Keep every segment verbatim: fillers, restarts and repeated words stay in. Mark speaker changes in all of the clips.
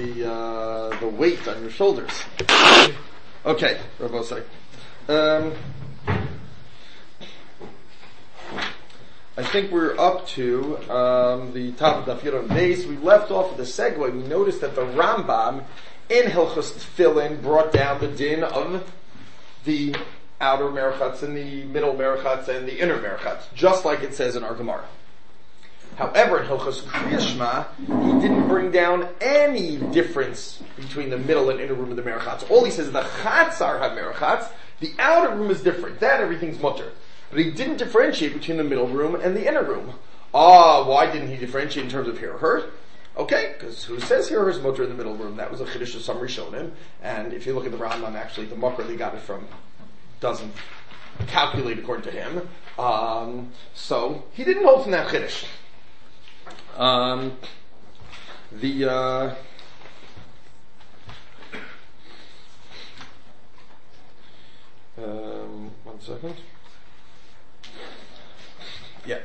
Speaker 1: the uh, the weight on your shoulders. Okay, Rabosai. Um, I think we're up to um, the top of the Daf base. We left off with the segue. We noticed that the Rambam in Hilchos Tefillin brought down the din of the outer merchatz and the middle merchatz and the inner merchatz, just like it says in our Gemara. However, in Hilchos Kriyas Shema, he didn't bring down any difference between the middle and inner room of the merchatz. All he says is the chatzar ha-merchatz, the outer room is different. That everything's mutter. But he didn't differentiate between the middle room and the inner room. Ah, why didn't he differentiate in terms of here her? Okay, because who says here is mutter in the middle room? That was a chiddush of some Rishonim. And if you look at the Rambam, actually, the Makar they got it from doesn't calculate according to him. Um, so he didn't hold from that chiddush. Um, the uh, um, one second. Yeah.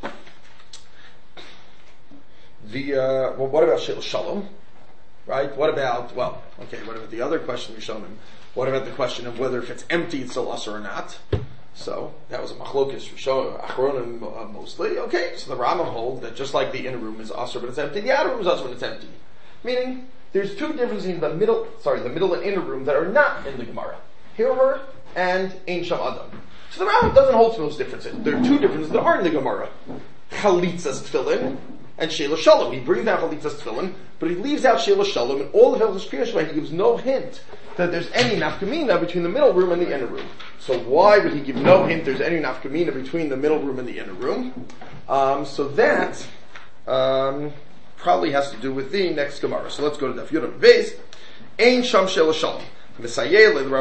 Speaker 1: The uh, well, what about Shil Shalom? Right? What about well? Okay. What about the other question we shown him? What about the question of whether if it's empty it's still usher or not? So that was a machlokes for show achronim uh, mostly. Okay, so the Rambam holds that just like the inner room is usher but it's empty, the outer room is usher when it's empty. Meaning there's two differences in the middle. Sorry, the middle and inner room that are not in the Gemara. Hirur and Ein Sham Adam. So the Rambam doesn't hold to those differences. There are two differences that aren't in the Gemara: Chalitzas Tefillin and Sheila Shalom. He brings down Chalitzas Tefillin, but he leaves out Sheila Shalom, and all of Hilchos Kriyas Shema he gives no hint that there's any nafkamina between the middle room and the inner room. So why would he give no hint there's any nafkamina between the middle room and the inner room? Um, so that um, probably has to do with the next Gemara. So let's go to Daf Yud Beis. Ein Sham Sheila Shalom. You can't say Shalom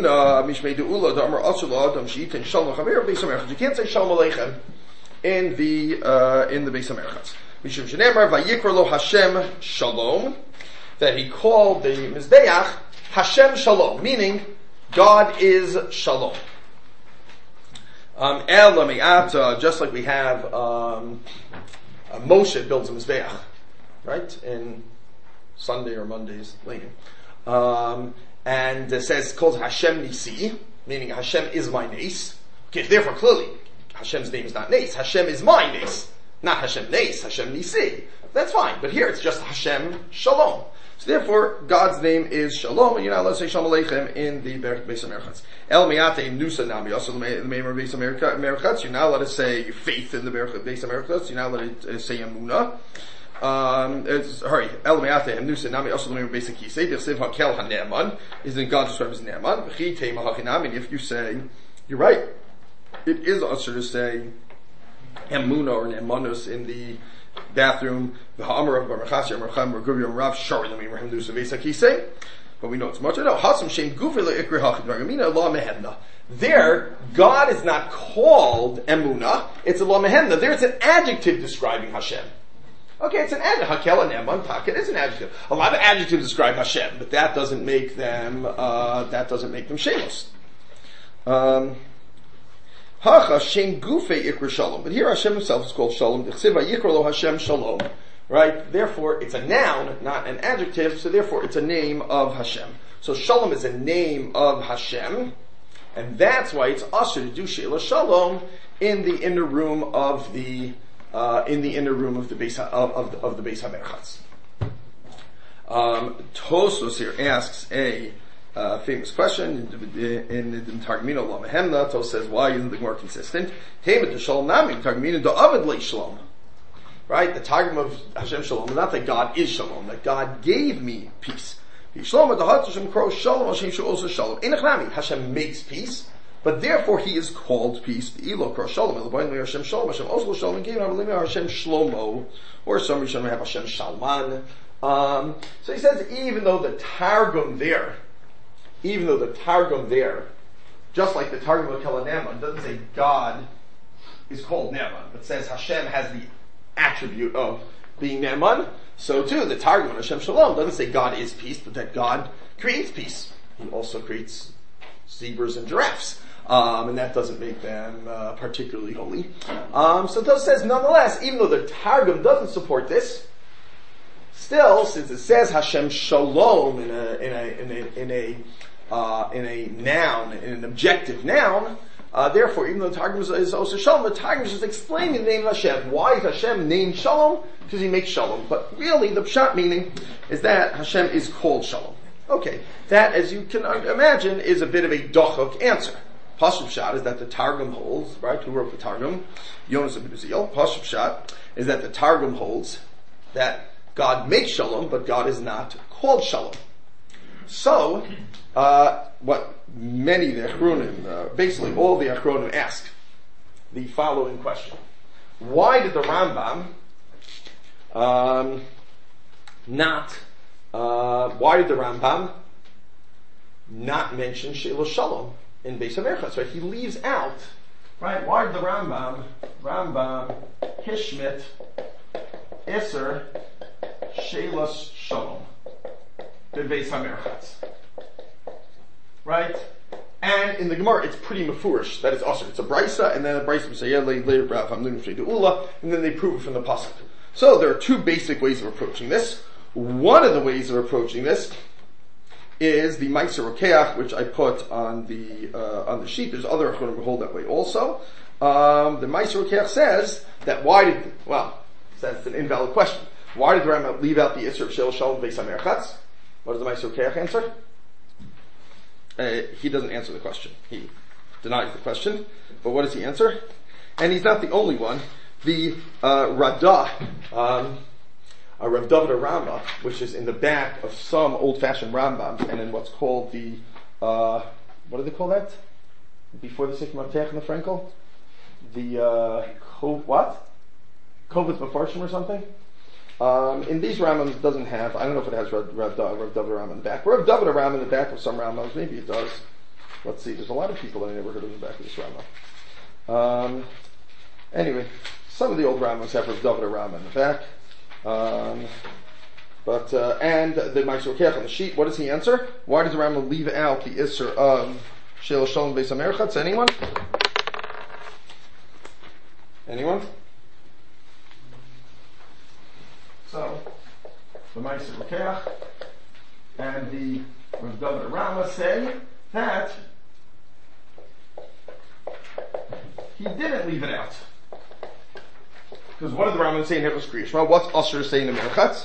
Speaker 1: Aleichem in the uh, in the Beis Hamerchatz. Mishum shenemar vayikra lo Hashem Shalom, that he called the Mizbeach Hashem Shalom, meaning God is Shalom. Um, El Lami'ata, just like we have um, uh, Moshe builds a Mizbeach, right, in Sunday or Mondays later. Um, and it says, calls Hashem Nisi, meaning Hashem is my Nes. Okay, therefore clearly, Hashem's name is not Nes. Hashem is my Nes. Not Hashem Nes, Hashem Nisi. That's fine. But here it's just Hashem Shalom. So therefore, God's name is Shalom, and you're not allowed to say Shalom Aleichem in the Beis HaMerchatz. El Miate Nusa Nami, also the name of Beis HaMerchatz. You're not allowed to say faith in the Beis HaMerchatz. You're not allowed to say Emunah. Um, it's, hurry, El Me'ate, Nusa Nami, also the name of Beis HaKisei, Dirsiv HaKel HaNe'eman, isn't God described as Ne'eman? V'chi Teima HaChinam, and if you say, you're right, it is usher to say Emunah or Ne'emanus in the bathroom, V'ha'amar Rav Barachasi, Amar Cham, Rav Gurbi, Rav Shari, Lamim, Rahem Nusa Beis HaKisei, but we know it's much. No, Hasam Shem Gufi Le'ikri HaChid, Ragamina, La Mehemna. There, God is not called Emunah, it's a La Mehemna. There it's an adjective describing Hashem. Okay, it's an adjective. Hakel and Eman Taket is an adjective. A lot of adjectives describe Hashem, but that doesn't make them, uh, that doesn't make them shamos. Um, Hacha Shem Gufe Ikra Shalom. But here Hashem himself is called Shalom. D'chsiva Yikra Lo Hashem Shalom. Right? Therefore, it's a noun, not an adjective, so therefore it's a name of Hashem. So Shalom is a name of Hashem, and that's why it's usher to do Sheila Shalom in the inner room of the Uh, in the inner room of the base of, of the, of the Beis HaMerchatz. Um, Tosfos here asks a uh, famous question in the Targumino La Mehemna. Tosfos says, why isn't the more consistent? Right, the Targum of Hashem Shalom is not that God is Shalom, that God gave me peace. Hashem makes peace. But therefore he is called peace. Hashem Shlomo, or some Rishonim have Hashem Shalman. Um, so he says, even though the Targum there, even though the Targum there, just like the Targum of Kel Ne'eman, doesn't say God is called Ne'eman, but says Hashem has the attribute of being Ne'eman, so too the Targum of Hashem Shalom doesn't say God is peace, but that God creates peace. He also creates zebras and giraffes. Um, and that doesn't make them uh, particularly holy. Um, so Tosfos says, nonetheless, even though the Targum doesn't support this, still, since it says Hashem Shalom in a in a in a in a, uh, in a noun, in an objective noun, uh, therefore, even though the Targum is, is also Shalom, the Targum is just explaining the name of Hashem. Why is Hashem named Shalom? Because he makes Shalom. But really, the pshat meaning is that Hashem is called Shalom. Okay, that, as you can imagine, is a bit of a dochok answer. Pashup Pshat is that the Targum holds, right? Who wrote the Targum? Yonas ibn Uziel. Pashup Pshat is that the Targum holds that God makes Shalom, but God is not called Shalom. So, uh, what many of the Achronim, uh, basically all the Achronim ask the following question. Why did the Rambam um, not, uh, why did the Rambam not mention Sheila Shalom in Beis HaMerchatz? Right? He leaves out, right? Why did the Rambam, Rambam, Hishmit, Isser, Sheilas Shalom, the Beis HaMerchatz, right? And in the Gemara, it's pretty mafurish that it's usher. It's a brisa, and then the brisa will say, "Yeah, later, Rav Hamlin Ula," and then they prove it from the pasuk. So there are two basic ways of approaching this. One of the ways of approaching this is the Meiser Rokeach, which I put on the uh, on the sheet. There's other Achronim who hold that way also. Um, the Meiser Rokeach says that why did well, that's an invalid question. Why did the Rambam leave out the Isser of Shel Shalom Beis HaMerchatz? What does the Meiser Rokeach answer? Uh, he doesn't answer the question. He denies the question. But what does he answer? And he's not the only one. The uh, Radah, um, uh, Rav David Rambam, which is in the back of some old-fashioned Rambams, and in what's called the uh, what do they call that? Before the Sefer Maftech and the Frankel, the uh, Kov, what? Kovitz Mefarshim or something. Um, in these Rambams, it doesn't have, I don't know if it has Rav, Rav, Rav David Rambam in the back. Rav David Rambam in the back of some Rambams, maybe it does. Let's see, there's a lot of people that I never heard of in the back of this Rambam. Um, anyway, some of the old Rambams have Rav David Rambam in the back. Um, but, uh, and the Meiser Rokeach on the sheet, what does he answer? Why does the Rambam leave out the Isser of Sheila Shalom Beis HaMerchatz? Anyone? Anyone? So, the Meiser Rokeach and the Rav David Rambam say that he didn't leave it out. Because what did the Rambam say in Hilchos Kriya Shema? What's Usher saying in Merchatz?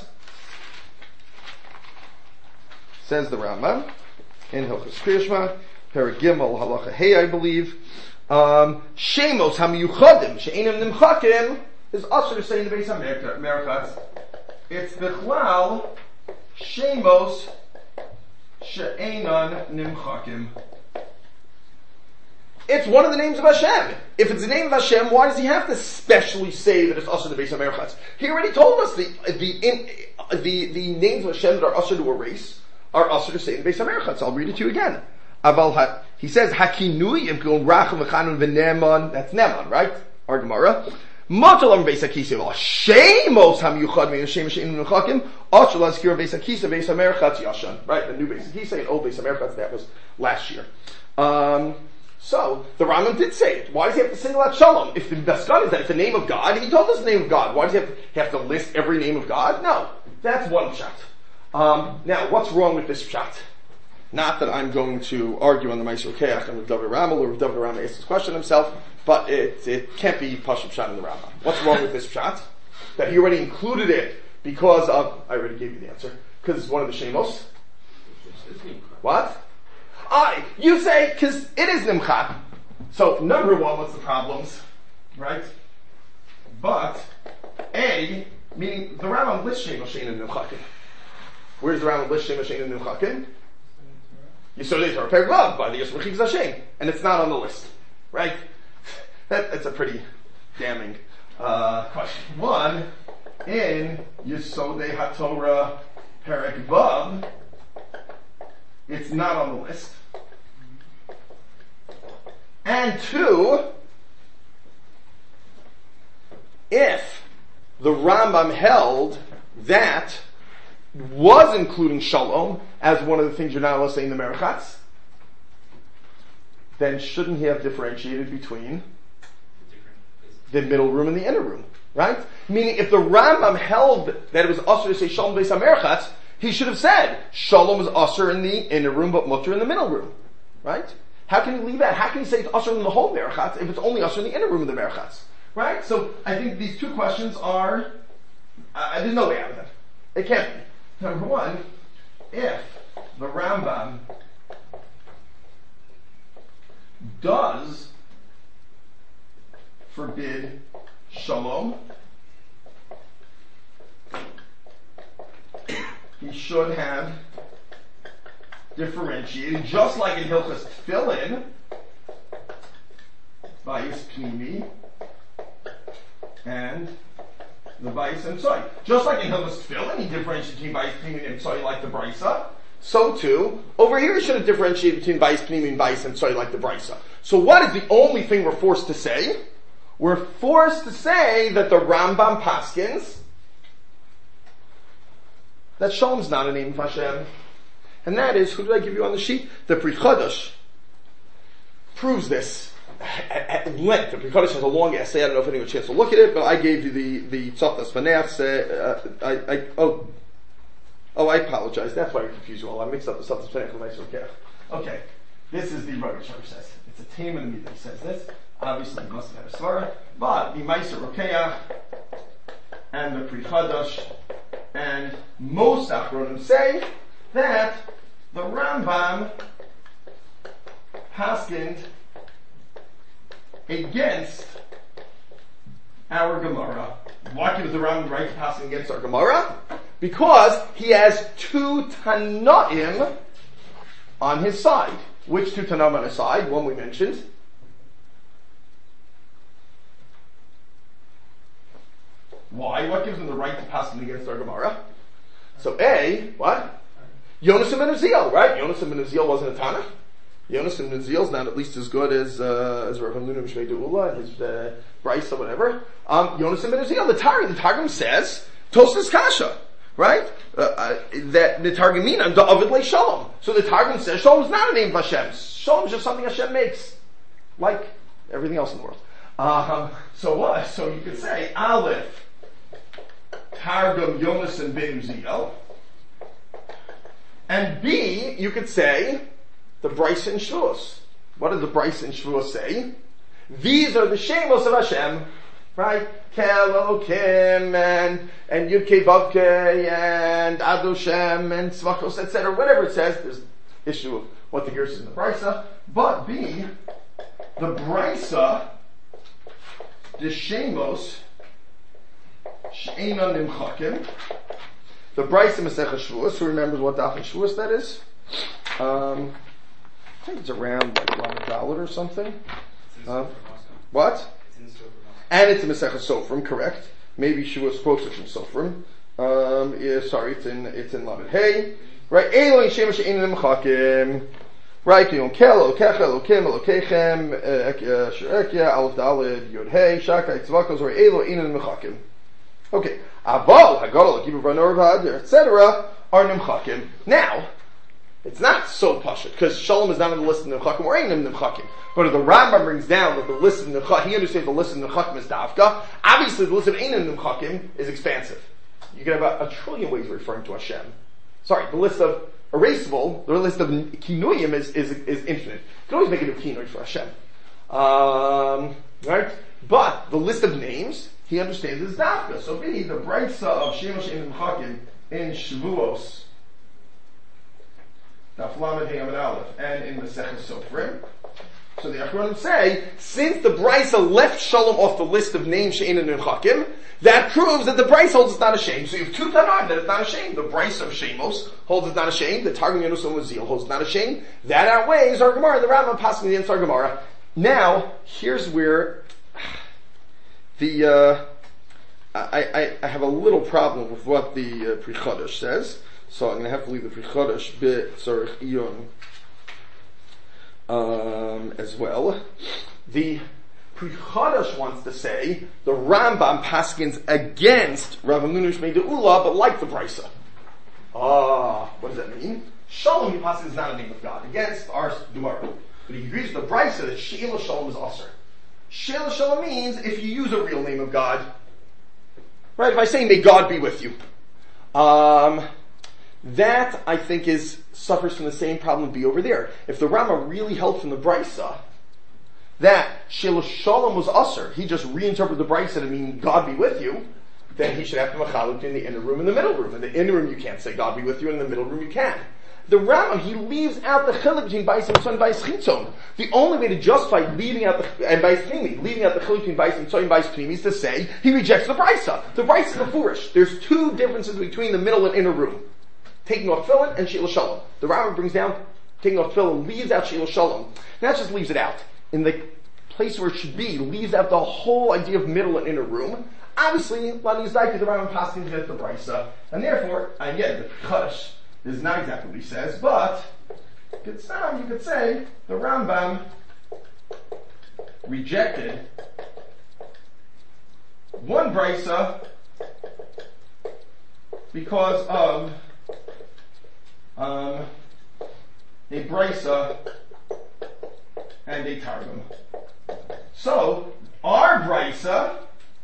Speaker 1: Says the Rambam in Hilchos Kriya Shema, Perek Gimel Halacha Hey, I believe. Um, Shemos Hamiyuchadim She'enim Nimchakim is Usher saying the Beis HaMerchatz. It's Bichlal Shemos She'enan Nimchakim. It's one of the names of Hashem. If it's the name of Hashem, why does he have to specially say that it's Asher the Beis HaMerchatz? He already told us the the in, the the names of Hashem that are Asher to erase are Asher to say in the Beis HaMerchatz. I'll read it to you again. Aval ha, he says Hakinuyim Kilon Racham V'Chanun V'Neman. That's Neman, right? Our Gemara. Matalam Beis HaKisa. Shemos Hamiyuchad Me'Yim Shem She'enim Nimchakim. Asher Lazkir Beis HaKisa Beis HaMerchatz Yashan. Right, the new Beis HaKisa and old Beis HaMerchatz. That was last year. Um. So, the Rambam did say it. Why does he have to single out Shalom? If the Beskan is that it's the name of God, he told us the name of God. Why does he have to, have to list every name of God? No. That's one pshat. Um, now, what's wrong with this pshat? Not that I'm going to argue on the Meiser Rokeach and with David Rambam, or David Rambam asked this question himself, but it, it can't be Pashup Pshat in the Rambam. What's wrong with this pshat? That he already included it because of, I already gave you the answer, because it's one of the Shemos. What? I, you say, because it is Nimchak. So, number one, what's the problems? Right? But, A, meaning the Rambam lists Shem Hashem and Nimchakim. Where's the Rambam list Shem Hashem and Nimchakim? Yisodei Torah Perek Vav, by the Yisro Chikz Hashem. And it's not on the list. Right? That, that's a pretty damning uh, question. One, in Yisodei HaTorah Perek Vav, it's not on the list. And two, if the Rambam held that was including Shalom as one of the things you're not allowed to say in the Merchatz, then shouldn't he have differentiated between the middle room and the inner room? Right? Meaning, if the Rambam held that it was usher to say Shalom Beis HaMerchatz, he should have said, Shalom is usher in the inner room, but mutter in the middle room. Right? How can you leave that? How can you say it's usher in the whole Merchatz if it's only usher in the inner room of the Merchatz? Right? So, I think these two questions are, uh, there's no way out of them. It can't be. Number one, if the Rambam does forbid Shalom, he should have differentiated, just like in Hilchos Tefillin, Bayis Pnimi and the Bayis Emtsoi. Just like in Hilchos Tefillin, he differentiated between Bayis Pnimi and Emtsoi like the Brisa. So too, over here he should have differentiated between Bayis Pnimi and Bayis Emtsoi like the Brisa. So what is the only thing we're forced to say? We're forced to say that the Rambam paskins that Shalom's not a name of Hashem. And that is, who did I give you on the sheet? The Pri Chadash proves this at, at length. The Pri Chadash has a long essay. I don't know if anyone had a chance to look at it, but I gave you the, the Tzachtas Vanach. Uh, I, I, oh, oh, I apologize. That's why I confused you all. I mixed up the Tzachtas Vanach with my Shulchan. Okay. This is the Rogatchover says. It's a Taim in the Midah. He says this. Obviously, he must have had a Svara. But the Meiser Rokeach and the Pri Chadash and most Achronim say that the Rambam paskined against our Gemara. Why does the Rambam right to paskin against our Gemara? Because he has two Tanaim on his side. Which two Tanaim on his side? One we mentioned. Why? What gives him the right to paskin against our Gemara? So A, what? Yonasan ben Uziel, right? Yonasan ben Uziel wasn't a Tana. Yonasan ben Uziel is not at least as good as uh, as Rav Hamnuna Mishmei De'ula and his uh, Bryce or whatever. Um, Yonasan ben Uziel, the Targum, the Targum says Tosfos Kasha, right? Uh, uh, that the Targum mean under Ovid Le Shalom. So the Targum says Shalom is not a name of Hashem. Shalom is just something Hashem makes, like everything else in the world. Um, so what? So you could say Aleph Targum Yonasan ben Uziel. And B, you could say, the Brisa and Shavuos. What does the Brisa and Shavuos say? These are the Shemos of Hashem, right? Kel Elokim and, and Yud Kei Vav Kei and Adoshem and Tzvachos, et cetera. Whatever it says, there's issue of what the Gersh is in the Brisa. But B, the Brisa, the Shemos, She'ena Nimchakim, the Brisa Masechah Shavuos, who remembers what Daf in Shavuos that is? Um, I think it's around like one dollar or something. Uh, what? It's and it's in Masechah Sofrim, correct? Maybe Shavuos quotes it from Sofrim. Um, yeah, sorry, it's in it's in Lamed Hey. Right? Eloin Shem She'ein Nimchakim. Right? Yon Kel Elokecha Elokim Elokechem Sherekia Aleph Daled Yod Hey Shakai Tzvakos or Eloin Nimchakim. Okay. Aval, Hagadol, Akiva Vanor, et cetera are Nimchakim. Now, it's not so pashut, because Shalom is not on the list of Nimchakim, or ain't Nimchakim. But if the Rambam brings down that the list of Nimchakim, he understands the list of Nimchakim is Davka, obviously the list of Einim Nimchakim is expansive. You can have a, a trillion ways of referring to Hashem. Sorry, the list of erasable, the list of Kinuyim is, is, is infinite. You can always make a new Kinuy for Hashem. Um, right? But the list of names, he understands is Dafka. So B, the Brisa of Shema She'ein Nimchakim in Shavuos, Daf Lamed Hey Amud Aleph, and in Masechah Sofrim. So the Achronim say, since the Brisa left Shalom off the list of names She'ein Nimchakim, that proves that the Brisa holds it's not a shame. So you have two Tanaim that it's not a shame. The Brisa of Shemos holds it's not a shame. The Targum Yonasan ben Uziel holds it's not a shame. That outweighs our Gemara. The Rambam passing against our Gemara. Now, here's where The, uh, I, I, I have a little problem with what the uh, Pri Chadash says, so I'm going to have to leave the Pri Chadash bit Tzarech Iyun um, as well. The Pri Chadash wants to say the Rambam paskins against Rav Hamnuna Mishmei De'ula, but like the Brisa. Ah, what does that mean? Shalom he paskins is not a name of God against our Gemara, but he agrees with the Brisa that Sheila Shalom is Aser. Sheila Shalom means if you use a real name of God, Right? If I say, may God be with you. Um, that, I think, is suffers from the same problem be over there. If the Rama really held from the Brisa, that Shelo Shalom was usher, he just reinterpreted the Brisa to mean God be with you, then he should have to machalik in the inner room and the middle room. In the inner room you can't say God be with you, and in the middle room you can. The Rambam, he leaves out the chiluk between Bais Mitzvah and Bais Chitzon. The only way to justify leaving out the, and Bais Pnimi, leaving out the chiluk between Bais Mitzvah and Bais Pnimi is to say, he rejects the Brisa. The Brisa is the foolish. There's two differences between the middle and inner room. Taking off tefillin and Shelo Shalom. The Rambam brings down, taking off tefillin, leaves out Shelo Shalom. And that just leaves it out. In the place where it should be, leaves out the whole idea of middle and inner room. Obviously, Lani Zaiki, the Rambam passing to get the Brisa. And therefore, and yet, the Kaddish is not exactly what he says, but good sound, you could say the Rambam rejected one brisa because of um, a brisa and a targum. So our brisa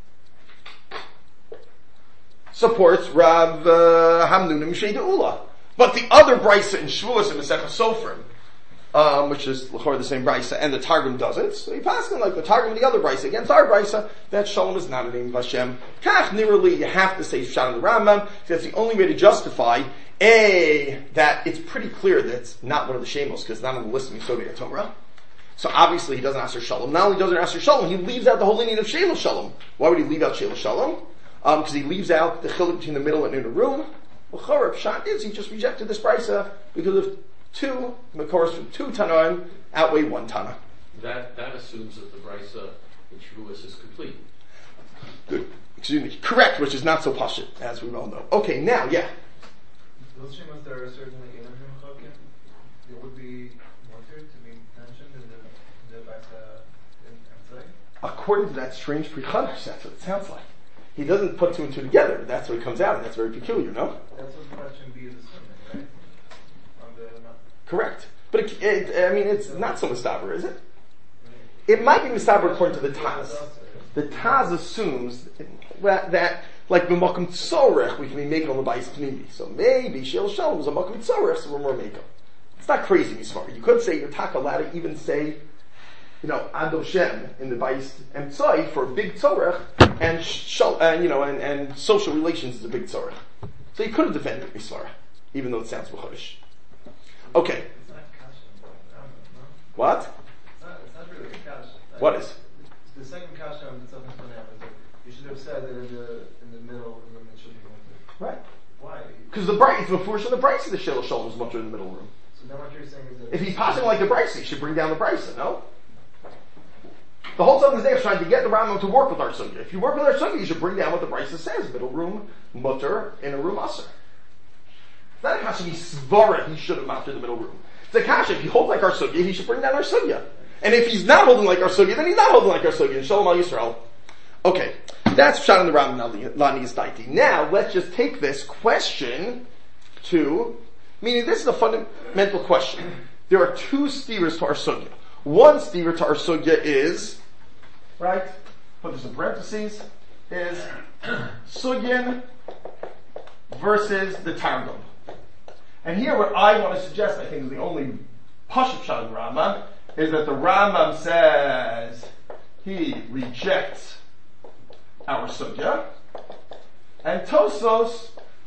Speaker 1: supports Rav uh, Hamnun and Mishei De'ula. But the other brisa in Shavuos and Masechah Sofrim, um, which is the same brisa, and the Targum doesn't, so you pass in like the Targum and the other brisa against our brisa, that Shalom is not a name of Hashem. Kach nirali, you have to say Shalom the Rambam, because that's the only way to justify A, that it's pretty clear that it's not one of the Shemos, because it's not on the list of Yisodei Torah. So obviously he doesn't ask for Shalom. Not only doesn't he ask for Shalom, he leaves out the whole lineage of Shelo Shalom. Why would he leave out Shelo Shalom? Um, because he leaves out the chiluk between the middle and inner room. Well, Chorab Shot is he just rejected this brisa because of two Makoros from two Tanaim outweigh one Tana.
Speaker 2: That that assumes that the brisa in Shavuos is complete.
Speaker 1: Good. Excuse me. Correct, which is not so pashut, as we well know. Okay, now, yeah.
Speaker 3: Those Shemos that are certainly in the Chakim, it would be mutter to be mentioned in the the brisa in Emtzai?
Speaker 1: According to that strange pre-Chadash, that's what it sounds like. He doesn't put two and two together, but that's what it comes out, and that's very peculiar, no?
Speaker 3: That's what question B is assuming, right? On the,
Speaker 1: correct. But it, it, I mean, it's not so mistaber, is it? It might be mistaber according to the Taz. The Taz assumes that, that like b'makom tzorech, we can be making on the Bais Pnimi. So maybe Shelo Shalom was a makom tzorech, so we're more making. It's not crazy, Misfar. You could say you're taka allowed to even say, you know, Ado Shem in the Bais Emtzai for a big tzorech, and shal, and you know, and, and social relations is a big tzorech. So you could have defended Misfar, even though it sounds b'chodesh. Okay.
Speaker 3: It's not kasha. No?
Speaker 1: What?
Speaker 3: It's not, it's not really a kasha.
Speaker 1: What is?
Speaker 3: The second kasha on the Tzachim Panam is that you should have said that in the in the middle room it should be mutter.
Speaker 1: Right.
Speaker 3: Why?
Speaker 1: Because the bright, it's before the Brisa, the Shelo Shalom is mutter in the middle room.
Speaker 3: So then what you're saying is that
Speaker 1: if he's passing like the Brisa, he should bring down the Brisa, no? The whole Southern Day is trying to get the Rambam to work with our sugya. If you work with our sugya, you should bring down what the Brisa says. Middle room, mutter, inner room, aser. It's not a kasha, he svara, he should have mastered the middle room. It's a kasha, if he holds like our sugya, he should bring down our sugya. And if he's not holding like our sugya, then he's not holding like our sugya. And Shalom al Yisrael. Okay. That's Pshat in the Rambam Lani Yisdaiti. Now, let's just take this question to, meaning this is a fundamental question. There are two steers to our sugya. One steer to our sugya is, right, put this in parentheses, is sugyan versus the Targum. And here what I want to suggest, I think is the only pashut pshat of the Rambam, is that the Rambam says he rejects our sugya, and Tosos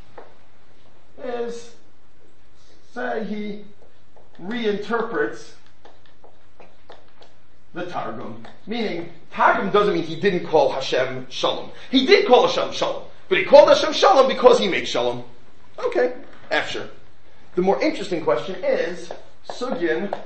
Speaker 1: is say he reinterprets the Targum. Meaning, Targum doesn't mean he didn't call Hashem Shalom. He did call Hashem Shalom, but he called Hashem Shalom because he makes Shalom. Okay, after. The more interesting question is Sugyan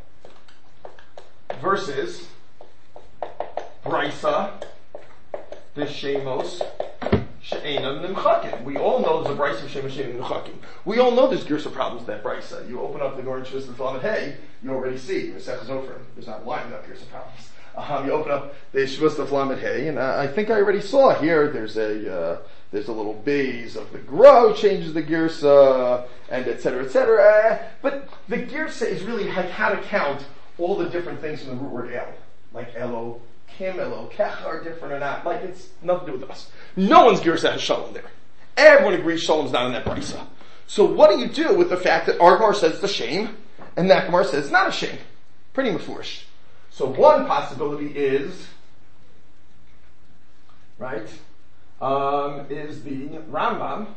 Speaker 1: versus Brisa, the Shemos She'enam Nimchakim. We all know there's a Brisa of Shemos She'enam Nimchakim. We all know there's Girsa problems with that Brisa. You open up the Goren Shvis and Flamet Hey, you already see Mesech Zofer. There's not line up Girsa problems. Um, you open up the Shvis and Flamet Hey, and uh, I think I already saw here. There's a uh, there's a little base of the Gro changes the Girsa, and et cetera, et cetera. But the Girsa is really like how to count all the different things from the root word El, like Elo. Kim, Elo, Kech are different or not. Like, it's nothing to do with us. No one's Girsa has Shalom there. Everyone agrees Shalom's not in that brisa. So what do you do with the fact that our Gemara says it's a shame, and that Gemara says it's not a shame? Pretty mafurish. So one possibility is, right, um, is the Rambam.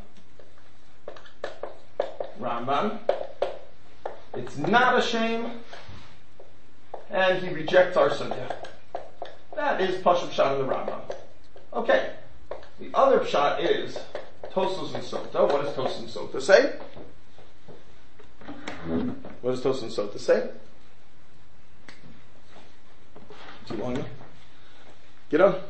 Speaker 1: Rambam. It's not a shame, and he rejects our sugya. That is Pashup Pshat in the Rambam. Okay. The other Pshat is Tosfos and Sota. What does Tosfos and Sota say? What does Tosfos and Sota say? Too long? Get on.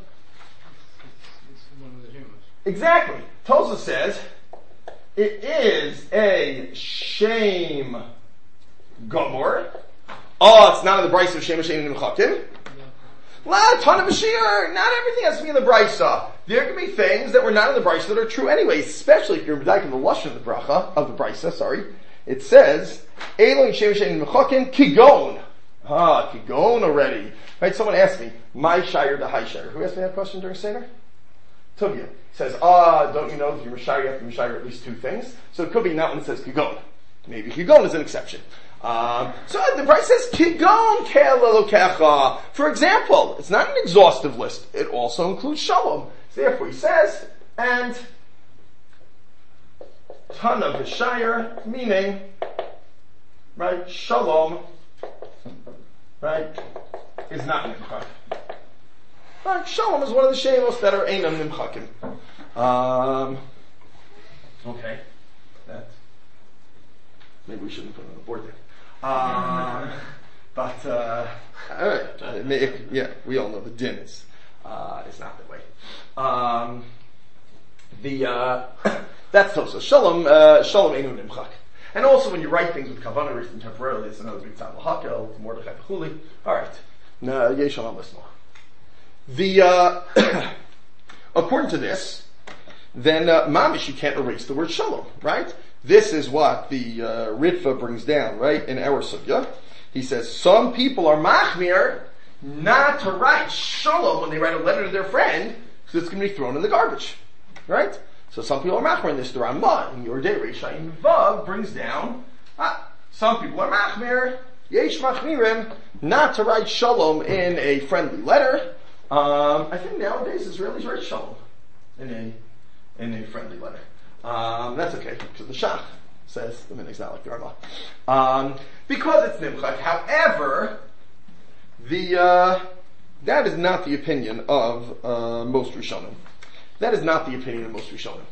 Speaker 1: Exactly. Tosfos says it is a shame gomor. Oh, it's not in the Brisa of Shem Hashem Nimchakim. La ton of Bashir. Not everything has to be in the Brisa. There can be things that were not in the Brisa that are true anyway, especially if you're medayik in the lashon of the bracha of the Brisa. Sorry, it says Eloi Shem Hashem Nimchakim Kigon. Ah, Kigon already. Right? Someone asked me, my shire to high shire. Who asked me that question during Seder? Tuvia. Says, ah, don't you know that you're Mishayir, you have to Mishayir at least two things? So it could be not when it says Kigon. Maybe Kigon is an exception. Um, so the Brisa says Kigon Ke'ela Lokecha. For example, it's not an exhaustive list. It also includes Shalom. So therefore he says, and Tana V'Shayir, meaning, right, Shalom, right, is not Nimchak. Right, Shalom is one of the Shemos that are Einam Nimchakim. Um, okay. That, maybe we shouldn't put it on the board there. Um, but, uh, alright. Uh, yeah, we all know the din is, uh, is not that way. Um, the, uh, that's also Shalom, uh, Shalom Einam Nimchak. And also when you write things with Kavanah written temporarily, it's another big time. L'hakel, Mordechai B'chuli. Alright. No, Yeshalom Lismo. The, uh, according to this, then, uh, mamish, you can't erase the word shalom, right? This is what the, uh, Ritva brings down, right, in our sugya. He says, some people are machmir not to write shalom when they write a letter to their friend, because it's going to be thrown in the garbage, right? So some people are machmir in this. The Ramah, in your day, Reishaim Vav, brings down, ah, some people are machmir, yesh machmirim, not to write shalom in a friendly letter. Um, I think nowadays Israelis write shalom in a in a friendly letter. Um, that's okay because the Shach says the minhag's not like the Ramah. Um, because it's nimchak. However, the uh, that is not the opinion of uh, most Rishonim. That is not the opinion of most Rishonim.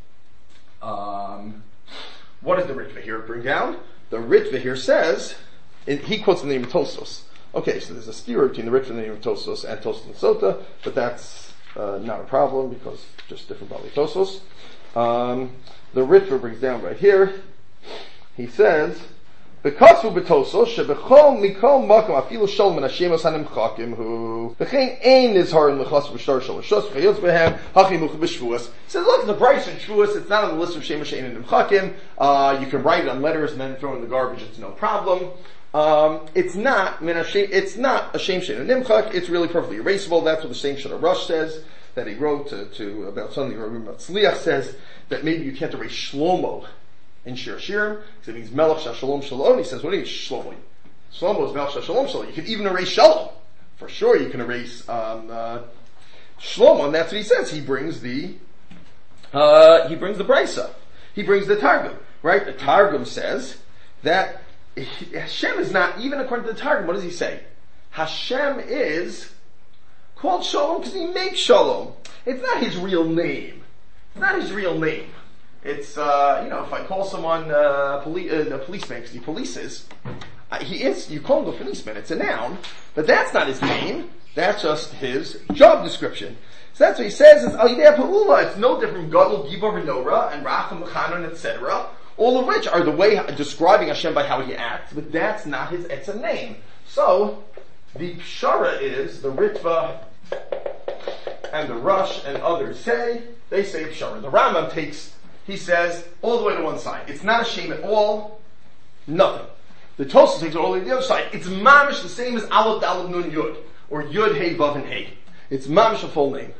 Speaker 1: Um, what does the Ritva here bring down? The Ritva here says it, he quotes the name of Tosfos. Okay, so there's a steer between the Ritva and the name of Tosfos and Tosfos and Sota, but that's uh, not a problem because just different Bali Tosfos. Um, the Ritva brings down right here. He says, "Bekasu betosos shebechol mikol makom afilu shalom and hashemos hanimchakim who v'chein ein nizharin lechas v'shtar shalashos v'chayotz behem hachimuch b'shvuas." He says, look, the Bryce and Shvuas, it's not on the list of Shem Hashem and Nimchakim. Uh, you can write it on letters and then throw it in the garbage. It's no problem. Um, it's not, it's not a Shem Shein and Nimchak, it's really perfectly erasable. That's what the same Shana Rush says, that he wrote to, to about something Rabbi Matzliach says, that maybe you can't erase Shlomo in Shir Shirim, because it means Melech Shalom Shalom. He says, what do you mean Shlomo? Shlomo is Melech Shalom Shalom. You can even erase Shalom. For sure you can erase, um, uh, Shlomo, and that's what he says. He brings the, uh, he brings the Brisa. He brings the Targum, right? The Targum says that Hashem is not, even according to the Targum, what does he say? Hashem is called Shalom because he makes Shalom. It's not his real name. It's not his real name. It's, uh, you know, if I call someone uh, poli- uh, a policeman because he polices, uh, he is, you call him a policeman, it's a noun, but that's not his name. That's just his job description. So that's what he says, it's Alidei Pa'ula. It's no different from Gadol, Gibor, Menorah, and Racham, Mechanon, et cetera. All of which are the way describing Hashem by how he acts, but that's not his Etzah name. So, the Pshara is, the Ritva and the Rush and others say, they say Pshara. The Rambam takes, he says, all the way to one side. It's not a shame at all, nothing. The Tosfos takes it all the way to the other side. It's mamish the same as Aleph, Daled, Nun, Yud, or Yud, Hey, Vav, and Hey. It's mamish a full name.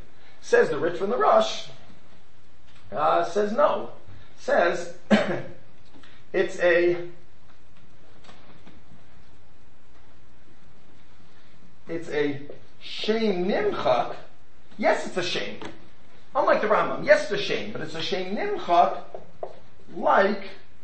Speaker 1: Says the Ritva and the Rosh, uh, says no. Says it's a it's a Shem Nimchak. Yes, it's a shame. Unlike the Rambam, yes, it's a shame, but it's a Shem Nimchak like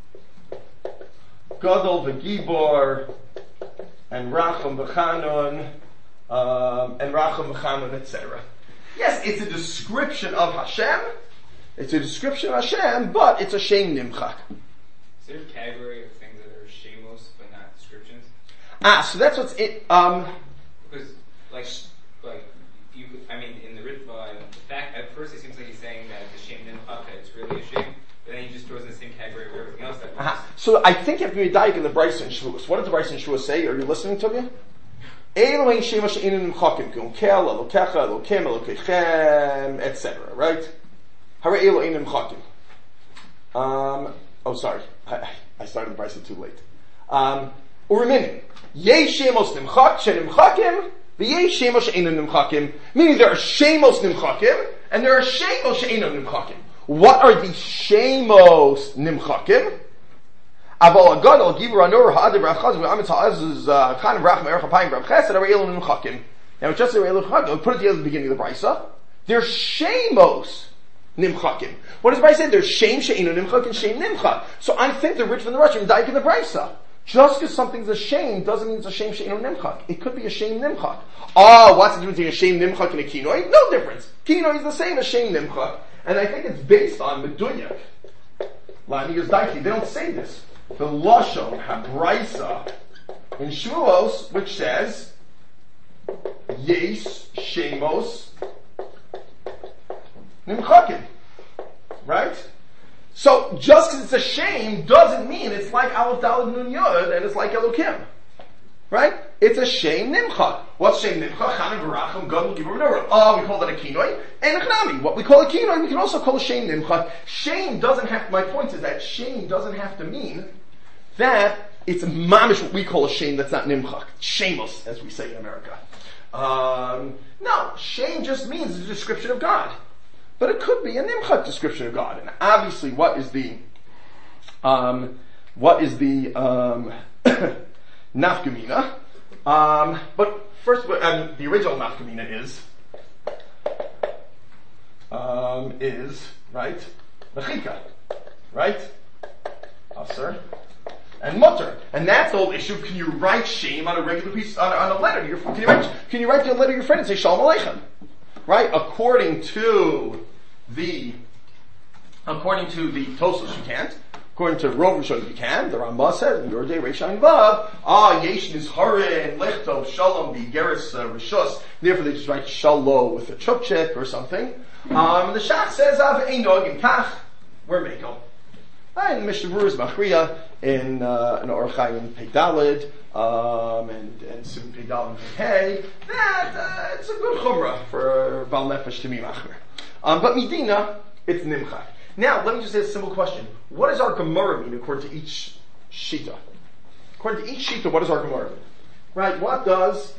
Speaker 1: Gadol v'Gibor and Racham v'Chanon um, and Racham v'Chanon, et cetera. Yes, it's a description of Hashem. It's a description of Hashem, but it's a Shem Nimchak.
Speaker 4: Is there a category of things that are shemos but not descriptions?
Speaker 1: Ah, so that's what's it. Um,
Speaker 4: because like like you, I mean, in the Ritva, and the fact at first it seems like he's saying that the Shem Nimchak, it's really a shame. But then he just throws in the same category of everything else that
Speaker 1: uh-huh. So I think you have to be daik in the Brisa and Shavuos. What did the Brisa and Shavuos say? Are you listening to me? Elohein shema she'einu nimchakim, k'unkel, elokecha, elokem, elokechem, et cetera. Right? Hare Elohein nimchakim. Um, oh, sorry. I, I started the Brisa too late. Um, Uriminim. Yei shemos nimchak, she'nimchakim, v'yei shemos she'einu nimchakim. Meaning there are shemos nimchakim, and there are shemos she'einu nimchakim. What are the shemos nimchakim? Aval agadol gibur anor ha'adim rachaz v'amitz ha'az kind of racham erech ha'payim v'ram chesed are elu nimchakim. Now it's just elu nimchakim. Put it together at the beginning of the brisa. There's shemos nimchakim. What does the brisa say? There's shem she'enu nimchak and shem nimchak. So I think the rich from the Rush and daik in the brisa. Just because something's a shame doesn't mean it's a shame she'enu nimchak. It could be a shame nimchak. Ah, what's the difference between a shame nimchak and a kinoi? No difference. Kinoi is the same as shame nimchak. And I think it's based on Medunyak. Lanigas Daiki, they don't say this. The Lashon HaBraisa in Shavuos, which says, Yes Shemos Nimchakim. Right? So, just because it's a shame doesn't mean it's like Aleph Daled Nun Yod and it's like Elokim. Right? It's a shame nimchak. What's shame nimchak? Chanim v'racham gadol gibur v'nor. Oh, we call that a kinoi. And a chnami. What we call a kinoi, we can also call a shame nimchak. Shame doesn't have, my point is that shame doesn't have to mean that it's mamish what we call a shame that's not nimchak. Shamos, as we say in America. Um, no, shame just means a description of God. But it could be a nimchak description of God. And obviously what is the, um, what is the, um, nafkamina. Um, but first, um, the original nafkamina is, um, is, right, mechika, right, aser, and mutter. And that's the whole issue. Can you write shame on a regular piece, on, on a letter to your friend? Can you write, can you write a letter to your friend and say shalom aleichem? Right? According to the, according to the Tosfos, you can't. According to Rov Rishon, you can. The Rambam says, in your day, Reishain Vav, ah, yesh nizharin, lechtov, shalom, bigeres, rishos. Therefore, they just write shalom with a chukchik or something. Um, the Shach says, av einog and kach, we're meko. And Mishnah Berurah is machriya in, uh, in Orach Chaim Pei Daled, um, and, and Sim Pei Daled Pei, that, uh, it's a good chumrah for Bal Nefesh to be machmer. Um, but Medina, it's nimchak. Now, let me just ask a simple question. What does our Gemara mean according to each Shita? According to each Shita, what does our Gemara mean? Right, what does...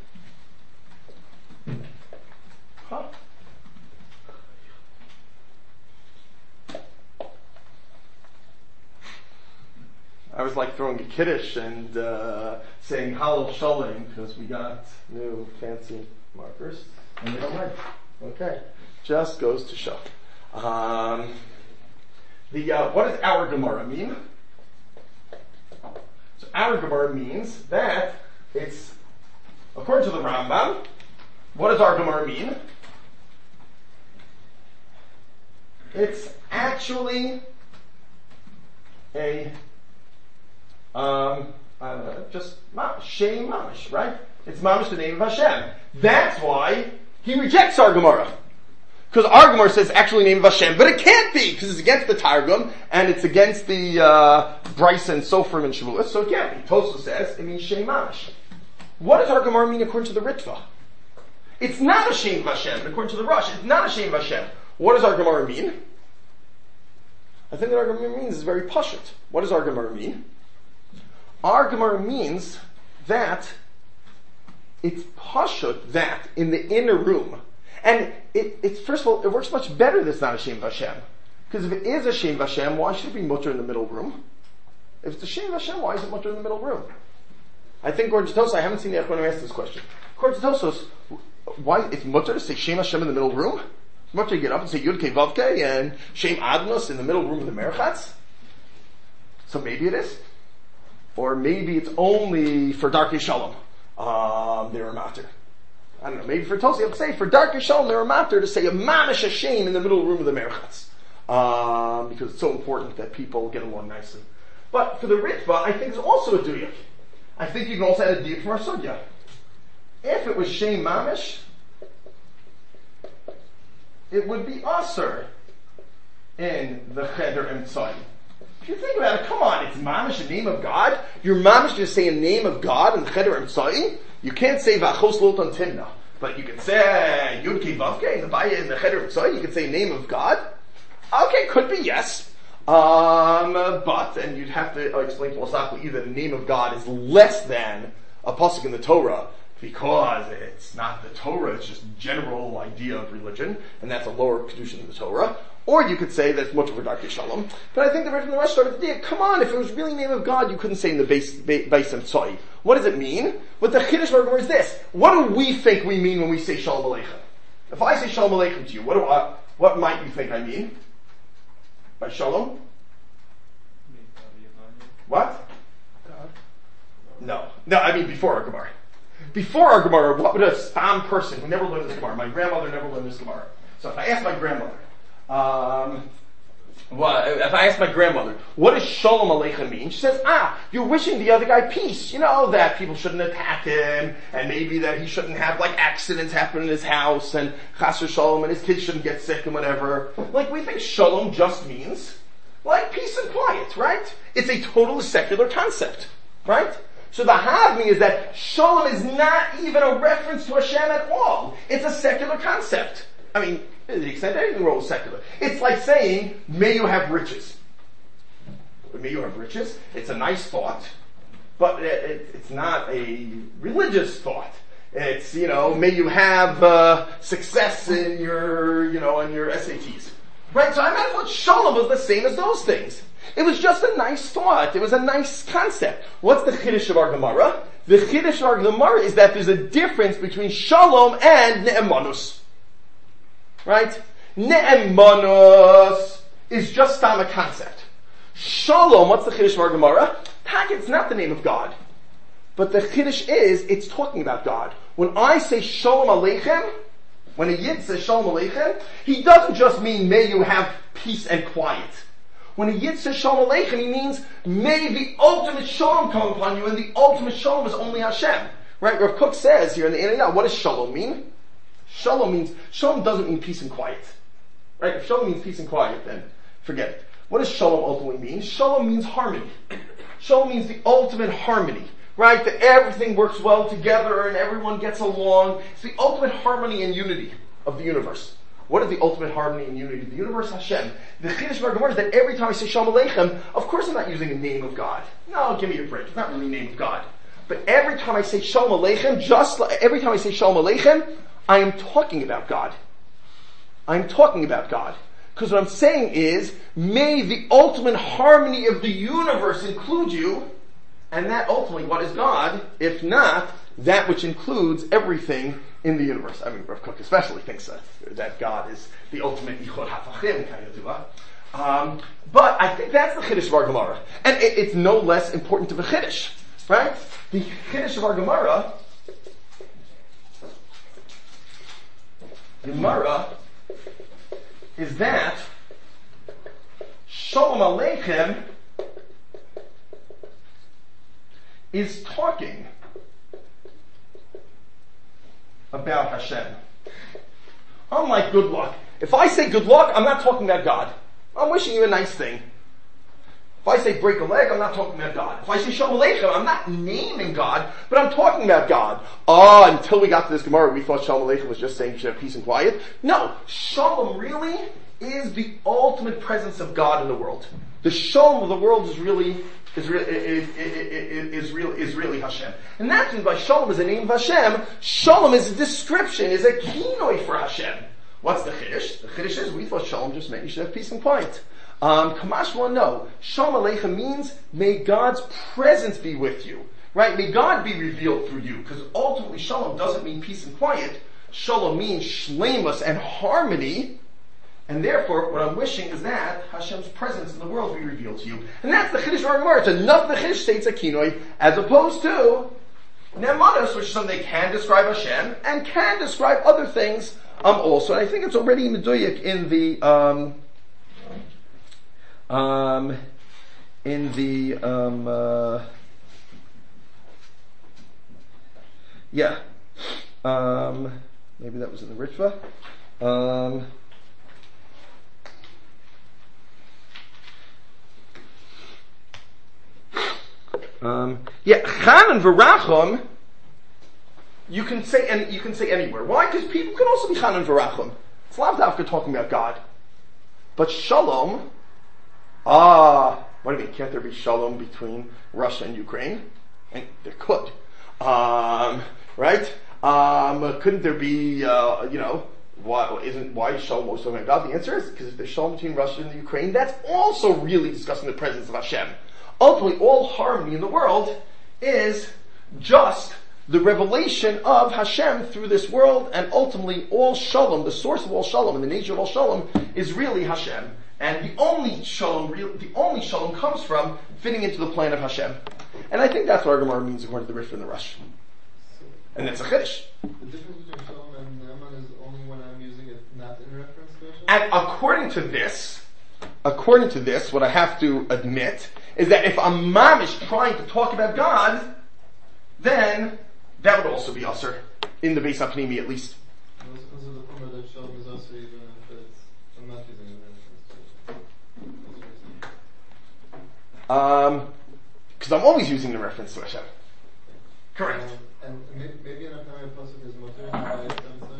Speaker 1: Huh? I was like throwing a kiddush and uh, saying Halal Shalom because we got new fancy markers. And they don't like it. Okay. Just goes to show. Um, the uh, what does our Gemara mean? So our Gemara means that it's, according to the Rambam, what does our Gemara mean? It's actually a um, uh, just Shem Mamish, right? It's Mamish, the name of Hashem. That's why he rejects our Gemara. Because our Gemara says actually name of Hashem, but it can't be because it's against the Targum and it's against the uh, Brisa and Sofrim and Shavuos, so it can't be. Tosfos says it means Shem Mamish. What does our Gemara mean according to the Ritva? It's not a Shem of Hashem. According to the Rush, it's not a Shem of Hashem. What does our Gemara mean? I think that our Gemara means is very pashut. What does our Gemara mean? Our Gemara means that it's pashut that in the inner room, And it, it's, first of all, it works much better that it's not a Shem Vashem. Because if it is a Shem Vashem, why should it be mutter in the middle room? If it's a Shem Vashem, why is it mutter in the middle room? I think according to Tosos, I haven't seen the Echronim ask this question. According to Tosos, why, it's mutter to say Shem Hashem in the middle room? It's mutter to get up and say Yud Kei Vav Kei and Shem Adnos in the middle room of the Merchatz? So maybe it is. Or maybe it's only for Darkei Shalom. Um, they're a matter. I don't know, maybe for Tosi, I would say for Darkei Shalom, they're a matter to say a mamish Hashem in the middle room of the Merchatz. Um, because it's so important that people get along nicely. But for the Ritva, I think it's also a duyuk. I think you can also add a diyuk from our sugya. If it was Shem Mamish, it would be Aser in the Cheder Emtzai. If you think about it, come on, it's Mamish, a name of God. You're Mamish to say a name of God in the Cheder Emtzai. You can't say Vachos Lotan Timna. But you can say Yud Kei Vav Kei in the Baya in the Cheder Emtzai. You can say name of God. Okay, could be, yes. Um, but, and you'd have to explain philosophically either the name of God is less than a pasuk in the Torah because it's not the Torah, it's just general idea of religion, and that's a lower kedusha in the Torah. Or you could say that it's much of a Darkei Shalom. But I think the Rebbe from the Rush started the idea, come on, if it was really name of God, you couldn't say in the base, base and tzoi. What does it mean? What the Chiddush Vargamor is this. What do we think we mean when we say Shalom Aleichem? If I say Shalom Aleichem to you, what do I, what might you think I mean? By Shalom? What? No. No, I mean before our Gemara. Before our Gemara, what would a Stam person who never learned this Gemara, my grandmother never learned this Gemara. So if I ask my grandmother, um, well, if I ask my grandmother, what does Shalom Aleichem mean? She says, ah, you're wishing the other guy peace. You know, that people shouldn't attack him, and maybe that he shouldn't have, like, accidents happen in his house, and Chas Shalom, and his kids shouldn't get sick and whatever. Like, we think Shalom just means, like, peace and quiet, right? It's a totally secular concept, right? So the Havmi is that Shalom is not even a reference to Hashem at all. It's a secular concept. I mean, to the extent anything wrong with secular. It's like saying, may you have riches. But may you have riches. It's a nice thought, but it, it, it's not a religious thought. It's, you know, may you have uh, success in your, you know, in your S A Ts. Right? So I meant what Shalom was the same as those things. It was just a nice thought. It was a nice concept. What's the Chiddush of our Gemara? The Chiddush of our Gemara is that there's a difference between Shalom and Ne'emanus. Right? Ne'emanus is just a concept. Shalom, what's the Chiddush of our Gemara? Tak, it's not the name of God. But the Chiddush is, it's talking about God. When I say Shalom Aleichem, when a Yid says Shalom Aleichem, he doesn't just mean may you have peace and quiet. When a Yid says Shalom Aleichem, he means may the ultimate Shalom come upon you, and the ultimate Shalom is only Hashem. Right? Rav Kook says here in the Inayah, what does Shalom mean? Shalom means, Shalom doesn't mean peace and quiet. Right? If Shalom means peace and quiet, then forget it. What does Shalom ultimately mean? Shalom means harmony. Shalom means the ultimate harmony. Right? That everything works well together and everyone gets along. It's the ultimate harmony and unity of the universe. What is the ultimate harmony and unity of the universe? Hashem. The Chiddush of Gemara is that every time I say Shalom Aleichem, of course I'm not using the name of God. No, give me a break. It's not really the name of God. But every time I say Shalom Aleichem, just like, every time I say Shalom Aleichem, I am talking about God. I'm talking about God. Because what I'm saying is, may the ultimate harmony of the universe include you, and that ultimately, what is God, if not that which includes everything in the universe? I mean, Rav Kook especially thinks that, that God is the ultimate Yichud HaFachim kind of dua. Um, but I think that's the Chiddush of our Gemara. And it, it's no less important of a Chiddush, right? The Chiddush of our Gemara, Gemara is that Shalom Aleichem is talking about Hashem. Unlike good luck. If I say good luck, I'm not talking about God. I'm wishing you a nice thing. If I say break a leg, I'm not talking about God. If I say Shalom Aleichem, I'm not naming God, but I'm talking about God. Ah, oh, until we got to this Gemara, we thought Shalom Aleichem was just saying you should have peace and quiet. No, Shalom really is the ultimate presence of God in the world. The Shalom of the world is really is really, is, is, is really, is really Hashem. And that's why Shalom is a name of Hashem. Shalom is a description, is a kinoi for Hashem. What's the Chiddush? The Chiddush is, we thought Shalom just meant you should have peace and quiet. Um, Kamashma, no. Shalom Aleichem means, may God's presence be with you. Right? May God be revealed through you. Because ultimately Shalom doesn't mean peace and quiet. Shalom means shleimus and harmony. And therefore, what I'm wishing is that Hashem's presence in the world be revealed to you. And that's the Chiddush Ramar. It's enough the Chiddush states a kinoi, as opposed to Nemanos, which is something they can describe Hashem, and can describe other things um, also. And I think it's already Meduyak in the, um, um, in the, um, uh, yeah, um, maybe that was in the Ritva. Um, Um, yeah, Chan and Varachim, you can say any, you can say anywhere. Why? Because people can also be Chan and Varachim. It's lav dafka talking about God. But Shalom, ah, what do you mean? Can't there be Shalom between Russia and Ukraine? And there could, um, right? Um, couldn't there be, uh, you know, why isn't why is Shalom also talking about God? The answer is because if there's Shalom between Russia and the Ukraine, that's also really discussing the presence of Hashem. Ultimately, all harmony in the world is just the revelation of Hashem through this world, and ultimately all shalom, the source of all shalom and the nature of all shalom, is really Hashem. And the only shalom, the only shalom comes from fitting into the plan of Hashem. And I think that's what our Gemara means according to the Rif and the Rush. And that's a chiddush.
Speaker 3: The difference between shalom and ne'eman is only when I'm using it not in reference to Hashem?
Speaker 1: And according to this, according to this, what I have to admit is that if I'm mamish trying to talk about God, then that would also be usher in the Beis HaPnimi at least.
Speaker 3: Also consider the Kumar that shalom is also even if it's, I'm not using it in reference to Hashem.
Speaker 1: Um, because I'm always using the reference to Hashem. Correct.
Speaker 3: Um, and may- maybe an Aknami Pasuk is Motor, I'm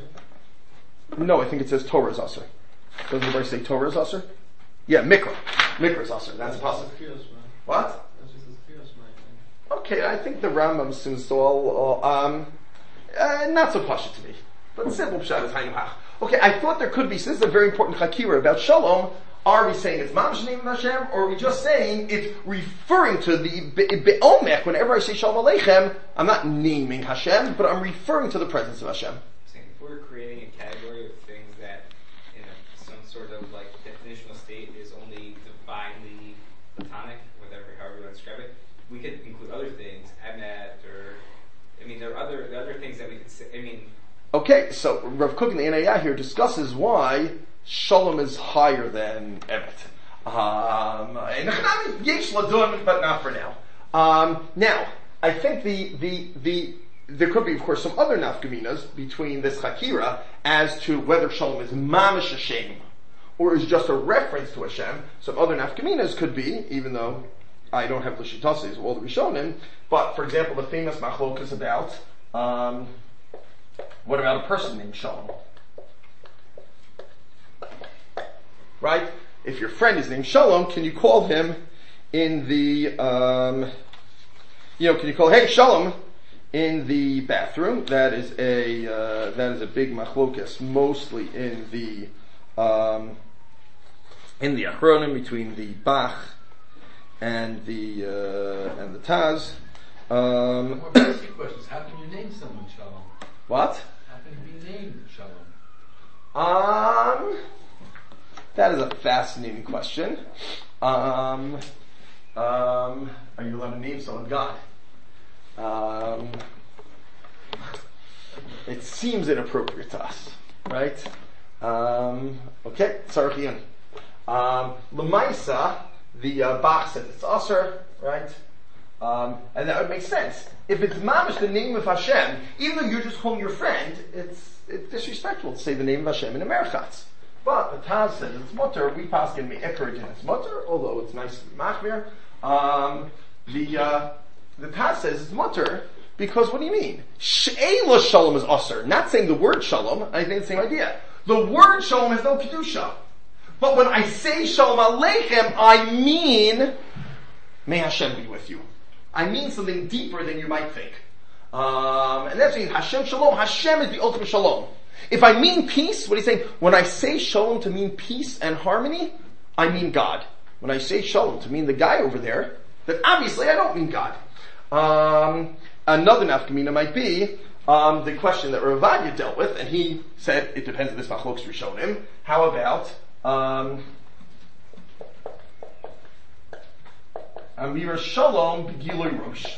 Speaker 3: saying?
Speaker 1: No, I think it says Torah is usher. Doesn't the verse say Torah is usher? Yeah, Mikra. Mikra is usher. That's a pasuk. What?
Speaker 3: That's just a Kriyash, I think.
Speaker 1: Okay, I think the Rambam seems to all, uh, um, uh, not so pasha to me. But simple pshat is Hayim Hach. Okay, I thought there could be, so this is a very important chakira about Shalom. Are we saying it's Mamash name of Hashem, or are we just saying it's referring to the Be'omek? Whenever I say Shalom Aleichem, I'm not naming Hashem, but I'm referring to the presence of Hashem.
Speaker 4: Saying if we're creating a category of things that, in a, some sort of like definitional state is only divinely platonic, whatever, however you want to describe it, we could include other things, Emet, or, I mean, there are other, there are other things that we could say, I mean.
Speaker 1: Okay, so Rav Kook in the N A I here discusses why Shalom is higher than Emet. Um, and Yesh Ladun, but not for now. Um, now, I think the, the, the, there could be, of course, some other nafkaminas between this Chakira as to whether Shalom is Mamish Hashem or is just a reference to Hashem. Some other nafkaminas could be, even though I don't have the Shitasis of all the Rishonim, but for example, the famous machlok is about, um, what about a person named Shalom? Right? If your friend is named Shalom, can you call him in the, um, you know, can you call, hey, Shalom, in the bathroom? That is a, uh, that is a big machlokas, mostly in the, um, in the Achronim, between the Bach and the, uh, and the Taz. Um,
Speaker 2: More basic questions. How can you name someone Shalom?
Speaker 1: what?
Speaker 2: How can you be named Shalom?
Speaker 1: Um, that is a fascinating question. Um, um, are you allowed to name someone God? Um, it seems inappropriate to us, right? Um, okay, Tzarechiyun. Um, L'maisa, the uh, Bach says it's Aser, right? Um, and that would make sense. If it's mamish the name of Hashem, even though you're just calling your friend, it's it's disrespectful to say the name of Hashem in a merchatz. But the Taz says it's mutter. We pass in me'ikar and it's mutter, although it's nice to be machmir. Um, the uh, the Taz says it's mutter because what do you mean? She'ela shalom is aser. Not saying the word shalom. I think it's the same idea. The word shalom has no kedusha. But when I say shalom aleichem, I mean may Hashem be with you. I mean something deeper than you might think. Um, and that's means Hashem Shalom. Hashem is the ultimate Shalom. If I mean peace, what he's saying, when I say Shalom to mean peace and harmony, I mean God. When I say Shalom to mean the guy over there, then obviously I don't mean God. Um, another nafkamina might be um, the question that Rav Ovadia dealt with, and he said it depends on this machlokes rishonim. How about um, Amira Shalom B'Gilui Rosh?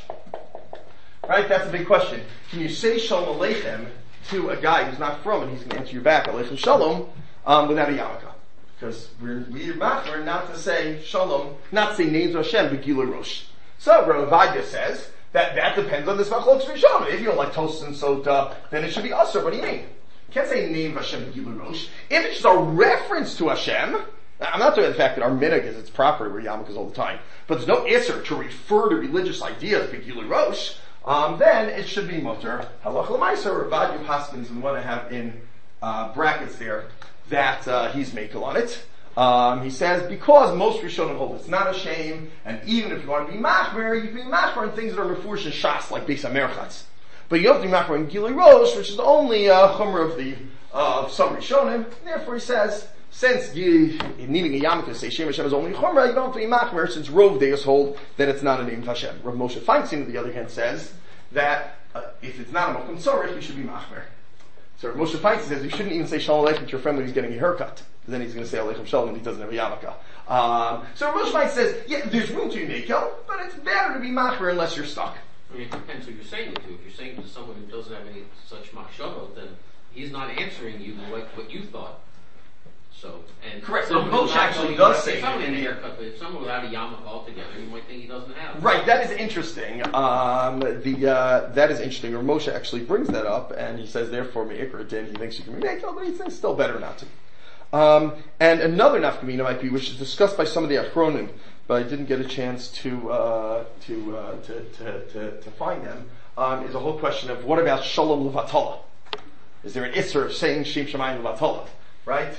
Speaker 1: Right, that's a big question. Can you say Shalom Aleichem to a guy who's not from, and he's going to answer you back Aleichem Shalom um, without a yarmulke? Because we're we're macher not to say Shalom, not to say names of Hashem B'Gilui Rosh. So Rav Ovadia says that that depends on this machlokes rishonim. If you don't like toast and sota, then it should be usher. What do you mean? You can't say name of Hashem B'Gilui Rosh. If it's just a reference to Hashem, I'm not talking about the fact that our minhag is it's proper to wear yarmulkes all the time, but there's no isser to refer to religious ideas B'Gilui Rosh. Um, then it should be mutter. Halach l'maisa, Rav Ovadia Paskins, and want to have in uh, brackets there that uh, he's makel on it. Um, he says, because most Rishonim hold it's not a shame, and even if you want to be machmer, you can be machmer in things that are mefurish and shas, like Beis HaMerchatz. But you have to be machmer in Gilui Rosh, which is the only uh, chumrah of the uh, of some Rishonim. Therefore, he says, since you, needing a yarmulke to say Shem Hashem is only chumrah, you don't have to be machmer, since Rov Deis hold that it's not a name of Hashem. Rav Moshe Feinstein, on the other hand, says that uh, if it's not a Mokum Tzorech, you should be machmer. So Rav Moshe Feinstein says you shouldn't even say Shalom Aleichem to your friend when he's getting a haircut. Then he's going to say Aleichem Shalom and he doesn't have a yarmulke. Um, so Rav Moshe Feinstein says, yeah, there's room to be mekel, but it's better to be machmer unless you're stuck.
Speaker 2: I mean, it depends who you're saying it to. If you're saying it to someone who doesn't have any such machshava, then he's not answering you like what you thought. So, and
Speaker 1: correct.
Speaker 2: Rav
Speaker 1: Moshe actually does say
Speaker 2: someone
Speaker 1: it in
Speaker 2: in a
Speaker 1: here.
Speaker 2: haircut, but if someone without a yarmulke altogether, you might think he doesn't have.
Speaker 1: Right, that is interesting. Um, the uh, that is interesting. Rav Moshe actually brings that up, and he says, therefore, me'ikra din, he thinks you can be mekel, but he thinks still better not to. Um, and another nafkamina might be, which is discussed by some of the achronim, but I didn't get a chance to uh, to, uh, to, to to to find them. Um, is a whole question of what about shalom levatala? Is there an isser of saying shem shamayim levatala? Right?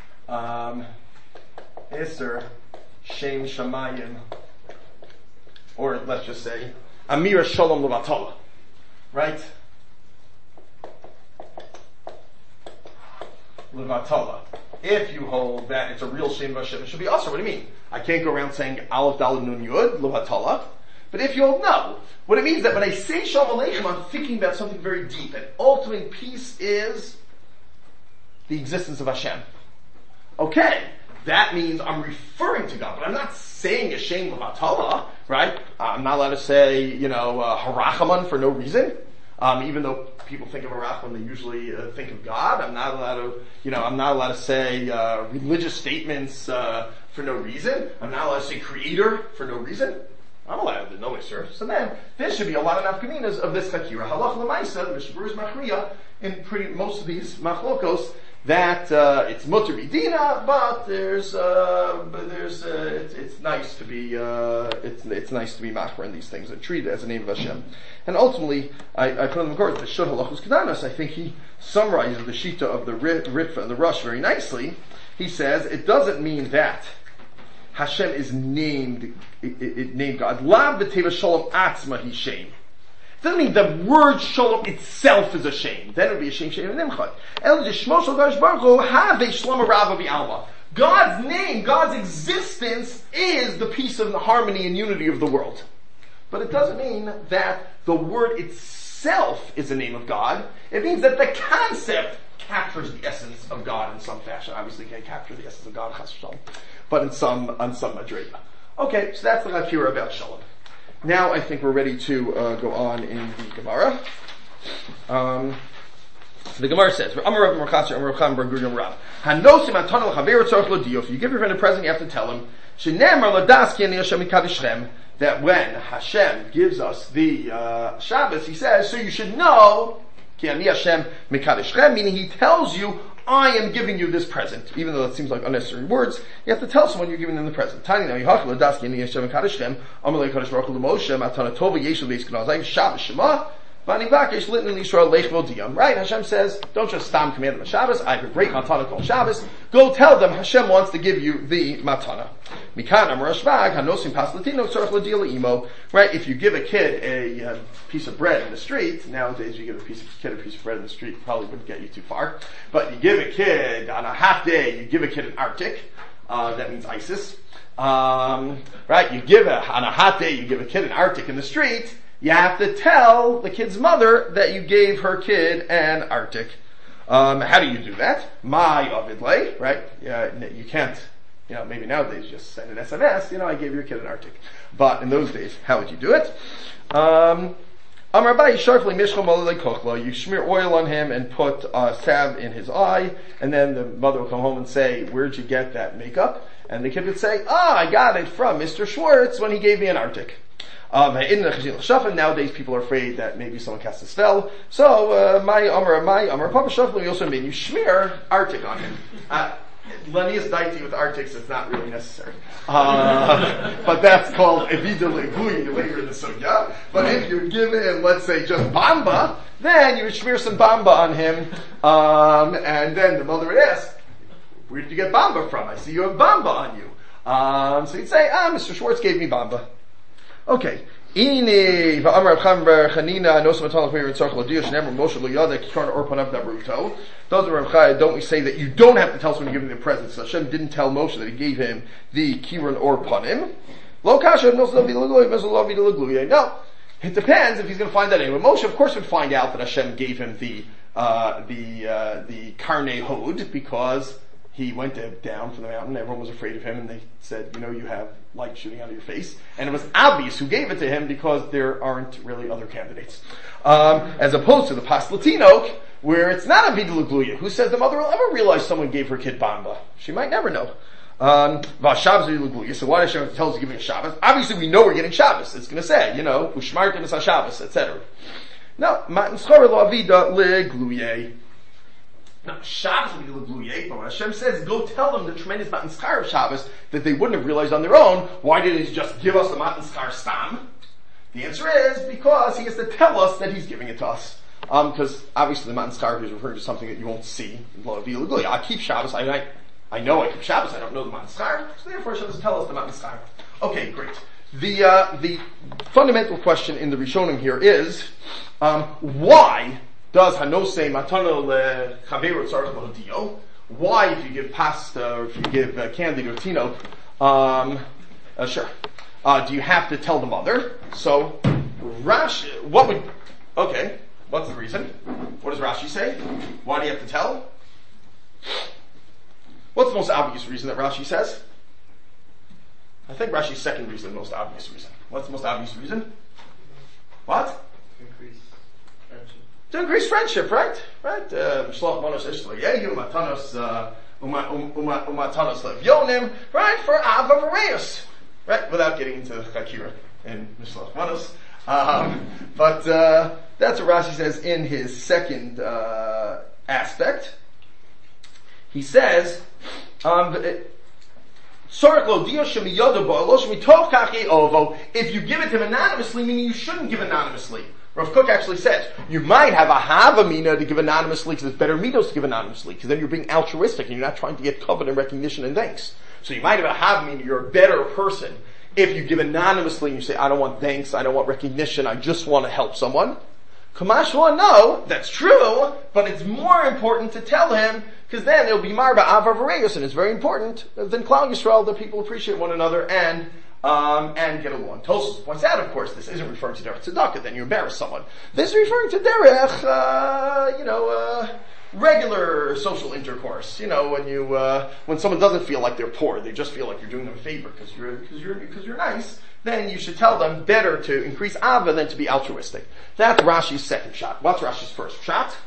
Speaker 1: Um, isser shem shamayim, or let's just say amira shalom levatala, right? Levatala. If you hold that it's a real Shem Vashem, it should be also. What do you mean? I can't go around saying Aleph Daled Nun Yud Levatala. But if you hold no, what it means is that when I say Shalom Aleichem, I'm thinking about something very deep. And ultimate peace is the existence of Hashem. Okay, that means I'm referring to God, but I'm not saying a Shem Levatala, right? I'm not allowed to say, you know, uh, Harachaman for no reason. Um, even though people think of a Rachman, they usually uh, think of God. I'm not allowed to, you know, I'm not allowed to say uh, religious statements uh, for no reason. I'm not allowed to say Creator for no reason. I'm allowed to know it, sir. So then, there should be a lot of nafkaminas of this Chakira. Halach l'maisa, the Mishabur is machriya in pretty most of these machlokos that uh, it's mutter b'dina, but there's uh, but there's uh, it's, it's nice to be uh, it's it's nice to be machmer in these things and treat it as a name of Hashem. And ultimately, I, I put on the Makor the Shul Halachos Kedanos. I think he summarizes the shita of the Ritva and the Rush very nicely. He says it doesn't mean that Hashem is named it, it, it named God. Lav b'teva shalom atzma hi shem. Doesn't mean the word shalom itself is a shame. Then it would be a shame, shame, and nimchad. El Shmo Shel Kadosh Baruch Hu have a shlama rava b'alma. God's name, God's existence is the peace and the harmony and unity of the world. But it doesn't mean that the word itself is the name of God. It means that the concept captures the essence of God in some fashion. Obviously, can't capture the essence of God, chas v'shalom, but in some on some madrega. Okay, so that's the Chakira about shalom. Now I think we're ready to uh, go on in the Gemara. Um, the Gemara says, if you give your friend a present, you have to tell him that when Hashem gives us the uh, Shabbos, he says, so you should know, meaning he tells you, I am giving you this present. Even though that seems like unnecessary words, you have to tell someone you're giving them the present. Tani now, Yachal Daski and Yeshem Kadishem, Amalei Kadosh Baruch Hu Moshe, Matana Tova Yeshu Beis Kanazai Shabbos Shema Right? Hashem says, don't just stam command them on Shabbos. I have a great matana called Shabbos. Go tell them Hashem wants to give you the matana. Right? If you give a kid a uh, piece of bread in the street, nowadays you give a piece of, kid a piece of bread in the street, probably wouldn't get you too far. But you give a kid on a hot day, you give a kid an Arctic. Uh, that means ISIS. Um, right? You give a, on a hot day, you give a kid an Arctic in the street, you have to tell the kid's mother that you gave her kid an Arctic. Um, how do you do that? My Ovidle, right? Yeah, you can't, you know, maybe nowadays you just send an S M S, you know, I gave your kid an Arctic. But in those days, how would you do it? Um, you smear oil on him and put uh, salve in his eye, and then the mother will come home and say, where'd you get that makeup? And the kid would say, ah, I got it from Mister Schwartz when he gave me an Arctic. Um, nowadays people are afraid that maybe someone cast a spell. So, uh, my Amar, my Amar, Papa Shafli, we also made you smear Arctic on him. Uh, Lennius deity with Arctics is not really necessary. Uh, but that's called Evida Legui later in the Sugya. But if you give him, let's say, just Bamba, then you would smear some Bamba on him, um, and then the mother would ask, where did you get Bamba from? I see you have Bamba on you. Um, so you'd say, ah, Mister Schwartz gave me Bamba. Okay. Ini va'amar chamber chanina nosam atal for yitzarch ladiush never moshe lo yada kikar or panav dabruto. Those are Rav don't we say that you don't have to tell someone giving the presents? Hashem didn't tell Moshe that he gave him the kiran or panim. Lo kasha no. It depends if he's going to find that anyway. Moshe, of course, would find out that Hashem gave him the uh, the uh, the karnei hod because he went down from the mountain. Everyone was afraid of him, and they said, you know, you have light shooting out of your face. And it was obvious who gave it to him because there aren't really other candidates. Um, as opposed to the Pas Latinok, where it's not a Vidal Gluya. Who says the mother will ever realize someone gave her kid Bamba? She might never know. Um, so why does Hashem tell us to give it a Shabbos? Obviously we know we're getting Shabbos. It's going to say, you know, Ushmartim is Shabbos, et cetera. No, Matan Schor lo Avida le Gluye. Now, Shabbos will be L'Gluye, but when Hashem says, go tell them the tremendous Matan Schar of Shabbos that they wouldn't have realized on their own, why didn't he just give us the Matan Schar Stam? The answer is because he has to tell us that he's giving it to us. Um, because obviously the Matan Schar is referring to something that you won't see. I keep Shabbos, I, I, I know I keep Shabbos, I don't know the Matan Schar, so therefore Hashem has to tell us the Matan Schar. Okay, great. The, uh, the fundamental question in the Rishonim here is, um, why does Hanose Matana le Chaveru Tzarech L'Hodio? Why, if you give pasta or if you give uh, candy to a tino, um, uh, sure, uh, do you have to tell the mother? So, Rashi, what would, okay, what's the reason? What does Rashi say? Why do you have to tell? What's the most obvious reason that Rashi says? I think Rashi's second reason is the most obvious reason. What's the most obvious reason? What?
Speaker 3: Increase friendship.
Speaker 1: To increase friendship, right? Right? Shlach manos ishlo yehu matanos umatanos levyonim. Right? For Av Avareus. Right? Without getting into Chakira and Shlach manos. Um, but uh, that's what Rashi says in his second uh, aspect. He says, um, it, if you give it to him anonymously, meaning you shouldn't give anonymously. Rav Kook actually says, you might have a havamina to give anonymously because it's better mitos to give anonymously, because then you're being altruistic and you're not trying to get covet and recognition and thanks. So you might have a havamina, you're a better person if you give anonymously and you say, I don't want thanks, I don't want recognition, I just want to help someone. Kamashwa, no, that's true, but it's more important to tell him, because then it'll be marba avar v'reyos, and it's very important than Klal Yisrael that people appreciate one another and um, and get along. Tosfos points out, of course, this isn't referring to derech tzedakah, then you embarrass someone. This is referring to derech, uh, you know, uh, regular social intercourse. You know, when you uh, when someone doesn't feel like they're poor, they just feel like you're doing them a favor because you're because you're because you're nice. Then you should tell them better to increase ava than to be altruistic. That's Rashi's second shot. What's Rashi's first shot?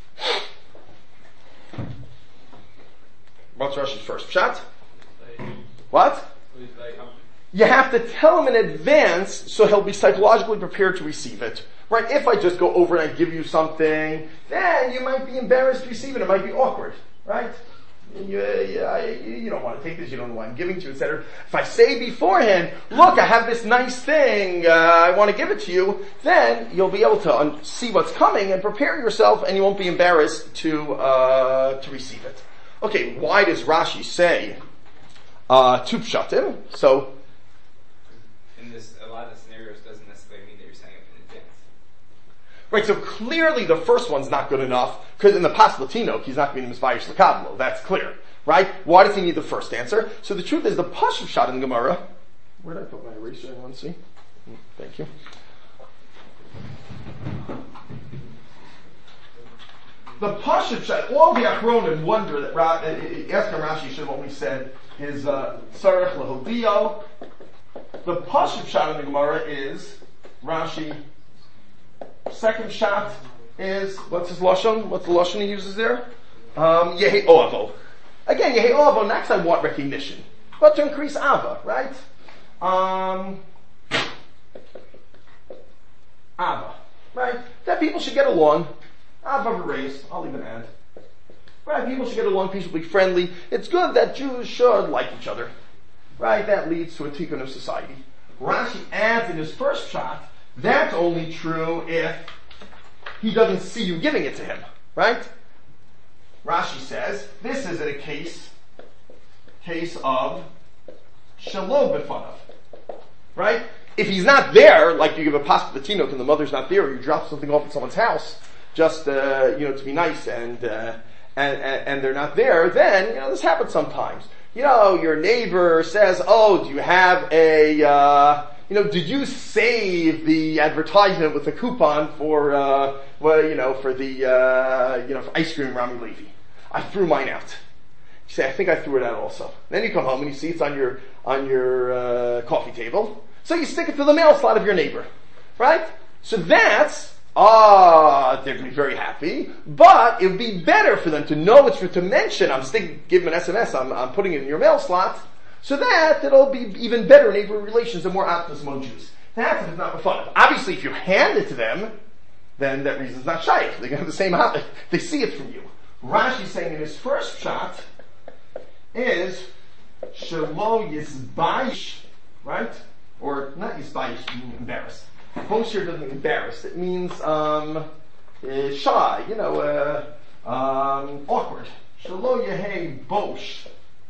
Speaker 1: What's Rashi's first shot? What? You have to tell him in advance so he'll be psychologically prepared to receive it. Right? If I just go over and I give you something, then you might be embarrassed to receive it. It might be awkward. Right? You, you, you don't want to take this, you don't know why I'm giving to you, et cetera. If I say beforehand, look, I have this nice thing, uh, I want to give it to you, then you'll be able to un- see what's coming and prepare yourself, and you won't be embarrassed to uh, to receive it. Okay, why does Rashi say uh, tu pshatim? So,
Speaker 4: in this, a lot of scenarios doesn't necessarily mean that you're saying it in advance.
Speaker 1: right, so clearly the first one's not good enough, because in the Pas Latino, he's not going to be Misvayish L'Kablo, that's clear, right? Why does he need the first answer? So the truth is, the Pashup shot in the Gemara, where did I put my eraser? Anyone see? Thank you. The Pashup shot, all the Achronim wonder that, Ra- uh, ask Rashi should have only said is, uh, Sarech Lehodio. The Pashup shot in the Gemara is, Rashi, second shot is, what's his Lashon? What's the Lashon he uses there? Um, Yehi Oavo. Again, Yehi Oavo, next I want recognition. But to increase Ava, right? Um, Ava, right? That people should get along. Ava race, I'll even add. Right, people should get along, people should be friendly. It's good that Jews should like each other. Right, that leads to a tikkun of society. Rashi adds in his first shot, that's only true if he doesn't see you giving it to him, right? Rashi says, this is a case, case of shalom b'fanav, right? If he's not there, like you give a pasta to Tino and the mother's not there, or you drop something off at someone's house, just, uh, you know, to be nice, and, uh, and, and, and they're not there, then, you know, this happens sometimes. You know, your neighbor says, oh, do you have a, uh, you know, did you save the advertisement with the coupon for, uh, well, you know, for the, uh, you know, for ice cream Rami Levy? I threw mine out. You say, I think I threw it out also. Then you come home and you see it's on your, on your, uh, coffee table. So you stick it to the mail slot of your neighbor. Right? So that's, ah, they're going to be very happy, but it would be better for them to know it's for, to mention, I'm sticking, give them an S M S, I'm, I'm putting it in your mail slot, so that it'll be even better neighborly relations and more optimus among Jews. That's if it's not fun. Obviously, if you hand it to them, then that reason's not shaykh. They're going to have the same, they see it from you. Rashi's saying in his first shot is Shelo Yisbaish, right? Or not Yisbaish, meaning embarrassed. Bosh here doesn't mean embarrassed. It means um, uh, shy, you know, uh, um, awkward. Shelo Yehei Bosh.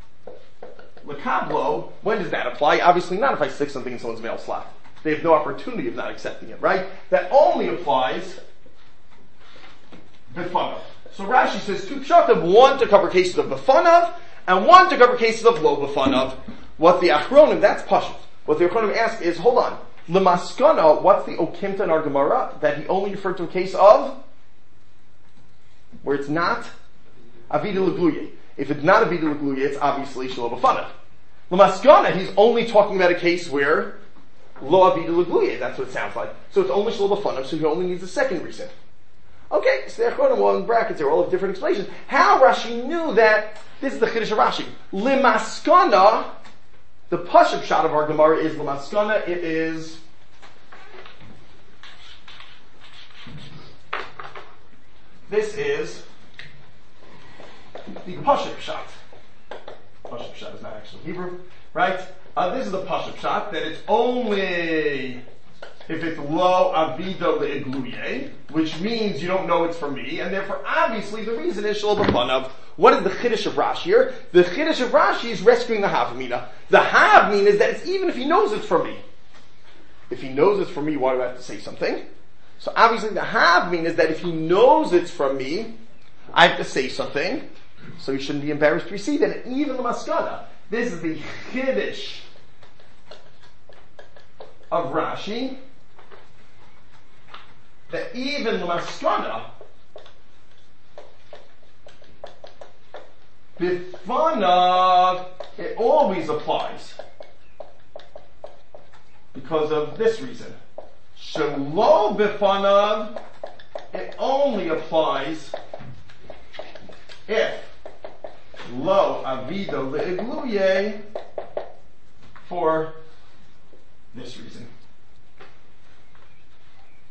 Speaker 1: L'kablo, when does that apply? Obviously not if I stick something in someone's mail slot. They have no opportunity of not accepting it, right? That only applies b'fanav. So Rashi says two pshatim, one to cover cases of b'fanav, and one to cover cases of lo b'fanav. What the Achronim, that's pashut. What the Achronim ask is, hold on, l'maskana, what's the okimta in our Gemara that he only referred to a case of where it's not avida l'gluye? If it's not avida l'gluye, it's obviously shelo b'fanav. L'maskana, he's only talking about a case where lo avida l'gluye, that's what it sounds like. So it's only shelo b'fanav, so he only needs a second reason. Okay, so the Achronim, well, in brackets, they all have different explanations. How Rashi knew that, this is the Chiddush of Rashi. L'maskana, the Pashup shot of our Gemara is l'maskana, it is this is the Pashup shot. Pashup shot is not actually Hebrew, right? Uh, this is the Pashup shot, that it's only if it's lo avida le'egluye, which means you don't know it's for me, and therefore obviously the reason is shelo b'fanav. What is the Chiddush of Rashi here? The Chiddush of Rashi is rescuing the Havamina. The Havamina is that it's even if he knows it's for me. If he knows it's for me, why do I have to say something? So obviously the Havamina is that if he knows it's from me, I have to say something, so he shouldn't be embarrassed to receive it. And even the Maskana, this is the Chiddush of Rashi, that even the Maskana, b'fanav, it always applies. Because of this reason. Shelo b'fanav, it only applies if lo avida le'egluye, for this reason.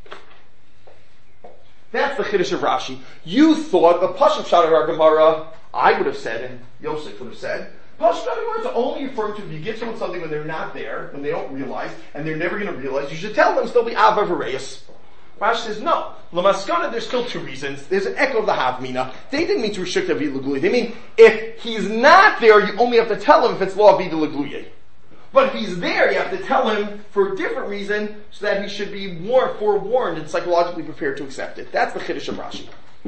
Speaker 1: That's the Chiddush of Rashi. You thought the Pashup shot of our Gemara I would have said, and Yosef would have said, Pashut words are only referring to if you give someone something when they're not there, when they don't realize, and they're never going to realize, you should tell them still the Ava Vareus. Rashi says, no. Lamaskana, there's still two reasons. There's an echo of the Havmina. They didn't mean to restrict Avi L'Gluye. They mean, if he's not there, you only have to tell him if it's law Avi L'Gluye. But if he's there, you have to tell him for a different reason, so that he should be more forewarned and psychologically prepared to accept it. That's the Chiddush of Rashi.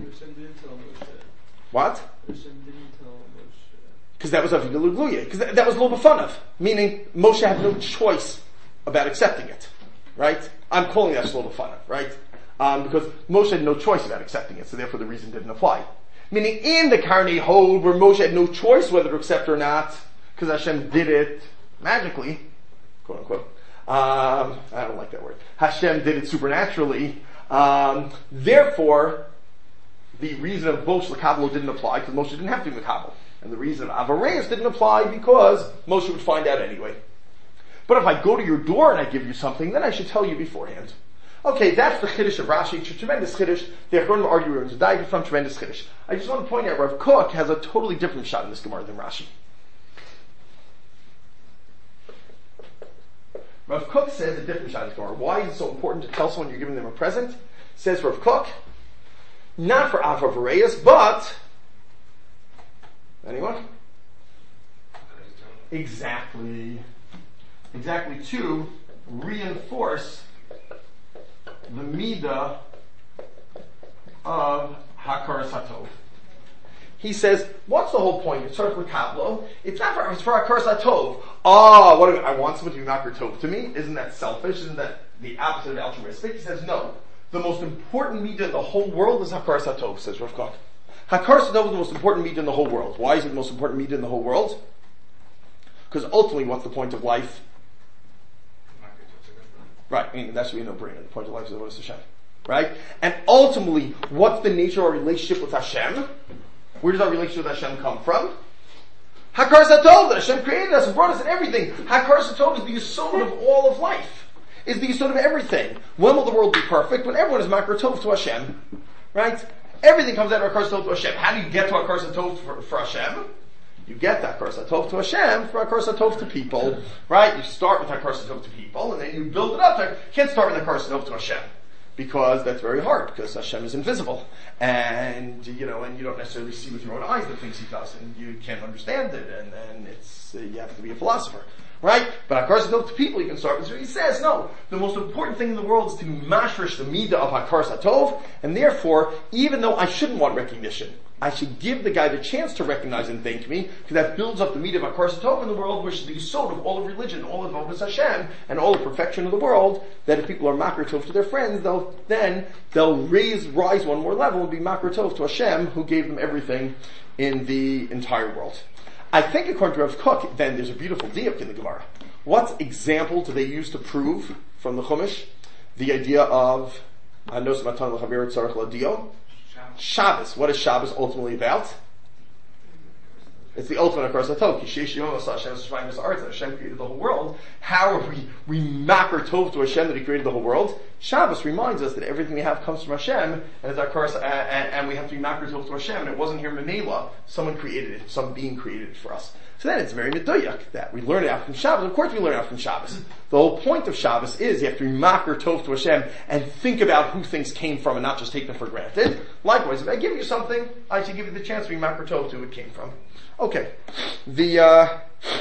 Speaker 1: What? Because that was Avi L'Gluye. Because that, that was Lo B'fanav. Meaning, Moshe had no choice about accepting it. Right? I'm calling that Lo B'fanav, right? Um, because Moshe had no choice about accepting it, so therefore the reason didn't apply. Meaning, in the Karnei Hod, where Moshe had no choice whether to accept or not, because Hashem did it magically, quote unquote. Um, I don't like that word. Hashem did it supernaturally. Um, therefore, the reason of Moshe L'Kablo didn't apply, because Moshe didn't have to be L'Kablo. And the reason of Avareus didn't apply because Moshe would find out anyway. But if I go to your door and I give you something, then I should tell you beforehand. Okay, that's the Chiddush of Rashi. It's a tremendous Chiddush. They're going to argue and to dive from tremendous Chiddush. I just want to point out Rav Kook has a totally different shot in this Gemara than Rashi. Rav Kook says a different shot in this Gemara. Why is it so important to tell someone you're giving them a present? Says Rav Kook, not for Ava Vareus, but anyone? Exactly. Exactly to reinforce the midah of Hakaras HaTov. He says, what's the whole point? It starts with Kablo. It's not for, it's for Hakaras HaTov. Oh, what do I, I want someone to be Makar Tov to me? Isn't that selfish? Isn't that the opposite of altruistic? He says, no. The most important midah in the whole world is Hakaras HaTov, says Rav Kook. Hakaras HaTov is the most important midah in the whole world. Why is it the most important midah in the whole world? Because ultimately, what's the point of life? Right, I mean, that should be a no-brainer. The point of life is what is Hashem. Right? And ultimately, what's the nature of our relationship with Hashem? Where does our relationship with Hashem come from? Hakaras HaTov, that Hashem created us and brought us in everything. Hakaras HaTov is the yesod of all of life. Is the yesod of everything. When will the world be perfect? When everyone is Makar Tov to Hashem. Right? Everything comes out of Hakaras HaTov to Hashem. How do you get to Hakaras HaTov for, for Hashem? You get that Hakaras HaTov to Hashem for Hakaras HaTov to people, right? You start with Hakaras HaTov to people, and then you build it up. You can't start with Hakaras HaTov to Hashem, because that's very hard, because Hashem is invisible. And, you know, and you don't necessarily see with your own eyes the things He does, and you can't understand it, and then it's, uh, you have to be a philosopher. Right? But Hakaras HaTov to people, you can start with. So he says, no, the most important thing in the world is to mashrish the midah of Hakaras HaTov, and therefore, even though I shouldn't want recognition, I should give the guy the chance to recognize and thank me, because that builds up the midah of Hakaras HaTov in the world, which is the yesod of all of religion, all of Avodas Hashem, and all the perfection of the world, that if people are Makar Tov to their friends, they'll, then they'll raise, rise one more level and be Makar Tov to Hashem, who gave them everything in the entire world. I think according to Rav Kook, then there's a beautiful diuk in the Gemara. What example do they use to prove from the Chumash the idea of Anos Matan L'Chaver Tzarech Ladio? Shabbos. What is Shabbos ultimately about? It's the ultimate Hakaras HaTov. Kishesh Yom Asa Hashem Shvayim V'Sa'aretz. Hashem created the whole world. How are we we Makar Tov to Hashem that He created the whole world? Shabbos reminds us that everything we have comes from Hashem, and it's Hakaras, uh, and, and we have to be Makar Tov to Hashem. And it wasn't here Memela. Someone created it. Some being created it for us. So then it's very meduyak that we learn it out from Shabbos. Of course we learn it out from Shabbos. The whole point of Shabbos is you have to be Makar Tov to Hashem and think about who things came from and not just take them for granted. Likewise, if I give you something, I should give you the chance to be Makar Tov to who it came from. Okay. The, uh,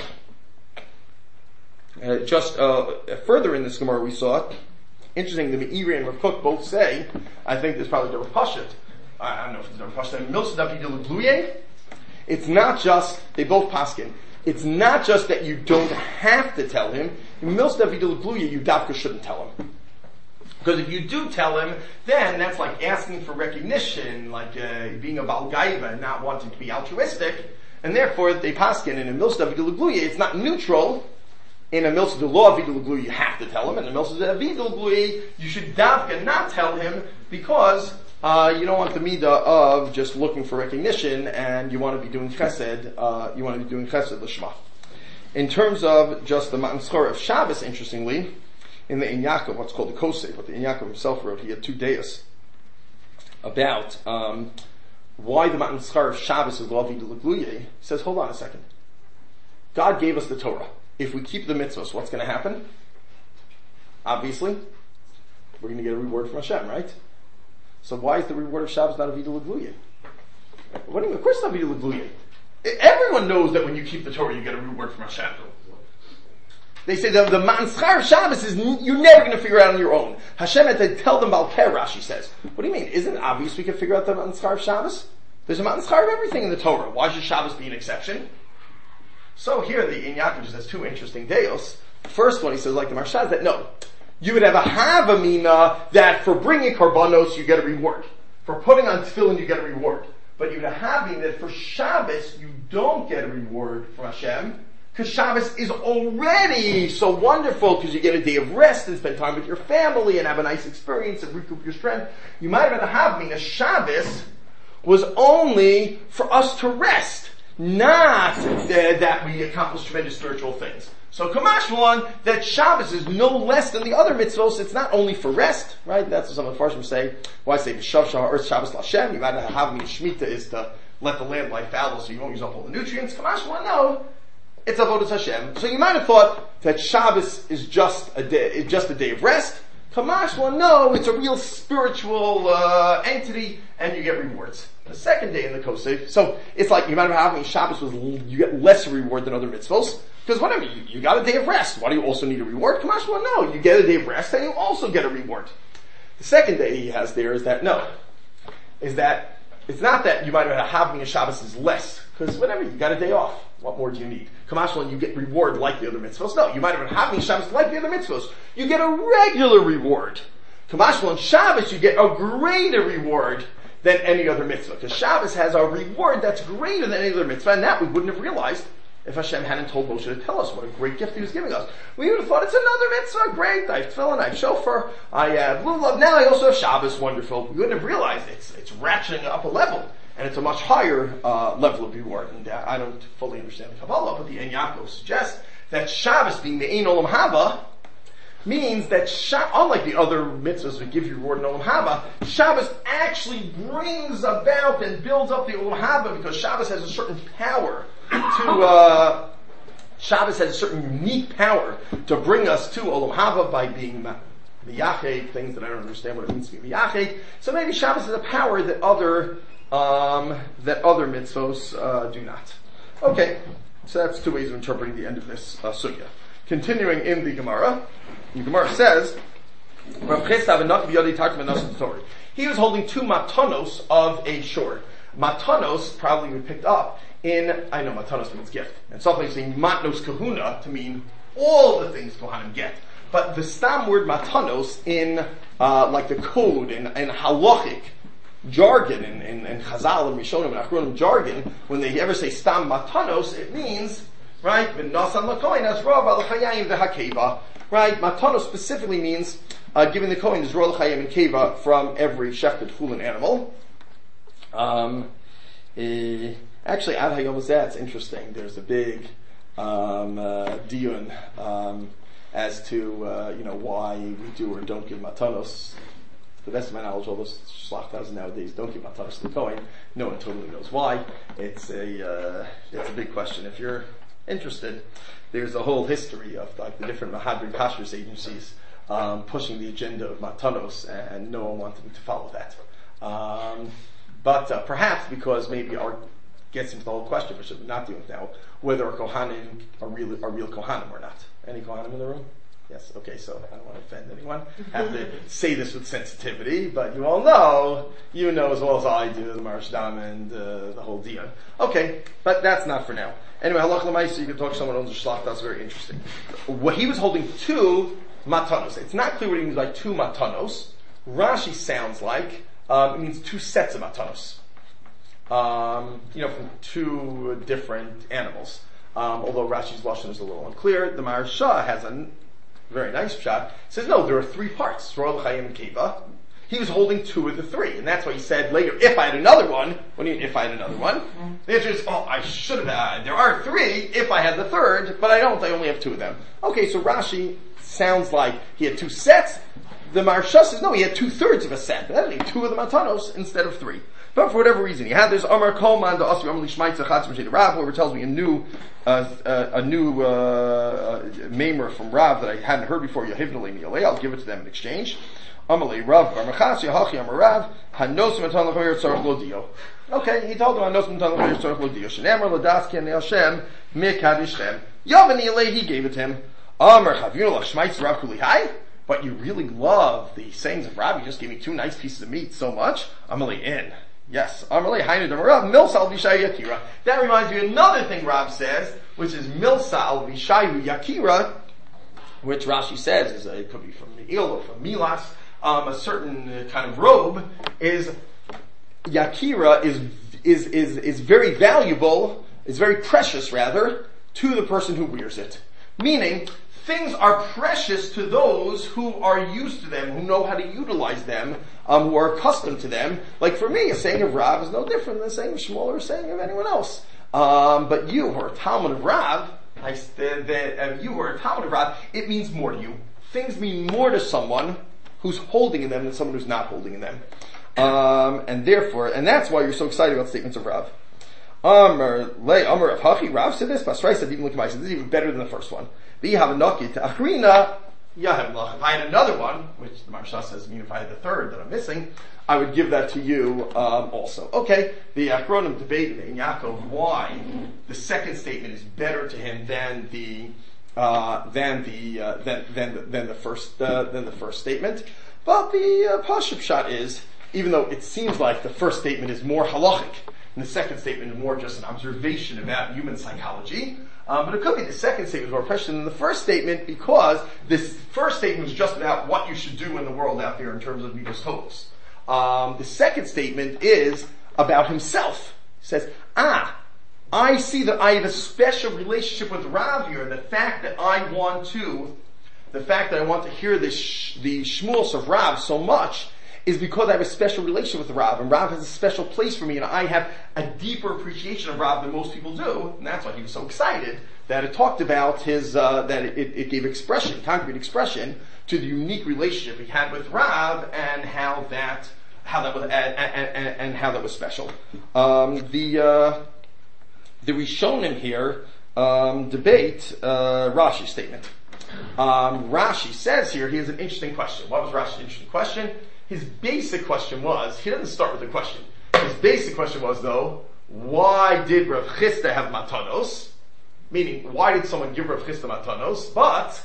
Speaker 1: uh just, uh, further in this Gemara we saw it. Interesting, the Meiri and Rav Kook both say, I think there's probably the Rav Pashut. I, I don't know if it's the Rav Pashut. Milsa David L'Gluye. It's not just, they both paskin, it's not just that you don't have to tell him. In Milsa David L'Gluye, you dafka shouldn't tell him. Because if you do tell him, then that's like asking for recognition, like uh, being a Baal Gaiva and not wanting to be altruistic. And therefore, they paskin, and in Milsa David L'Gluye, it's not neutral. In a Milsa de Law Avidu L'Gluye, you have to tell him. In a Milsa de Avidu L'Gluye, you should dafka not tell him, because uh, you don't want the midah of just looking for recognition, and you want to be doing chesed, uh, you want to be doing chesed l'shma. In terms of just the Matan Schor of Shabbos, interestingly, in the In Yaakov, what's called the Kosei, but the In Yaakov himself wrote, he had two deis about um, why the Matan Schar of Shabbos is Lo Avida L'Gluye, he says, hold on a second. God gave us the Torah. If we keep the mitzvahs, what's going to happen? Obviously, we're going to get a reward from Hashem, right? So why is the reward of Shabbos not Avida L'Gluye? What do you mean? Of course it's not Avida L'Gluye. Everyone knows that when you keep the Torah, you get a reward from Hashem. They say the, the Matan Schar of Shabbos is, you're never going to figure it out on your own. Hashem had to tell them Balker, Rashi says. What do you mean? Isn't it obvious we can figure out the Matan Schar of Shabbos? There's a Matan Schar of everything in the Torah. Why should Shabbos be an exception? So here the in Yaakov just has two interesting deos. First one, he says, like the Maharsha, that no, you would have a Havamina that for bringing Karbanos you get a reward. For putting on tefillin you get a reward. But you would have Havamina that for Shabbos you don't get a reward from Hashem, because Shabbos is already so wonderful because you get a day of rest and spend time with your family and have a nice experience and recoup your strength. You might have had Havamina Shabbos was only for us to rest, not uh, that we accomplish tremendous spiritual things. So Kamash one, that Shabbos is no less than the other mitzvos. It's not only for rest, right? That's what some of the Farshim say. Why say B'shav Shah Earth Shabbos L'Hashem? You might have Havamina Shemitah is to let the land lie fallow so you won't use up all the nutrients. Kamash one, no. It's Avodas Hashem. So you might have thought that Shabbos is just a day, just a day of rest. Kamash one, no, it's a real spiritual uh, entity, and you get rewards. The second day in the Kosef, so it's like you might have having Shabbos was you get less reward than other mitzvos because whatever you, you got a day of rest. Why do you also need a reward? Kamash one, no, you get a day of rest and you also get a reward. The second day he has there is that no, is that it's not that you might have having a Shabbos is less because whatever you got a day off. What more do you need? Kamash one, you get reward like the other mitzvos. No, you might have been having Shabbos like the other mitzvos. You get a regular reward. Kamash one, Shabbos you get a greater reward than any other mitzvah. Because Shabbos has a reward that's greater than any other mitzvah, and that we wouldn't have realized if Hashem hadn't told Moshe to tell us what a great gift he was giving us. We would have thought it's another mitzvah, great, I have tefillin, I have shofar, I have lulav, now I also have Shabbos, wonderful. We wouldn't have realized it's, it's ratcheting up a level. And it's a much higher uh, level of reward. And uh, I don't fully understand the Kabbalah, but the En Yaakov suggests that Shabbos being the Ein Olam Haba means that, Sha- unlike the other mitzvahs that give you reward in Olam Haba, Shabbos actually brings about and builds up the Olam Haba because Shabbos has a certain power to, uh, Shabbos has a certain unique power to bring us to Olam Haba by being miyached, things that I don't understand what it means to be miyached. So maybe Shabbos has a power that other Um, that other mitzvos uh, do not. Okay, so that's two ways of interpreting the end of this uh, sugya. Continuing in the Gemara, the Gemara says, he was holding two matanos of a shore. Matanos probably we picked up in, I know matanos means gift, and something saying matnos kahuna to mean all the things Kohanim get. But the stam word matanos in uh, like the code in, in halachic jargon and in, in, in Chazal and Rishonim and Achronim jargon, when they ever say stam matanos, it means right. V'nasan lakoin as rav al chayim v'hakeva. Right. Matanos specifically means uh, giving the kohen is rav al chayim and keva from every shechted chulin animal. Um, eh, actually, ad hayom hazeh, it's interesting. There's a big um, uh, diun um, as to uh, you know why we do or don't give matanos. To the best of my knowledge, all those shlachtas nowadays don't give matanos to the kohen. No one totally knows why. It's a uh, it's a big question. If you're interested, there's a whole history of like the different Mahadri Kashrus agencies um, pushing the agenda of matanos, and no one wanted to follow that. Um, but uh, perhaps because maybe our gets into the whole question, which we're not dealing with now, whether our kohanim are real are real kohanim or not. Any kohanim in the room? Yes, okay, so I don't want to offend anyone. I have to say this with sensitivity, but you all know, you know as well as I do, the Marishdam and uh, the whole Dion. Okay, but that's not for now. Anyway, halach l'maisa, you can talk to someone who owns a shlach, that's very interesting. What he was holding two matanos. It's not clear what he means by two matanos. Rashi sounds like, um, it means two sets of matanos. Um, you know, from two different animals. Um, although Rashi's lashon is a little unclear, the Maharsha has a very nice pshat. Says no, there are three parts. Royal Chayim and Kiva. He was holding two of the three, and that's why he said later, if I had another one, what do you mean if I had another one? The answer is, oh, I should have had, there are three if I had the third, but I don't, I only have two of them. Okay, so Rashi sounds like he had two sets. The Maharsha says no, he had two thirds of a set. That means two of the matanos instead of three. But for whatever reason, he had this Amar Kolman the Asri Amali Shmaitza Chatz Moshe Rav, whoever tells me a new uh, uh, a new uh, uh, maimer from Rav that I hadn't heard before, Yehivnali Mialei, I'll give it to them in exchange. Amalei Rav Garmachas Yahachi Amar Rav Hanos Matan Lachoyer Tzarech Lodio. Okay, he told him Hanos Matan Lachoyer Tzarech Lodio. Shenamar Ladaski and Hashem Mikadishem. Yavani Alei, he gave it to him. Amar Chavunalach Shmaitz Rav Kulihai. But you really love the sayings of Rav. You just gave me two nice pieces of meat so much. Amalei in. Yes. Amalei Hainu Damarav Milsal Vishayu Yakira. That reminds me of another thing Rav says, which is Milsal Vishayu Yakira, which Rashi says is a, it could be from Me'il or from Milas. Um, a certain kind of robe is Yakira is is is is very valuable, is very precious rather, to the person who wears it. Meaning, things are precious to those who are used to them, who know how to utilize them, um, who are accustomed to them. Like for me, a saying of Rav is no different than a saying of Shmuel or a saying of anyone else. Um, but you who are a Talmud of Rav, I, the, the, uh, you who are a Talmud of Rav, it means more to you. Things mean more to someone who's holding in them than someone who's not holding in them. Um, and therefore, and that's why you're so excited about statements of Rav. Amar le Amar of Hachi, Rav said this, Pasrai said even look at my, this is even better than the first one. If I had another one, which the Maharsha says, I mean, if I had the third that I'm missing, I would give that to you um, also. Okay, the Achronim debate in Yaakov why the second statement is better to him than the uh, than the uh, than than the, than the first uh, than the first statement. But the uh, Pashup shot is, even though it seems like the first statement is more halachic, and the second statement is more just an observation about human psychology. Um, but it could be the second statement is more precious than the first statement because this first statement was just about what you should do in the world out there in terms of midos tovos. Um, the second statement is about himself. He says, ah, I see that I have a special relationship with Rav here. The fact that I want to, the fact that I want to hear the sh- the shmuels of Rav so much is because I have a special relationship with Rav, and Rav has a special place for me, and I have a deeper appreciation of Rav than most people do, and that's why he was so excited that it talked about his, uh, that it, it gave expression, concrete expression, to the unique relationship he had with Rav, and how that, how that was, and, and, and how that was special. Um, the, uh, the Rishonim here, um, debate, uh, Rashi's statement. Um, Rashi says here, he has an interesting question. What was Rashi's interesting question? His basic question was, he doesn't start with the question. His basic question was though, why did Rav Chisda have matanos? Meaning, why did someone give Rav Chisda matanos? But,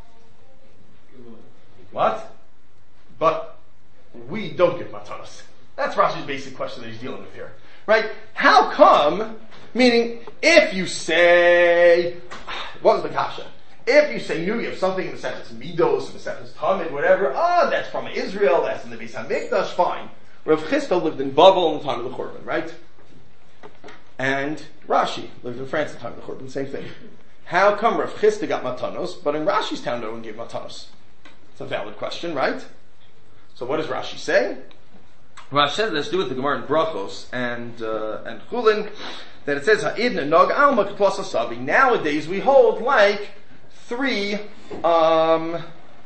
Speaker 1: what? But, we don't give matanos. That's Rashi's basic question that he's dealing with here. Right? How come, meaning, if you say, what was the kasha? If you say, you have something in the sentence midos, in the sentence tamid, whatever, oh, that's from Israel, that's in the Beis HaMikdash, fine. Rav Chisda lived in Babel in the time of the Churban, right? And Rashi lived in France in the time of the Churban, same thing. How come Rav Chisda got matanos, but in Rashi's town no one gave matanos? It's a valid question, right? So what does Rashi say? Rashi says, let's do with the Gemara in Brachos and, uh, and Chulin, that it says, Ha'idna nog alma k'twas asavi. Nowadays we hold like three, um,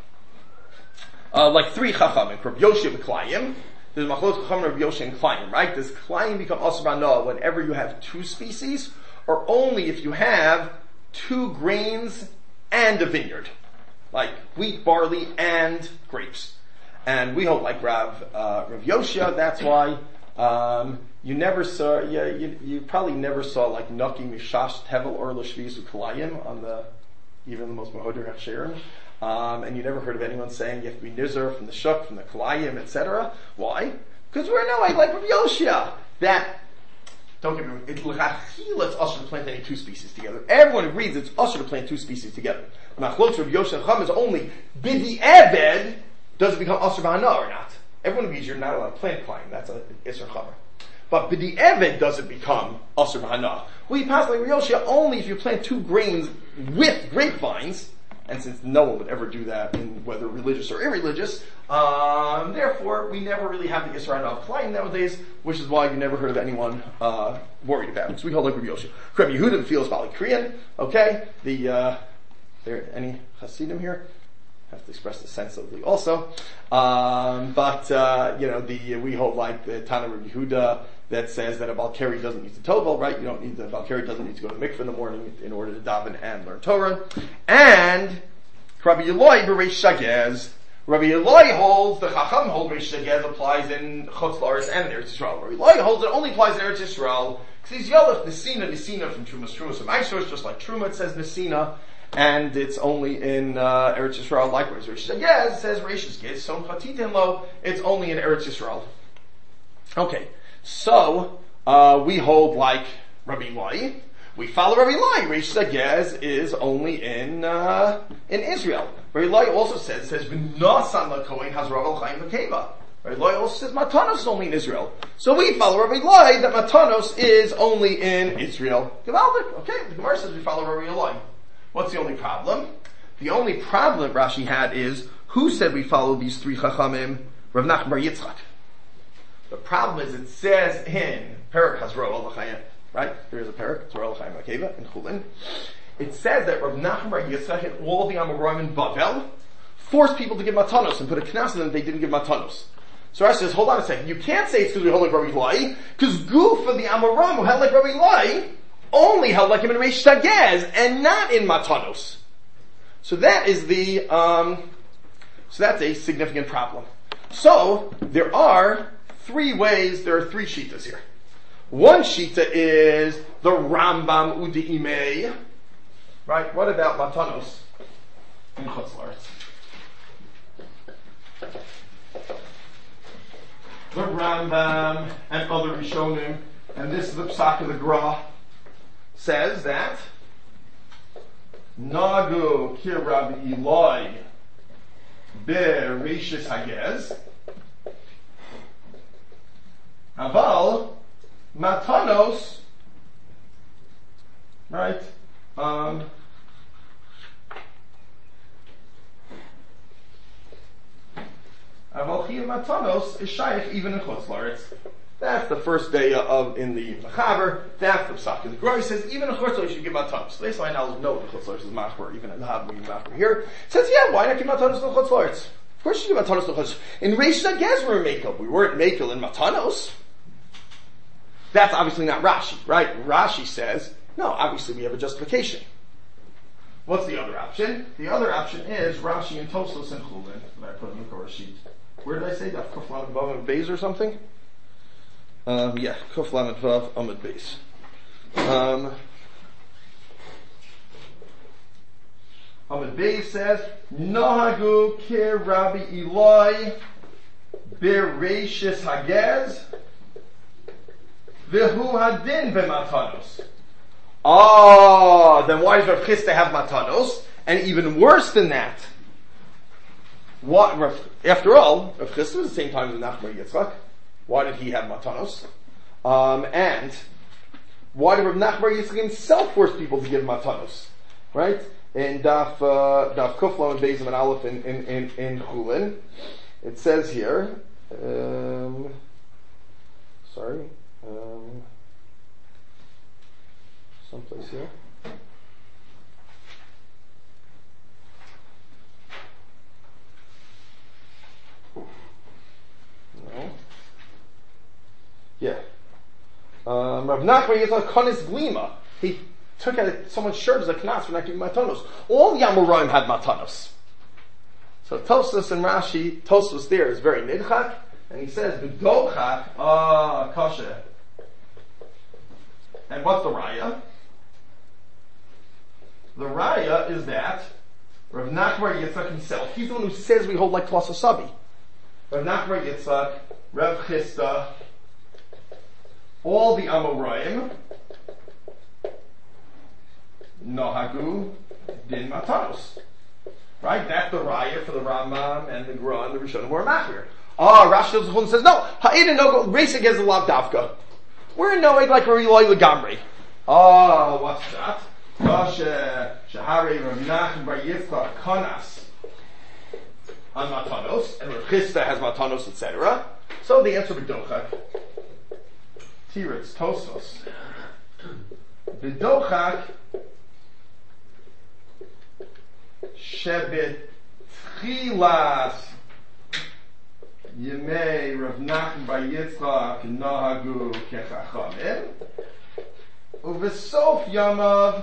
Speaker 1: uh, like three chachamim, Rav Yoshi and Klayim. There's machlot chachamim Rav Yoshi and Klayim, right? Does Klayim become asur b'hana whenever you have two species, or only if you have two grains and a vineyard, like wheat, barley, and grapes? And we hold like Rav uh, Rav Yoshia. That's why um, you never saw, yeah, you, you probably never saw like Naki Mishash Tevel or Lashvizu Klayim on the even the most Mahodir Hachsherim. Um, and you never heard of anyone saying you have to be Nizar from the Shuk, from the Kalayim, et cetera. Why? Because we're no, I like Rav Yoshia. That, don't get me wrong, it's L'chachila, it's usher to plant any two species together. Everyone agrees it's usher to plant two species together. Machlot Rav Yoshia and Chum is only, Bidi Eved, does it become usher b'hana or not? Everyone agrees you're not allowed to plant Kalayim. That's a Isser Chamer. But B'di Eved doesn't become Asur B'hana. We pass like Yoshia only if you plant two grains with grapevines, and since no one would ever do that, in whether religious or irreligious, um, therefore we never really have the Yisrael of Kalayim nowadays, which is why you never heard of anyone uh, worried about it. So we hold like Rabbi Yoshia. Rabbi Yehuda feels Bali Korean. Okay, the uh, there any Hasidim here? Have to express the sensitively also. Um, but, uh, you know, the, we hold like the Tana Rabbi Yehuda, that says that a Balkari doesn't need to tovel, right? You don't need the Balkari doesn't need to go to the mikveh in the morning in order to daven and learn Torah. And Rabbi Eloi b'Reish Shagez, Rabbi Eloi holds the Chacham hold Reish Shagez applies in Chutz La'aretz and in Eretz Yisrael. Rabbi Eloi holds it only applies in Eretz Yisrael because he's Yalef Nesina Nesina from Trumas Trumas from Eisros, just like Truma it says Nesina, and it's only in uh, Eretz Yisrael. Likewise, Reish Shagez says Reish Shagez Son Chatitin Lo. It's only in Eretz Yisrael. Okay. So, uh, we hold like Rabbi Eloi. We follow Rabbi Eloi. Reish Shagez is only in, uh, in Israel. Rabbi Eloi also says, says, V'nasan l'kohen has Rav al-Chaim v'keva. Rabbi Eloi also says, Matanos is only in Israel. So we follow Rabbi Eloi that Matanos is only in Israel. Gevaldik. Okay, the Gemara says we follow Rabbi Eloi. What's the only problem? The only problem Rashi had is, who said we follow these three Chachamim? Rav Nachman bar Yitzchak. The problem is it says in Perak Hazro al Chayim, right? There is a Perak, Hazro al Chayim Akeva in Chulin. It says that Rav Nachman bar Yitzchak and all the Amoraim in Bavel forced people to give matanos and put a knas on them they didn't give matanos. So Rashi says, hold on a second, you can't say it's because we hold like Rabbi Eloi, because Guf of the Amoraim who held like Rabbi Eloi only held like him in Reish Shagez and not in matanos. So that is the, um, so that's a significant problem. So, there are three ways, there are three shitas here. One shita is the Rambam Udi Imei. Right? What about Matanos in Chutz La'aretz? The Rambam and other Rishonim, and this is the Psak of the Gra, says that Nagu Kir Rabbi Eloi Be'Reishis Hagez Aval Matanos, right? Um, Aval Chiyuv Matanos is shaykh even in Chutz La'aretz. That's the first day of in the Mechaber. That's the Psak. The Gemara says even in Chutz La'aretz you should give matanos. So they now know the Chutz La'aretz is machmer, even in the Haber machmer here. It says yeah, why not give matanos in Chutz La'aretz? Of course you give matanos in Chutz. In Reish Shagez we're makel. We weren't makel in matanos. That's obviously not Rashi, right? Rashi says no. Obviously we have a justification. What's the other option? The other option is Rashi and Tosfos and Chulin that I put in the Korah sheet. Where did I say that? Kuf Lamed Vav Amud Beis or something? Um, yeah, Kuf Lamed Vav Amud Beis. Um, Amud Beis says, Nahagu Kir Rabbi Eloi Bereishis Hagez V'hu Hadin B'Matanos. Oh, then why does Rav Chisda have Matanos? And even worse than that, what, after all, Rav Chisda was the same time as Nachman bar Yitzchak. Why did he have matanos? Um, and why did Rav Nachman bar Yitzchak himself force people to give matanos? Right? In Daf uh, Daf Kuf Lamed Beis and Aleph in in in, in Chulin, it says here. Um, sorry, um, someplace here. No. Yeah. Um, Rav Nachman bar Yitzchak Konis Glima. He took out someone's shirt as a knas for not giving matanos. All the Amoraim had matanos. So Tosfos and Rashi, Tosfos there is very nidchak, and he says b'dochak ah kasha. And what's the raya? The raya is that Rav Nachman bar Yitzchak himself, he's the one who says we hold like Klas Asabi. Rav Nachman bar Yitzchak, Rav Chisda, all the Amoraim, Nohagu din matanos. Right? That's the raya for the Rambam and the Gra and the Rishonim who are machmir. Ah, Rashi Chulin says, no, ha'eda no go, race against the lav davka. We're knowing like Rabbi Eloi legamri. Ah, what's that? Shehare Rav Nachman bar Yitzchak kanas on matanos, and Rav Chisda has matanos, et cetera. So the answer b'dochak. Tiritz, Tosfos. B'dochak shebet tchilas Yemei Rav Nachman bar Yitzchak nahagu kechachamim. Uvesof yamav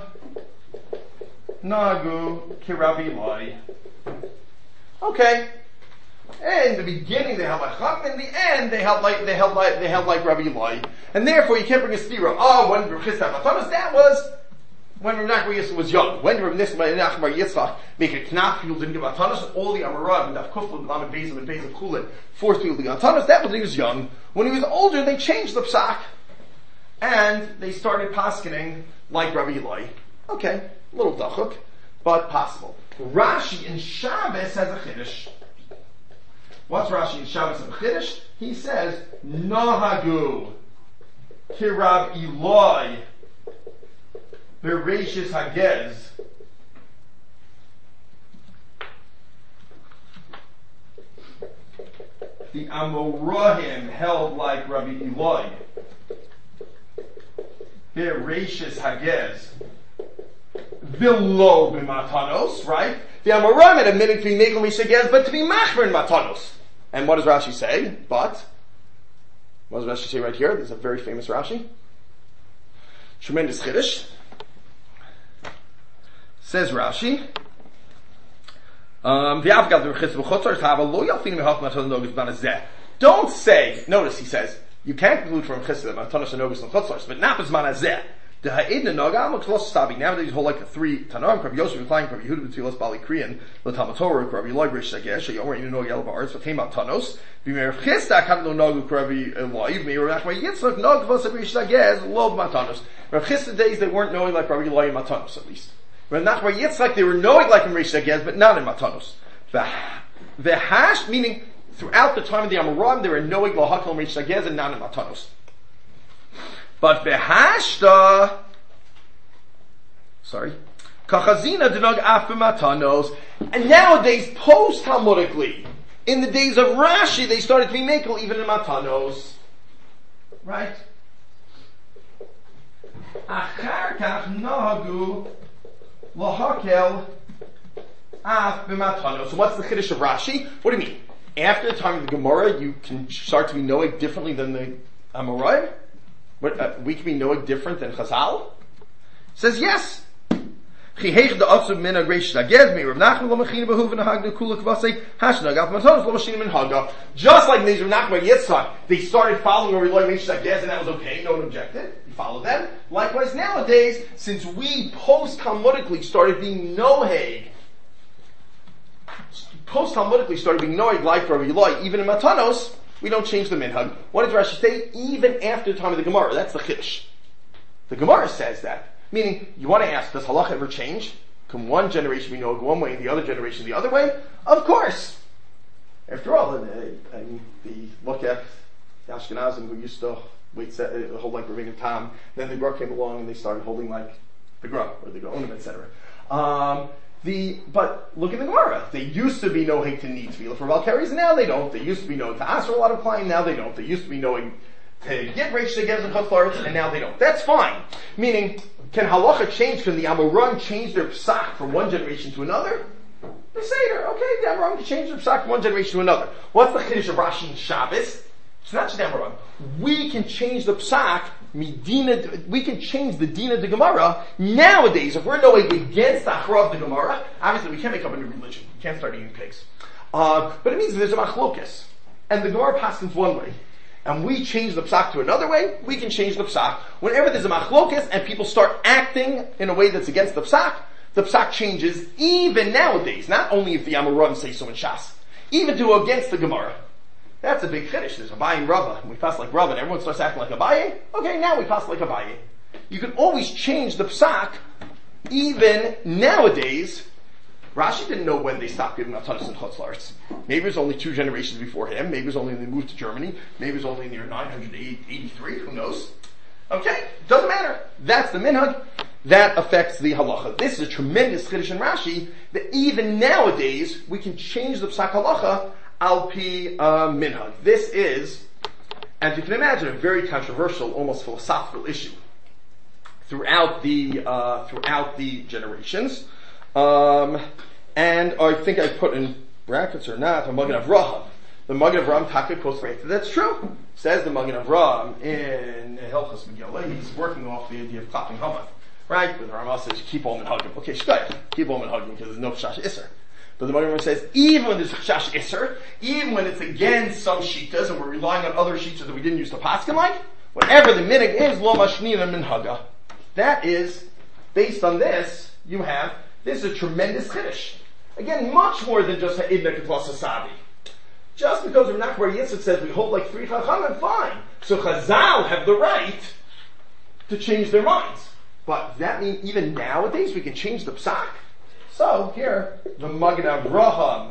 Speaker 1: nahagu kirabi Eloi. Okay. In the beginning they held like Chacham, in the end they held like they held like they held like Rabbi Eloi, and therefore you can't bring a stira. Oh, when Rav Chisda Matanos, that was when Rav Nachman bar Yitzchak was young. When Rav Nachman bar Yitzchak make a knaf field didn't give Matanos, all the Amoraim and the Kufla and Lamed Beis and Beis of Chulin forced people to give Matanos. That was when he was young. When he was older, they changed the psak and they started paskening like Rabbi Eloi. Okay, a little dachuk, but possible. Rashi in Shabbos has a chiddush. What's Rashi in Shabbos and Chiddush? He says, Nahagu Kirab Eloi Bereshis Hagez. The Amoraim held like Rabbi Eloi. Bereshis Hagez. Vilo b'matanos, right? The Amoraim had admitted to be Megal Mishagez, but to be Machmer in Matanos. And what does Rashi say? But, what does Rashi say right here? There's a very famous Rashi. Tremendous Chiddush. Says Rashi, um, don't say, notice he says, you can't conclude from Chesed Matanos and Nogus and Chutzlars, but not B'zman Hazeh. The Ha'idna Nogam looks close to stopping. Nowadays, you hold like the three Tanaim, Rabbi Yosef, implying Rabbi Yehuda, B'tfilas, Bali Kriyan, L'Talmud Torah, Rabbi Eloi, Rish Sagesh, Yomer, you know, Yel Ba'aretz, V'chem Al Tanos, B'mer Chisda, Kadlo Nogu, Rabbi Eloi, B'mer Rachma Yitzchak, Nog, V'as, Rish Sagesh, Lo Matanos. Rav Chisda days, they weren't knowing like Rabbi Eloi in Matanos, at least. Rav Nachman Yitzchak, they were knowing like in Rish Sagesh, but not in Matanos. The Hash, meaning, throughout the time of the Amoraim, they were knowing L'Hakal and Rish Sagesh, and not in Matanos. But the Hashda, Sorry. Kachazina denog afimatanos. And nowadays, post-Talmudically, in the days of Rashi, they started to be makel even in Matanos. Right? Achar kach nahagu lahakel af b'matanos. So what's the chiddush of Rashi? What do you mean? After the time of the Gemara, you can start to be knowing differently than the Amoraim? What, uh, we can be knowing different than Chazal? Says yes. Just like in these Rav Nachman Yitzchak, they started following Rabbi Eloi Meish Shagez, and that was okay, no one objected. You follow them. Likewise nowadays, since we post-Talmudically started being noheg, post-Talmudically started being noheg like Rabbi Eloi, even in Matanos, we don't change the minhag. What does Rashi say? Even after the time of the Gemara. That's the chiddush. The Gemara says that. Meaning, you want to ask, does halakha ever change? Can one generation be noheg one way and the other generation the other way? Of course! After all, the, I mean, the look at the Ashkenazim who used to wait, uh, hold like Rabbeinu Tam, then the Gra came along and they started holding like the Gra, or the Gaonim, et cetera. Um, the, but look at the Gemara. They used to be noheg to need tefillah for Valkyries, and now they don't. They used to be knowing to ask for a lot of climbing, now they don't. They used to be knowing to get rich to get the Chutz, and now they don't. That's fine. Meaning, can halacha change? Can the Amoraim change their psak from one generation to another? The Seder, okay, the Amoraim can change their psak from one generation to another. What's the chiddush of Rashi and Shabbos? It's not just Amoraim. We can change the psak, midina, we can change the dina de Gemara. Nowadays, if we're knowing against the achra of the Gemara, obviously we can't make up a new religion. We can't start eating pigs. Uh, but it means there's a machlokas. And the Gemara paskins one way. And we change the psak to another way, we can change the psak. Whenever there's a machlokas and people start acting in a way that's against the psak, the psak changes even nowadays. Not only if the Amoraim say so in Shas, even to go against the Gemara. That's a big chiddush. There's Abaye and Rava, and we pass like Rava, and everyone starts acting like Abaye. Okay, now we pass like Abaye. You can always change the psak, even nowadays. Rashi didn't know when they stopped giving Matanos and Chutzlars. Maybe it was only two generations before him. Maybe it was only when they moved to Germany. Maybe it was only in the year nine hundred eighty-three. Who knows? Okay, doesn't matter. That's the minhag. That affects the halacha. This is a tremendous chiddush in Rashi that even nowadays we can change the psak halacha al pi uh, minhag. This is, as you can imagine, a very controversial, almost philosophical issue throughout the uh, throughout the generations. Um, and I think I put in brackets or not, I'm looking at Rahav. The Magen Avraham Taka quotes right. That's true. Says the Magen Avraham in Hilchos Megillah. He's working off the idea of clapping Hamath. Right? With Ramah says, keep home and hug him. Okay, shkayach. Keep home and hug him because there's no Chash Isser. But the Magen Avraham says, even when there's Chash Isser, even when it's against some Shitas and we're relying on other Shitas that we didn't use to paskin like, whatever the minig is, lo mashnina min haga. That is, based on this, you have, this is a tremendous chiddush. Again, much more than just ha'idna ketlas hasabi. Just because Rav Nachman Bar Yitzchak says we hold like three chachamim, fine. So Chazal have the right to change their minds. But does that mean even nowadays we can change the psak? So here, the Magen Avraham,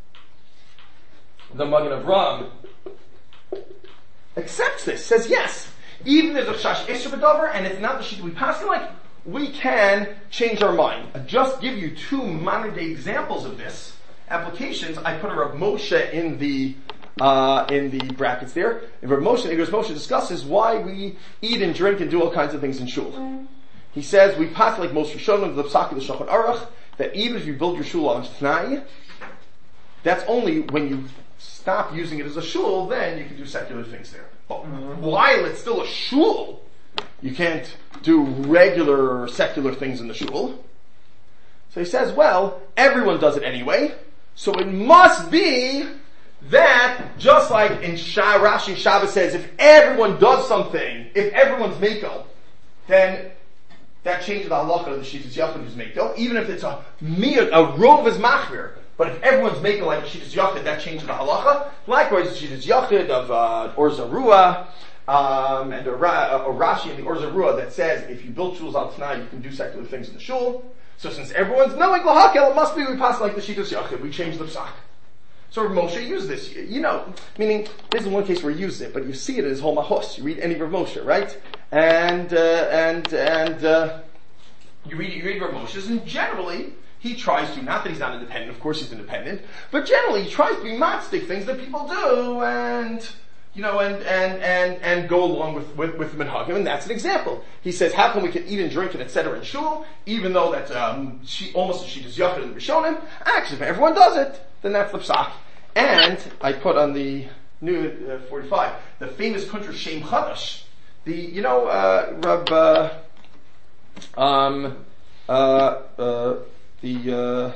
Speaker 1: the Magen Avraham accepts this, says yes, even if there's a Chash Isser B'davar and it's not the sheet we pass like, we can change our mind. I'll just give you two modern day examples of this. Applications, I put a Rav Moshe in the uh, in the brackets there. And Rav Moshe, Igros Moshe discusses why we eat and drink and do all kinds of things in shul. He says we pass like most Rishonim, the Psak of the Shulchan Aruch, that even if you build your shul on Tnai, that's only when you stop using it as a shul, then you can do secular things there. But while it's still a shul, you can't do regular secular things in the shul. So he says, well, everyone does it anyway, so it must be that, just like in Shah, Rashi Shabbos says, if everyone does something, if everyone's Mekel, then that changes the halacha of the Shitas Yachid who's Mekel, even if it's a mir, a rov is machmir. But if everyone's Mekel like a Shitas Yachid, that changes the halacha. Likewise, the Shitas Yachid of uh, Or Zarua, um, and a, a, a Rashi in the Or Zarua that says if you build shuls on Tanai, you can do secular things in the shul. So since everyone's knowing lahakel, it must be we pass like the Shitas Yachid. We change the psak. So Rav Moshe used this, you know, meaning this is one case where he used it, but you see it in his whole mahos. You read any Rav Moshe, right? And uh, and and uh, you read you read Rav Moshe's, and generally he tries to, not that he's not independent, of course he's independent, but generally he tries to be matchstick things that people do, and you know, and and and and go along with with with minhagim, and that's an example. He says, how come we can eat and drink and et cetera in shul, even though that's um, she, almost a Shitas Yachid in the Rishonim? Actually, if everyone does it, then that's the psak. And I put on the new uh, forty-five the famous Kuntra Shem Chadash. The you know uh, Rab uh, um uh uh the uh,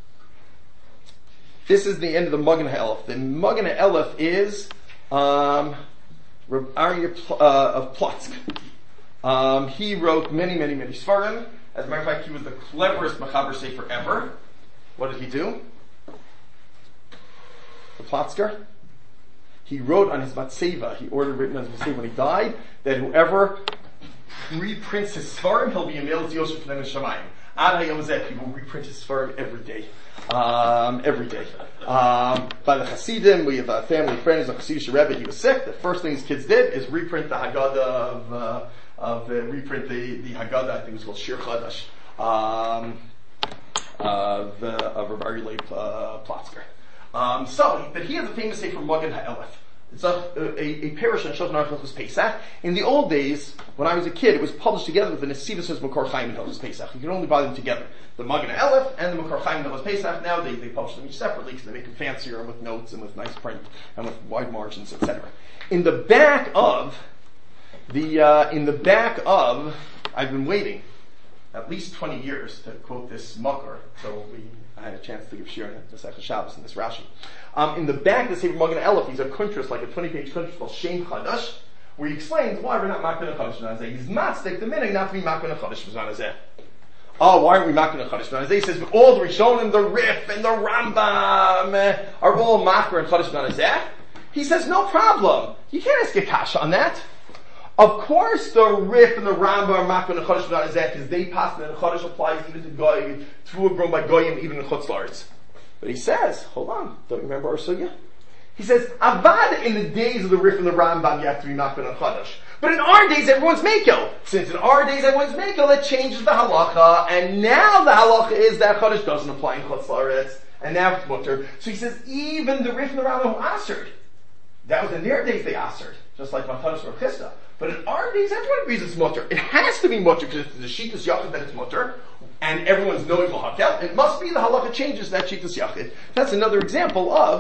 Speaker 1: this is the end of the Magen HaElef. The Magen HaElef is um, Rab Aryeh uh, of Plotsk. Um, he wrote many, many, many Sfarim. As a matter of fact, he was the cleverest Mechaber Sefer ever. What did he do? The Plotzker. He wrote on his Matseva, he ordered written on his Matseva when he died, that whoever reprints his Sfarim, he'll be a male Yosef for them in Shamayim. Ad Hayom Zeh, people reprint his Sfarim every day. Um, every day. Um, by the Hasidim, we have a family friend who's a Hasidic Rebbe, he was sick. The first thing his kids did is reprint the Haggadah of, uh, of uh, reprint the, the Haggadah, I think it was called Shir Chadash, um, of, uh, of Rav Aryeh uh, Plotzker. Um, so, but he has a famous Sefer Magen HaElef. It's a, a, a parish in Shulchan Aruch was Pesach. In the old days, when I was a kid, it was published together with the Nesidus Makor Chaim and Hilchos Pesach. You could only buy them together. The Magen HaElef and the Makor Chaim and Hilchos Pesach, now they, they publish them each separately because they make them fancier and with notes and with nice print and with wide margins, et cetera. In the back of, the, uh, in the back of, I've been waiting at least twenty years to quote this Makor, so we, I had a chance to give Shir in the Masechah Shabbos in this Rashi. Um, in the back of the Sefer Magen HaElef, he's a kuntras, like a twenty-page kuntras called Shem Chadash, where he explains why we're not makbin a Chodesh B'Nazeh. He's matzdik the minhag not to be makbin a Chodesh B'Nazeh. Oh, why aren't we makbin a Chodesh B'Nazeh? He says, but all the Rishonim, the Rif, and the Rambam eh, are all makbin and Chodesh B'Nazeh. He says, no problem. You can't ask a kasha on that. Of course, the Rif and the Rambam are makbin a Chodesh B'Nazeh because they pass that the Chodesh applies even to Goy, food grown by Goyim, even in Chutz La'aretz. But he says, hold on, don't you remember our sugya? He says, Avad in the days of the Rif and the Rambam, you have to be makbin on Chodesh. But in our days, everyone's Mekel. Since in our days, everyone's Mekel, it changes the halacha, and now the halacha is that Chodesh doesn't apply in Chutz La'aretz, and now it's mutter. So he says, even the Rif and the Rambam who answered, that was in their days they answered, just like Matanos or Chisda. But in our days, everyone agrees it's mutter. It has to be mutter because it's the Shitas Yachid that it's mutter, and everyone's knowing lahakel. It must be the halacha changes that Shitas Yachid. That's another example of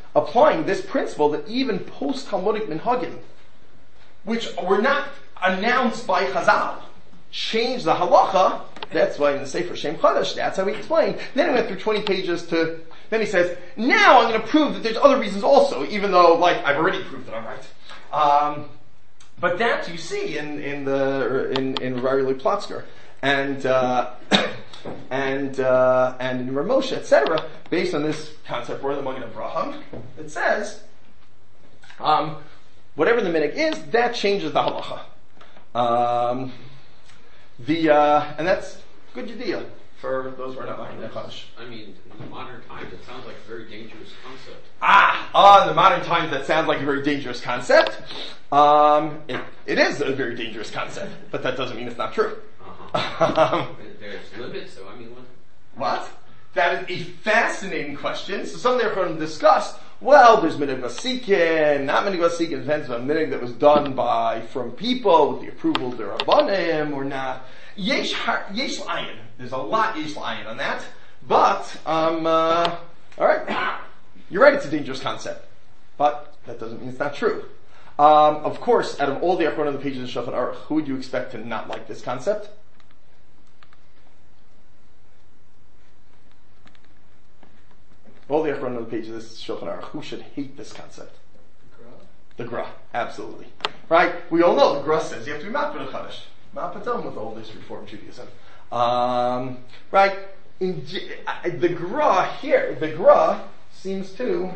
Speaker 1: applying this principle that even post-Talmudic minhagim, which were not announced by Chazal, change the halacha. That's why in the Sefer Shem Chadash, that's how he explained. Then he went through twenty pages to, then he says, now I'm going to prove that there's other reasons also, even though, like, I've already proved that I'm right. Um, but that you see in, in the, in, in Rari Plotzker, and, uh, and, uh, and in Ramosha, et cetera, based on this concept for the Magen Avraham, it says, um, whatever the minhag is, that changes the halacha. Um, the, uh, and that's good idea for those who are not Magen Avraham.
Speaker 2: I mean, in the modern times, it sounds like a very dangerous concept.
Speaker 1: Ah, ah, in the modern times, that sounds like a very dangerous concept. Um, it, it is a very dangerous concept, but that doesn't mean it's not true.
Speaker 2: Uh-huh. There's limits, so I mean, what?
Speaker 1: What? That is a fascinating question. So some they're going to discuss, well, there's minhag vasikin, not minhag vasikin, depends on minhag that was done by, from people with the approval of their rabbanim or not. Yesh, yesh l'ayin. There's a lot yesh l'ayin on that. But, um, uh, alright. You're right, it's a dangerous concept. But that doesn't mean it's not true. Um, of course, out of all the Achron on the pages of Shulchan Aruch, who would you expect to not like this concept? All the Achron on the page of this Shulchan Aruch, who should hate this concept? The Gra. Absolutely. Right? We all know the Gra says you have to be Ma'at B'Chadash. Ma'at B'Tom with all this Reform Judaism. Um, right? In, the Gra here, the Gra seems to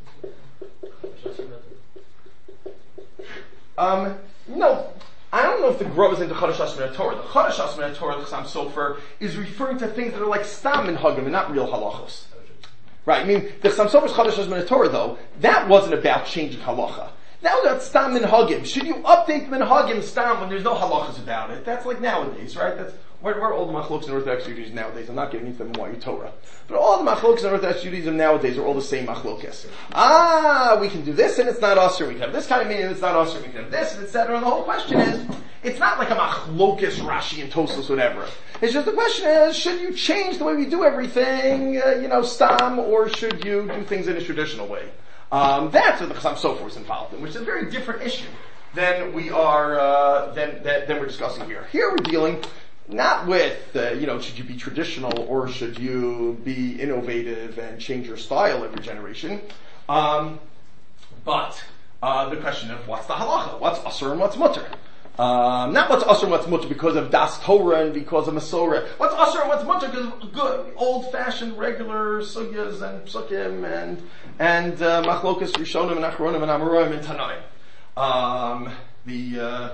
Speaker 1: Um, no, I don't know if the Gra is into Chodesh Hashem Torah. The Chodesh Hashem Torah, the Chassam Sofer, is referring to things that are like Stam and Hagim and not real halachos. Right, I mean, the Chassam Sofer's Chodesh Hashem Torah, though, that wasn't about changing halacha. That was about Stam and Hagim. Should you update the Hagim Stam when there's no halachas about it? That's like nowadays, right? That's where, where all the Machlokes and Orthodox Judaism nowadays. I'm not getting into them in Hawaii Torah. But all the Machlokes and Orthodox Judaism nowadays are all the same Machlokes. Ah, we can do this and it's not usher. We can have this kind of meaning and it's not usher. We can have this and et cetera. And the whole question is, it's not like a Machlokes, Rashi and Tosfos, whatever. It's just the question is, should you change the way we do everything, uh, you know, Stam, or should you do things in a traditional way? Um, that's what the Chassam Sofer is involved in, which is a very different issue than we are, uh, than, than, than we're discussing here. Here we're dealing not with, uh, you know, should you be traditional or should you be innovative and change your style every generation, um, but uh, the question of what's the halacha, what's asur and what's mutter. Um, not what's asur and what's mutter because of das Torah and because of Masorah. What's asur and what's mutter because of good, old-fashioned, regular sugyas and psukim and and uh, machlokas rishonim and achronim and amoraim and tanaim. Um, the uh,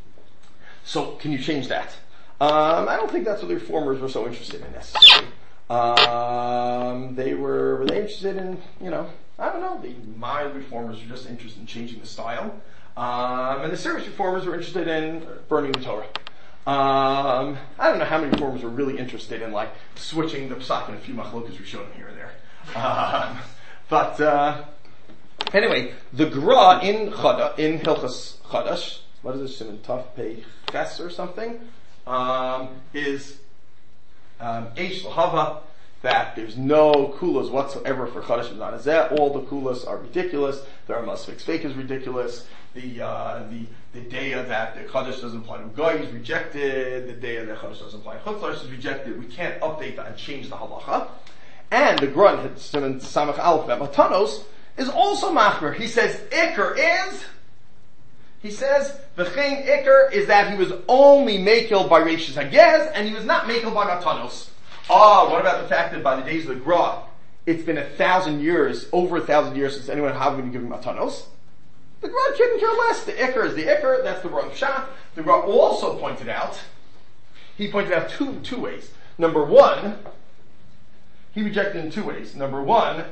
Speaker 1: so can you change that? Um, I don't think that's what the reformers were so interested in necessarily. Um, they were were they interested in, you know, I don't know. The mild reformers were just interested in changing the style. Um, and the serious reformers were interested in burning the Torah. Um, I don't know how many reformers were really interested in like switching the psak and a few machlokas we showed them here and there. Um, but uh, anyway, the Gra in Chada, in Hilchas Chadash, what is this? Simon Tov Pei Ches or something, um, is um, Eish L'Hava, that there's no kulas whatsoever for Chadash and Zanazeh. All the kulas are ridiculous. The Ramas Fake is ridiculous. The, uh, the, the daya that the Chadash doesn't apply to Goy is rejected. The daya that Chadash doesn't apply to Chutzlash is rejected. We can't update that and change the halacha. And the Gra in Samach Aleph Matanos is also machmer. He says Iker is, he says, V'chein Iker is that he was only makil by Reishis Hagez and he was not makil by Matanos. Ah, what about the fact that by the days of the Gra, it's been a thousand years, over a thousand years since anyone had been given Matanos? The Gra couldn't care less. The Iker is the Iker, that's the wrong shot. The Gra also pointed out, he pointed out two, two ways. Number one, he rejected in two ways. Number one,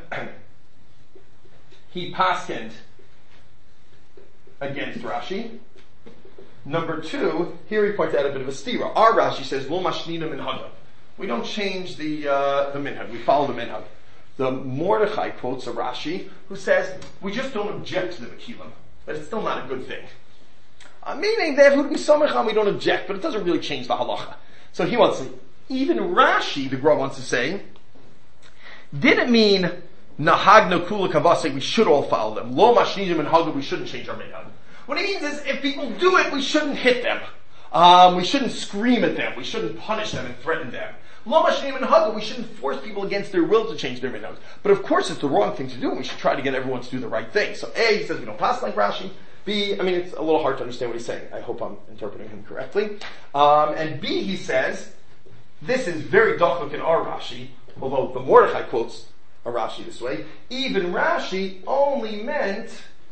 Speaker 1: he paskened against Rashi. Number two, here he points out a bit of a stira. Our Rashi says, Lo mashnina minhagah. We don't change the, uh, the minhag. We follow the minhag. The Mordechai quotes a Rashi who says, we just don't object to the Mekilim, but it's still not a good thing. Uh, meaning that we don't object, but it doesn't really change the halacha. So he wants to, even Rashi, the Gra wants to say, didn't mean Nahagna kula kavase, we should all follow them. Lo mashnidim and haga, we shouldn't change our minhag. What it means is, if people do it, we shouldn't hit them. Um, we shouldn't scream at them. We shouldn't punish them and threaten them. Lo mashnidim and haga, we shouldn't force people against their will to change their minhag. But of course, it's the wrong thing to do, and we should try to get everyone to do the right thing. So A, he says we don't pass like Rashi. B, I mean, it's a little hard to understand what he's saying. I hope I'm interpreting him correctly. Um, and B, he says, this is very dachuk in our Rashi, although the Mordechai quotes a Rashi this way. Even Rashi only meant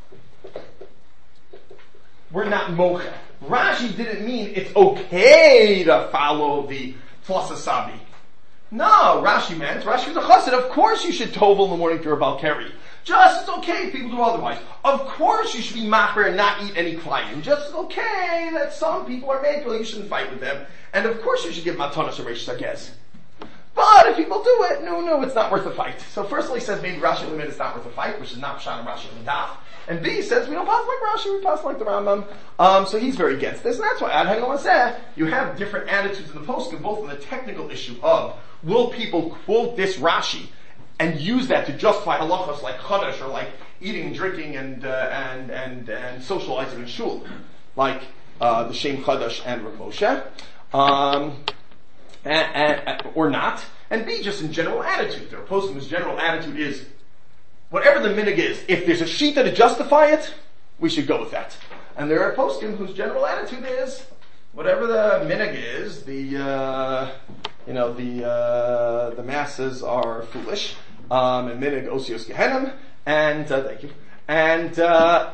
Speaker 1: we're not mocha. Rashi didn't mean it's okay to follow the Tlasasabi. No, Rashi meant, Rashi was a chassid, of course you should tovel in the morning if you're a Balkari. Just as okay if people do otherwise. Of course you should be machmer and not eat any klayim. Just as okay that some people are makel, you shouldn't fight with them. And of course you should give matanas or reish sagez. But if people do it, no, no, it's not worth a fight. So firstly he says maybe Rashi limit it's not worth a fight, which is not Pshat and Rashi in the Daf. And B says we don't pass like Rashi, we pass like the Rambam. Um, so he's very against this, and that's why Ad Hagel said you have different attitudes in the poskim, both on the technical issue of will people quote this Rashi and use that to justify halachas like chadash or like eating and drinking and uh, and and and socializing in shul, like uh, the Shem Chadash and Rav Moshe, um, and, and, or not. And B, just in general attitude. Their poskim general attitude is whatever the minhag is. If there's a shita to justify it, we should go with that. And there are poskim whose general attitude is whatever the minhag is. The uh, you know the uh, the masses are foolish. Um, and minig osios gehenim, and uh, thank you, and uh,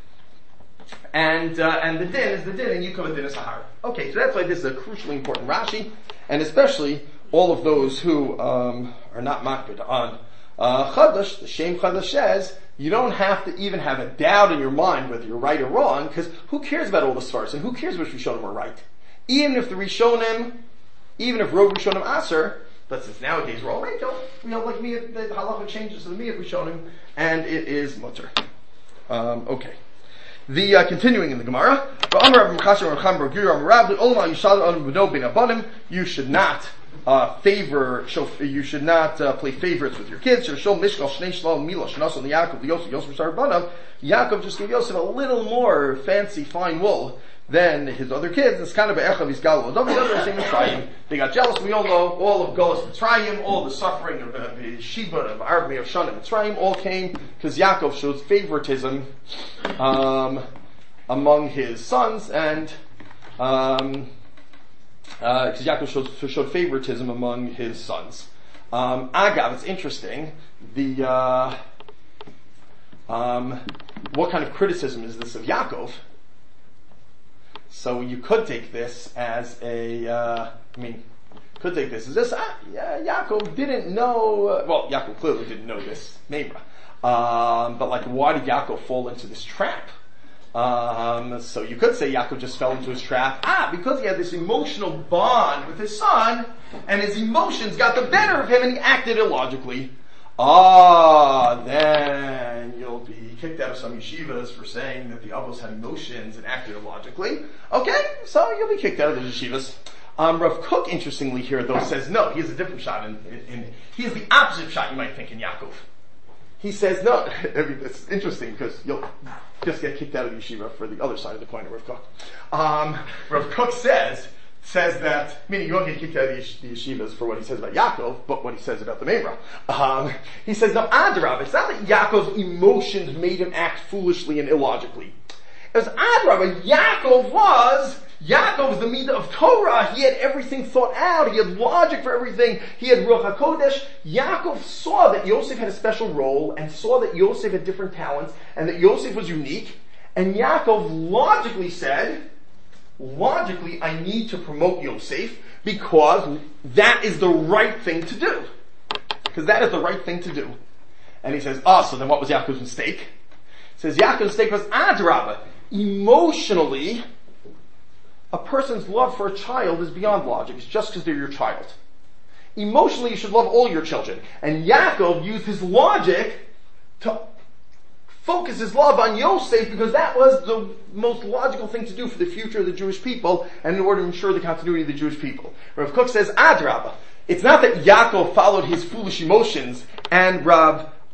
Speaker 1: and uh, and the din is the din, and you come a din is sahara. Okay, so that's why this is a crucially important Rashi, and especially all of those who um, are not makbid on uh, chadash. The Shem Chadash says you don't have to even have a doubt in your mind whether you're right or wrong, because who cares about all the svaros and who cares which Rishonim are right? Even if the Rishonim, even if Rov Rishonim Aser. But since nowadays we're all right, you know, like me, the halacha changes to the miyat rishonim, and it is mutter. Um, okay. The uh, continuing in the Gemara, you should not uh, favor, show, you should not uh, play favorites with your kids. Yaakov just gave Yosef a little more fancy, fine wool than his other kids. It's kind of be'echav isgalu. They got jealous. We all know all of Golas Mitzrayim, all the suffering of uh, the Sheba, of army of Shana Mitzrayim, all came because Yaakov shows favoritism um, among his sons, and um, uh, because Yaakov showed, showed favoritism among his sons. Um, Agav, it's interesting. The uh, um, what kind of criticism is this of Yaakov? So you could take this as a, uh, I mean, could take this as this, ah, yeah, Yaakov didn't know, uh, well, Yaakov clearly didn't know this, Memra. Um, but like, why did Yaakov fall into this trap? Um, so you could say Yaakov just fell into his trap, ah, because he had this emotional bond with his son, and his emotions got the better of him and he acted illogically. Ah, then you'll be kicked out of some yeshivas for saying that the avos had emotions and acted illogically. Okay, so you'll be kicked out of the yeshivas. Um, Rav Kook, interestingly here, though, says no. He has a different shot. In, in, in he has the opposite shot you might think in Yaakov. He says no. I mean, it's interesting because you'll just get kicked out of yeshiva for the other side of the coin of Rav Kook. Um, Rav Kook says. says that, meaning you won't get kicked out of the, yesh- the yeshivas for what he says about Yaakov, but what he says about the Memra. Um, he says, no, Adrab, it's not that Yaakov's emotions made him act foolishly and illogically. It was Adrab, Yaakov was, Yaakov was the Midah of Torah. He had everything thought out. He had logic for everything. He had Ruach HaKodesh. Yaakov saw that Yosef had a special role and saw that Yosef had different talents and that Yosef was unique. And Yaakov logically said, logically, I need to promote Yosef because that is the right thing to do. Because that is the right thing to do. And he says, oh, so then what was Yaakov's mistake? He says, Yaakov's mistake was Adrabah. Emotionally, a person's love for a child is beyond logic. It's just because they're your child. Emotionally, you should love all your children. And Yaakov used his logic to focus his love on Yosef because that was the most logical thing to do for the future of the Jewish people and in order to ensure the continuity of the Jewish people. Rav Kook says, Adrabah. It's not that Yaakov followed his foolish emotions and Rav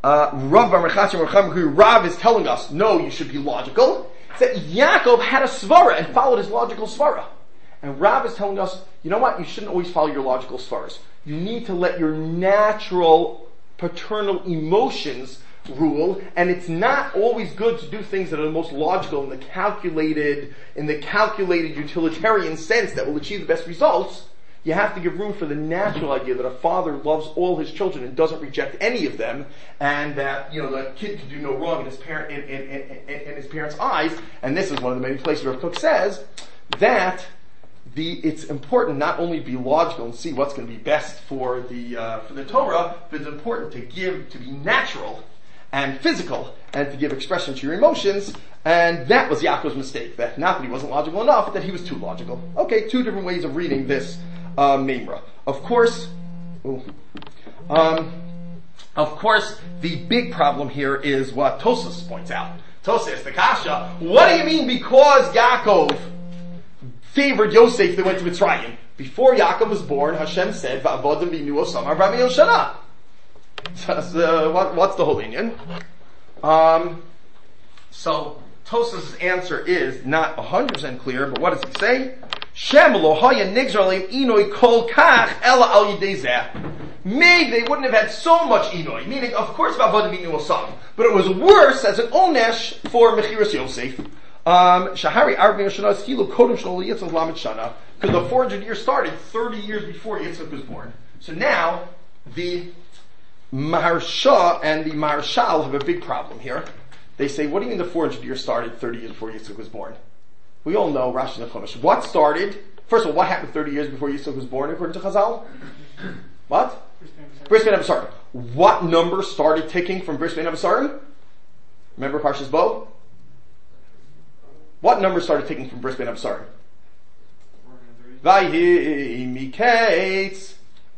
Speaker 1: uh, Rav Bar Mechashim Rav is telling us, no, you should be logical. That Yaakov had a svara and followed his logical svara. And Rav is telling us, you know what, you shouldn't always follow your logical svaras. You need to let your natural paternal emotions rule, and it's not always good to do things that are the most logical in the calculated, in the calculated utilitarian sense that will achieve the best results. You have to give room for the natural idea that a father loves all his children and doesn't reject any of them, and that, you know, the kid can do no wrong in his parent, in, in, in, in his parents' eyes. And this is one of the many places where Cook says that the, it's important not only to be logical and see what's going to be best for the, uh, for the Torah, but it's important to give, to be natural and physical, and to give expression to your emotions. And that was Yaakov's mistake. That not that he wasn't logical enough, that he was too logical. Okay, two different ways of reading this uh, Memra. Of course, ooh, um, of course, the big problem here is what Tosas points out. Tosas, the Kasha, what do you mean because Yaakov favored Yosef that went to Mitzrayim? Before Yaakov was born, Hashem said, "Va'avodim b'nu osamar b'ami yoshana." So, uh, what, what's the whole union? Um, so Tosas' answer is not one hundred percent clear, but what does it say? Shem lo haya nigzar leim inoi kol kach ela al yidei zeh. Maybe they wouldn't have had so much inoi, meaning, of course, v'avodim b'nu osam, but it was worse as an onesh for Mechiras Yosef. Um, Shahari Arvin Shana Skilu Kodem Shnol Yitzchak Lamed Shana, because the four hundred years started thirty years before Yitzchak was born. So now the Maharsha and the Maharshal have a big problem here. They say, what do you mean the four hundred years started thirty years before Yitzchak was born? We all know Rashi and Chumash. What started? First of all, what happened thirty years before Yitzchak was born according to Chazal? What? Bris Ben Abasarim. What number started ticking from Bris Ben Abasarim? Remember Parshas Bo? What number started ticking from Bris Ben Abasarim? Vayhi Miketz.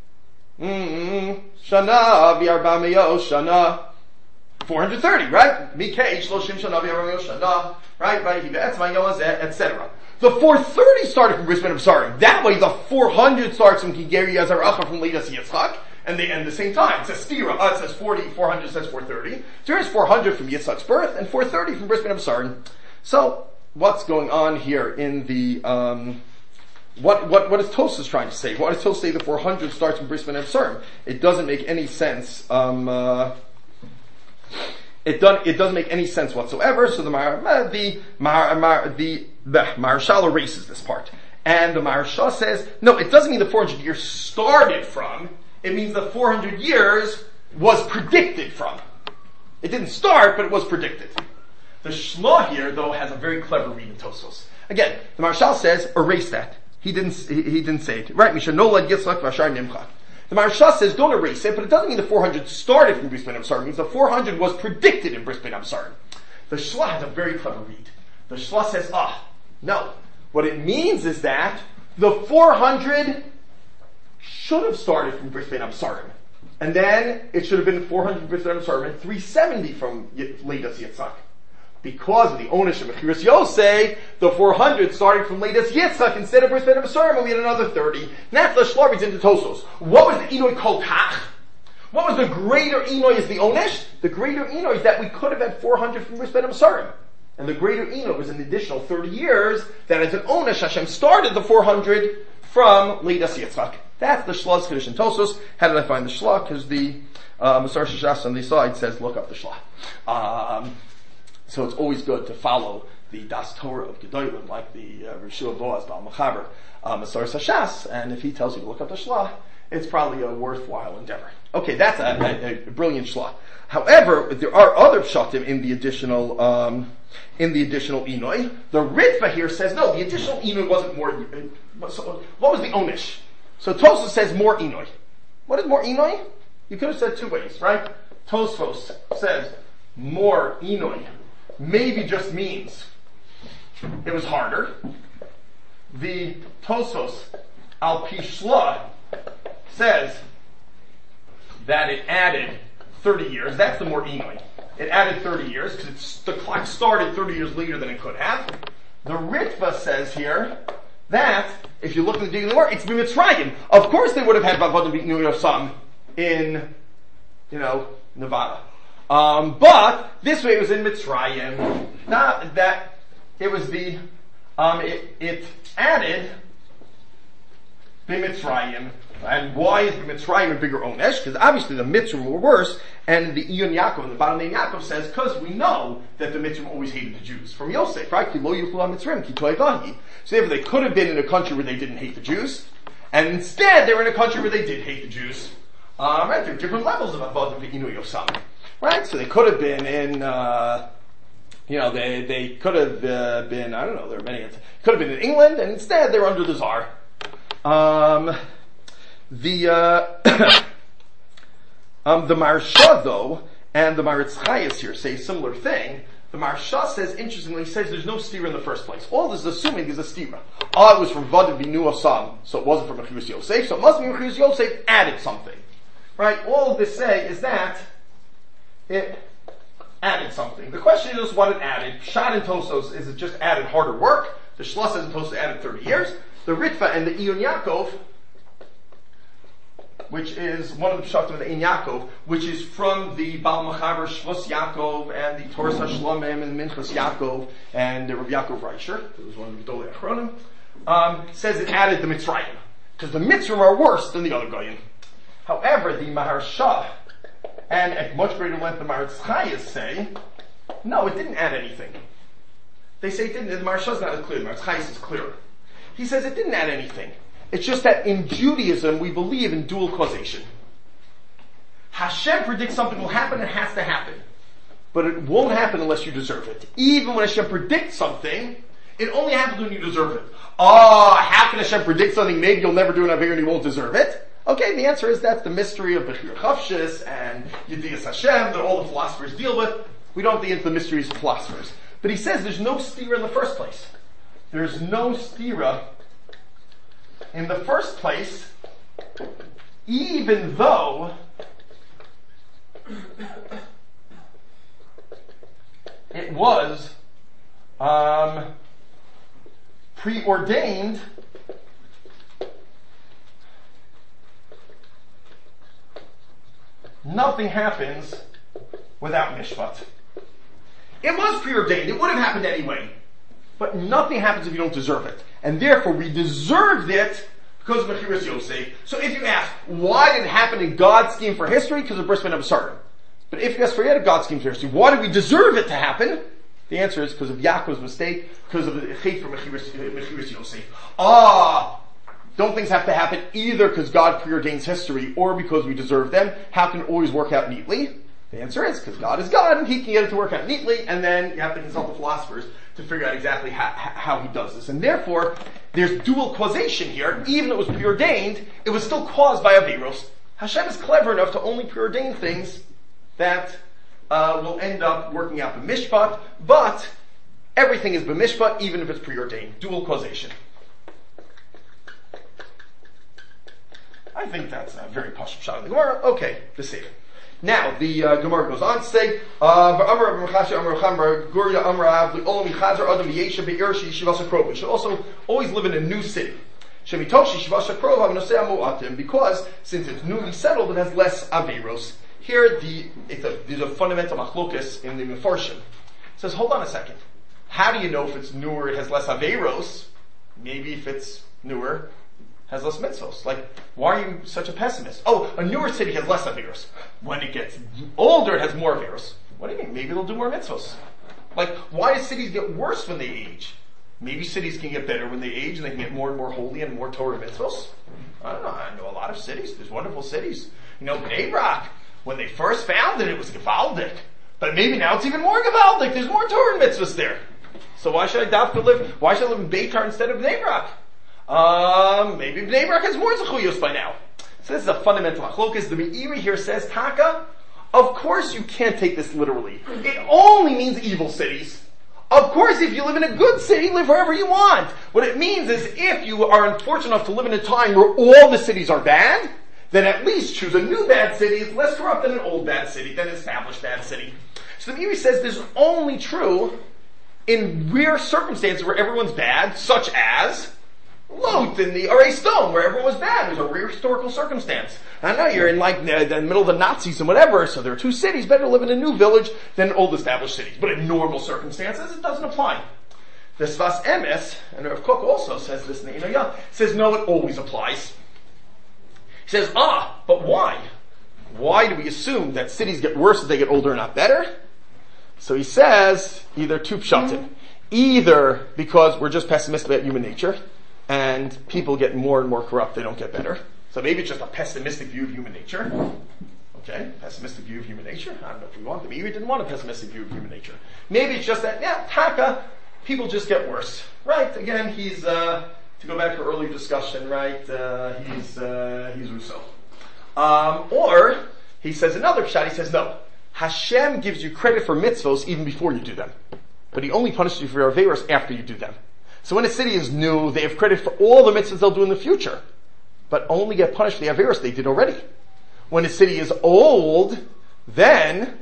Speaker 1: Mm-hmm. Shana v'arba me'os shana. four hundred thirty, right? Miketz shloshim shana v'arba me'os shana. Right? Vayhi ve'etzma yolazeh, et cetera. The four thirty started from Bris Ben Abasarim. That way the four hundred starts from Kigeri Yazaracha from Leidas Yitzchak. And they end the same time. It says Stira, uh, it says forty, four hundred says four thirty. So here's four hundred from Yitzchak's birth and four thirty from Bris Ben Abasarim. So, what's going on here in the, um, what, what, what is Tosas trying to say? Why does Tosas say the four hundred starts from Bris Ben Abasarim? It doesn't make any sense, um, uh, it doesn't, it doesn't make any sense whatsoever, so the Mar, the Mar, Mar, the, the Maharshal erases this part. And the Maharsha says, no, it doesn't mean the four hundred years started from, it means the four hundred years was predicted from. It didn't start, but it was predicted. The Shlah here, though, has a very clever read in Tosfos. Again, the Maharshal says, erase that. He didn't, he, he didn't say it. Right, Misha Nolad Yitzchak Vashar Nimchak. The Maharshal says, don't erase it, but it doesn't mean the four hundred started from Bris Ben Abasarim. It means the four hundred was predicted in Bris Ben Abasarim. The Shlah has a very clever read. The Shlah says, ah, no. What it means is that the four hundred should have started from Bris Ben Abasarim. And then it should have been four hundred from Bris Ben Abasarim and three seventy from Leidas Yitzchak. Because of the ownership of Mechiras Yosef, the four hundred started from Leidas Yitzchak instead of Bris Ben Abasarim, and we had another thirty. Now the Shlah reads into Tosos. What was the Inoi Kol Kach? What was the greater Inoi is the Onesh? The greater Inoi is that we could have had four hundred from Bris Ben Abasarim. And the greater Inoi was an additional thirty years, that as an Onesh, Hashem started the four hundred from Leidas Yitzchak. That's the Shlah's Kiddush in Tosos. How did I find the Shlah? Because the uh, Masar Shashas on the side says, look up the Shlah. Um, So it's always good to follow the Das Torah of Gedolim, like the uh, Rishua Boaz, Baal Mechaber, uh, Masar Sashas, and if he tells you to look up the Shlah, it's probably a worthwhile endeavor. Okay, that's a, a, a brilliant Shlah. However, there are other pshatim in the additional, um, in the additional Inoi. The Ritva here says, no, the additional Inoi wasn't more, uh, so what was the Onish? So Tosfos says more Inoi. What is more Inoi? You could have said two ways, right? Tosfos says more Inoi maybe just means it was harder. The Tosfos Al Pi Shlah says that it added thirty years. That's the more Inoi. It added thirty years because the clock started thirty years later than it could have. The Ritva says here that if you look at the beginning of the war, it's Mitzrayim. Of course they would have had Vavadim B'Nu Yosam in, you know, Nevada. Um, but this way it was in Mitzrayim. Not that it was the, um, it, it added the Mitzrayim. And why is the Mitzrayim a bigger onesh? Because obviously the Mitzrayim were worse, and the Iyun Yaakov, in the bottom name Yaakov says, because we know that the Mitzrayim always hated the Jews. From Yosef, right? Ki lo yuchlu ha-Mitzrayim, ki to'ei vahi. So therefore they could have been in a country where they didn't hate the Jews, and instead they were in a country where they did hate the Jews. Um, right? There are different levels of avodah v'inu yosam. Right? So they could have been in, uh, you know, they, they could have uh, been, I don't know, there are many, could have been in England, and instead they were under the Tsar. Um, The, uh, um, the Maharsha though, and the Maharitz Chayes here say a similar thing. The Maharsha says, interestingly, he says there's no stira in the first place. All this is assuming is a stira. Ah, it was from Vadav Binu Asam, so it wasn't from Mechirus Yosef, so it must be Mechirus Yosef added something. Right? All of this say is that it added something. The question is what it added. Pshat and Tosos, is it just added harder work? The Shloss says Tosos added thirty years. The Ritva and the Iyun Yaakov, which is one of the Pshatim of the Ein Yaakov, which is from the Baal Machaber Shvos Yaakov and the Torah HaShlomim and Minchas Yaakov and the Rav Yaakov Reisher, who was one of the Gedolei Achronim, um, says it added the Mitzrayim, because the Mitzrayim are worse than the other Goyim. However, the Maharsha and at much greater length the Maharitz Chayes say, no, it didn't add anything. They say it didn't. The Maharsha is not clear. The Maharitz Chayes is clearer. He says it didn't add anything. It's just that in Judaism, we believe in dual causation. Hashem predicts something will happen, it has to happen. But it won't happen unless you deserve it. Even when Hashem predicts something, it only happens when you deserve it. Oh, how can Hashem predict something, maybe you'll never do an Avir and you won't deserve it? Okay, the answer is that's the mystery of Bechir Chavshis and Yediyas Hashem that all the philosophers deal with. We don't get into the mysteries of philosophers. But he says there's no stira in the first place. There's no stira in the first place, even though it was um, preordained nothing happens without mishpat. It was preordained. It would have happened anyway. But nothing happens if you don't deserve it. And therefore we deserved it because of Mechirus Yosef. So if you ask, why did it happen in God's scheme for history? Because of Bris Ben Absarim. But if you ask, forget God's scheme for history, why did we deserve it to happen? The answer is because of Yaakov's mistake, because of the chait for Mechirus Yosef. Ah, don't things have to happen either because God preordains history or because we deserve them? How can it always work out neatly? The answer is because God is God and He can get it to work out neatly, and then you have to consult the philosophers to figure out exactly how, how He does this. And therefore, there's dual causation here. Even though it was preordained, it was still caused by Averos. Hashem is clever enough to only preordain things that uh, will end up working out b'mishpat, but everything is b'mishpat even if it's preordained. Dual causation. I think that's a very pashut shot in the Gemara. Okay, the Seder. Now, the uh, Gemara goes on to say, we should also always live in a new city. Because, since it's newly settled, it has less Averos. Here, the, it's a, there's a fundamental machlokus in the Mefarshim. It says, hold on a second. How do you know if it's newer, it has less Averos? Maybe if it's newer, has less mitzvos. Like, why are you such a pessimist? Oh, a newer city has less Averos. When it gets older, it has more Averos. What do you mean? Maybe they'll do more mitzvos. Like, why do cities get worse when they age? Maybe cities can get better when they age and they can get more and more holy and more Torah mitzvos. I don't know. I know a lot of cities. There's wonderful cities. You know, Bnei Brak, when they first founded it, it was Gevaldik. But maybe now it's even more Gevaldik. There's more Torah mitzvos there. So why should I dafka live, why should I live in Beitar instead of Bnei Brak? Um, maybe Bnei Brak has more zechuyos by now. So this is a fundamental machlokas. The Meiri here says, Taka, of course you can't take this literally. It only means evil cities. Of course, if you live in a good city, live wherever you want. What it means is if you are unfortunate enough to live in a time where all the cities are bad, then at least choose a new bad city. It's less corrupt than an old bad city, than an established bad city. So the Meiri says this is only true in rare circumstances where everyone's bad, such as Lot in the Arei Stone, where everyone was bad. There's a real historical circumstance. I know you're in like the, the middle of the Nazis and whatever, so there are two cities. Better to live in a new village than old established cities. But in normal circumstances, it doesn't apply. The Sfas Emes, and Rav Kook also says this in the Inayah, says no, it always applies. He says, ah, but why? Why do we assume that cities get worse as they get older and not better? So he says, either two pshatim. Either because we're just pessimistic about human nature, and people get more and more corrupt, they don't get better. So maybe it's just a pessimistic view of human nature. Okay, pessimistic view of human nature. I don't know if we want them. Maybe we didn't want a pessimistic view of human nature. Maybe it's just that, yeah, taka, people just get worse. Right, again, he's, uh, to go back to earlier discussion, right, uh, he's, uh, he's Rousseau. Um, or, he says another pshat, he says, no, Hashem gives you credit for mitzvos even before you do them. But he only punishes you for your averos after you do them. So when a city is new, they have credit for all the mitzvahs they'll do in the future, but only get punished for the averos they did already. When a city is old, then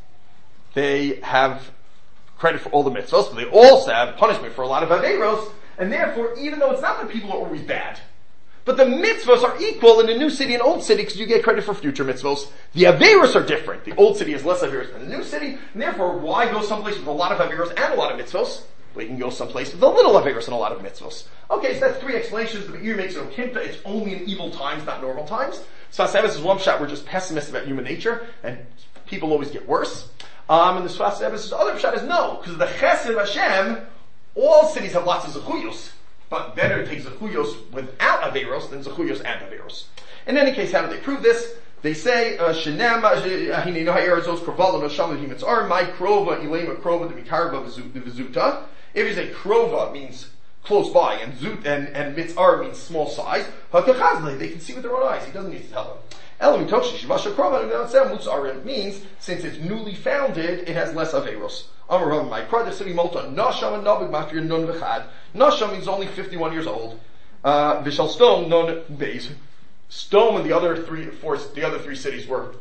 Speaker 1: they have credit for all the mitzvahs, but they also have punishment for a lot of averos, and therefore, even though it's not that people are always bad, but the mitzvahs are equal in a new city and old city because you get credit for future mitzvahs. The averos are different. The old city has less averos than the new city, and therefore, why go someplace with a lot of averos and a lot of mitzvahs? We can go someplace with a little averos and a lot of mitzvahs. Okay, so that's three explanations. The Be'er makes no kimta. It's only in evil times, not normal times. Sfas Emes is one shot. We're just pessimistic about human nature, and people always get worse. Um, and the Sfas Emes' other shot is no, because the Chesed of Hashem, all cities have lots of zechuyos, but better to take zechuyos without averos than zechuyos and averos. In any case, how do they prove this? They say, "Shenem hinei no ha'erazos krovala no shamu himitzar my krova ilema krova de mikarva v'zuta." If you say krova means close by, and zut and and mitzar means small size, hakachazle they can see with their own eyes. He doesn't need to tell them. Elam toshi shivasha krova mutzar means since it's newly founded, it has less averos. Amar my brother city malta nasham and nabig mafir nun v'chad. Nasham means only fifty-one years old. Uh, Vishal stone non beis. Stone and the other three, four, the other three cities were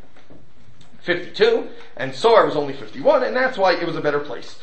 Speaker 1: fifty-two, and Soar was only fifty-one, and that's why it was a better place.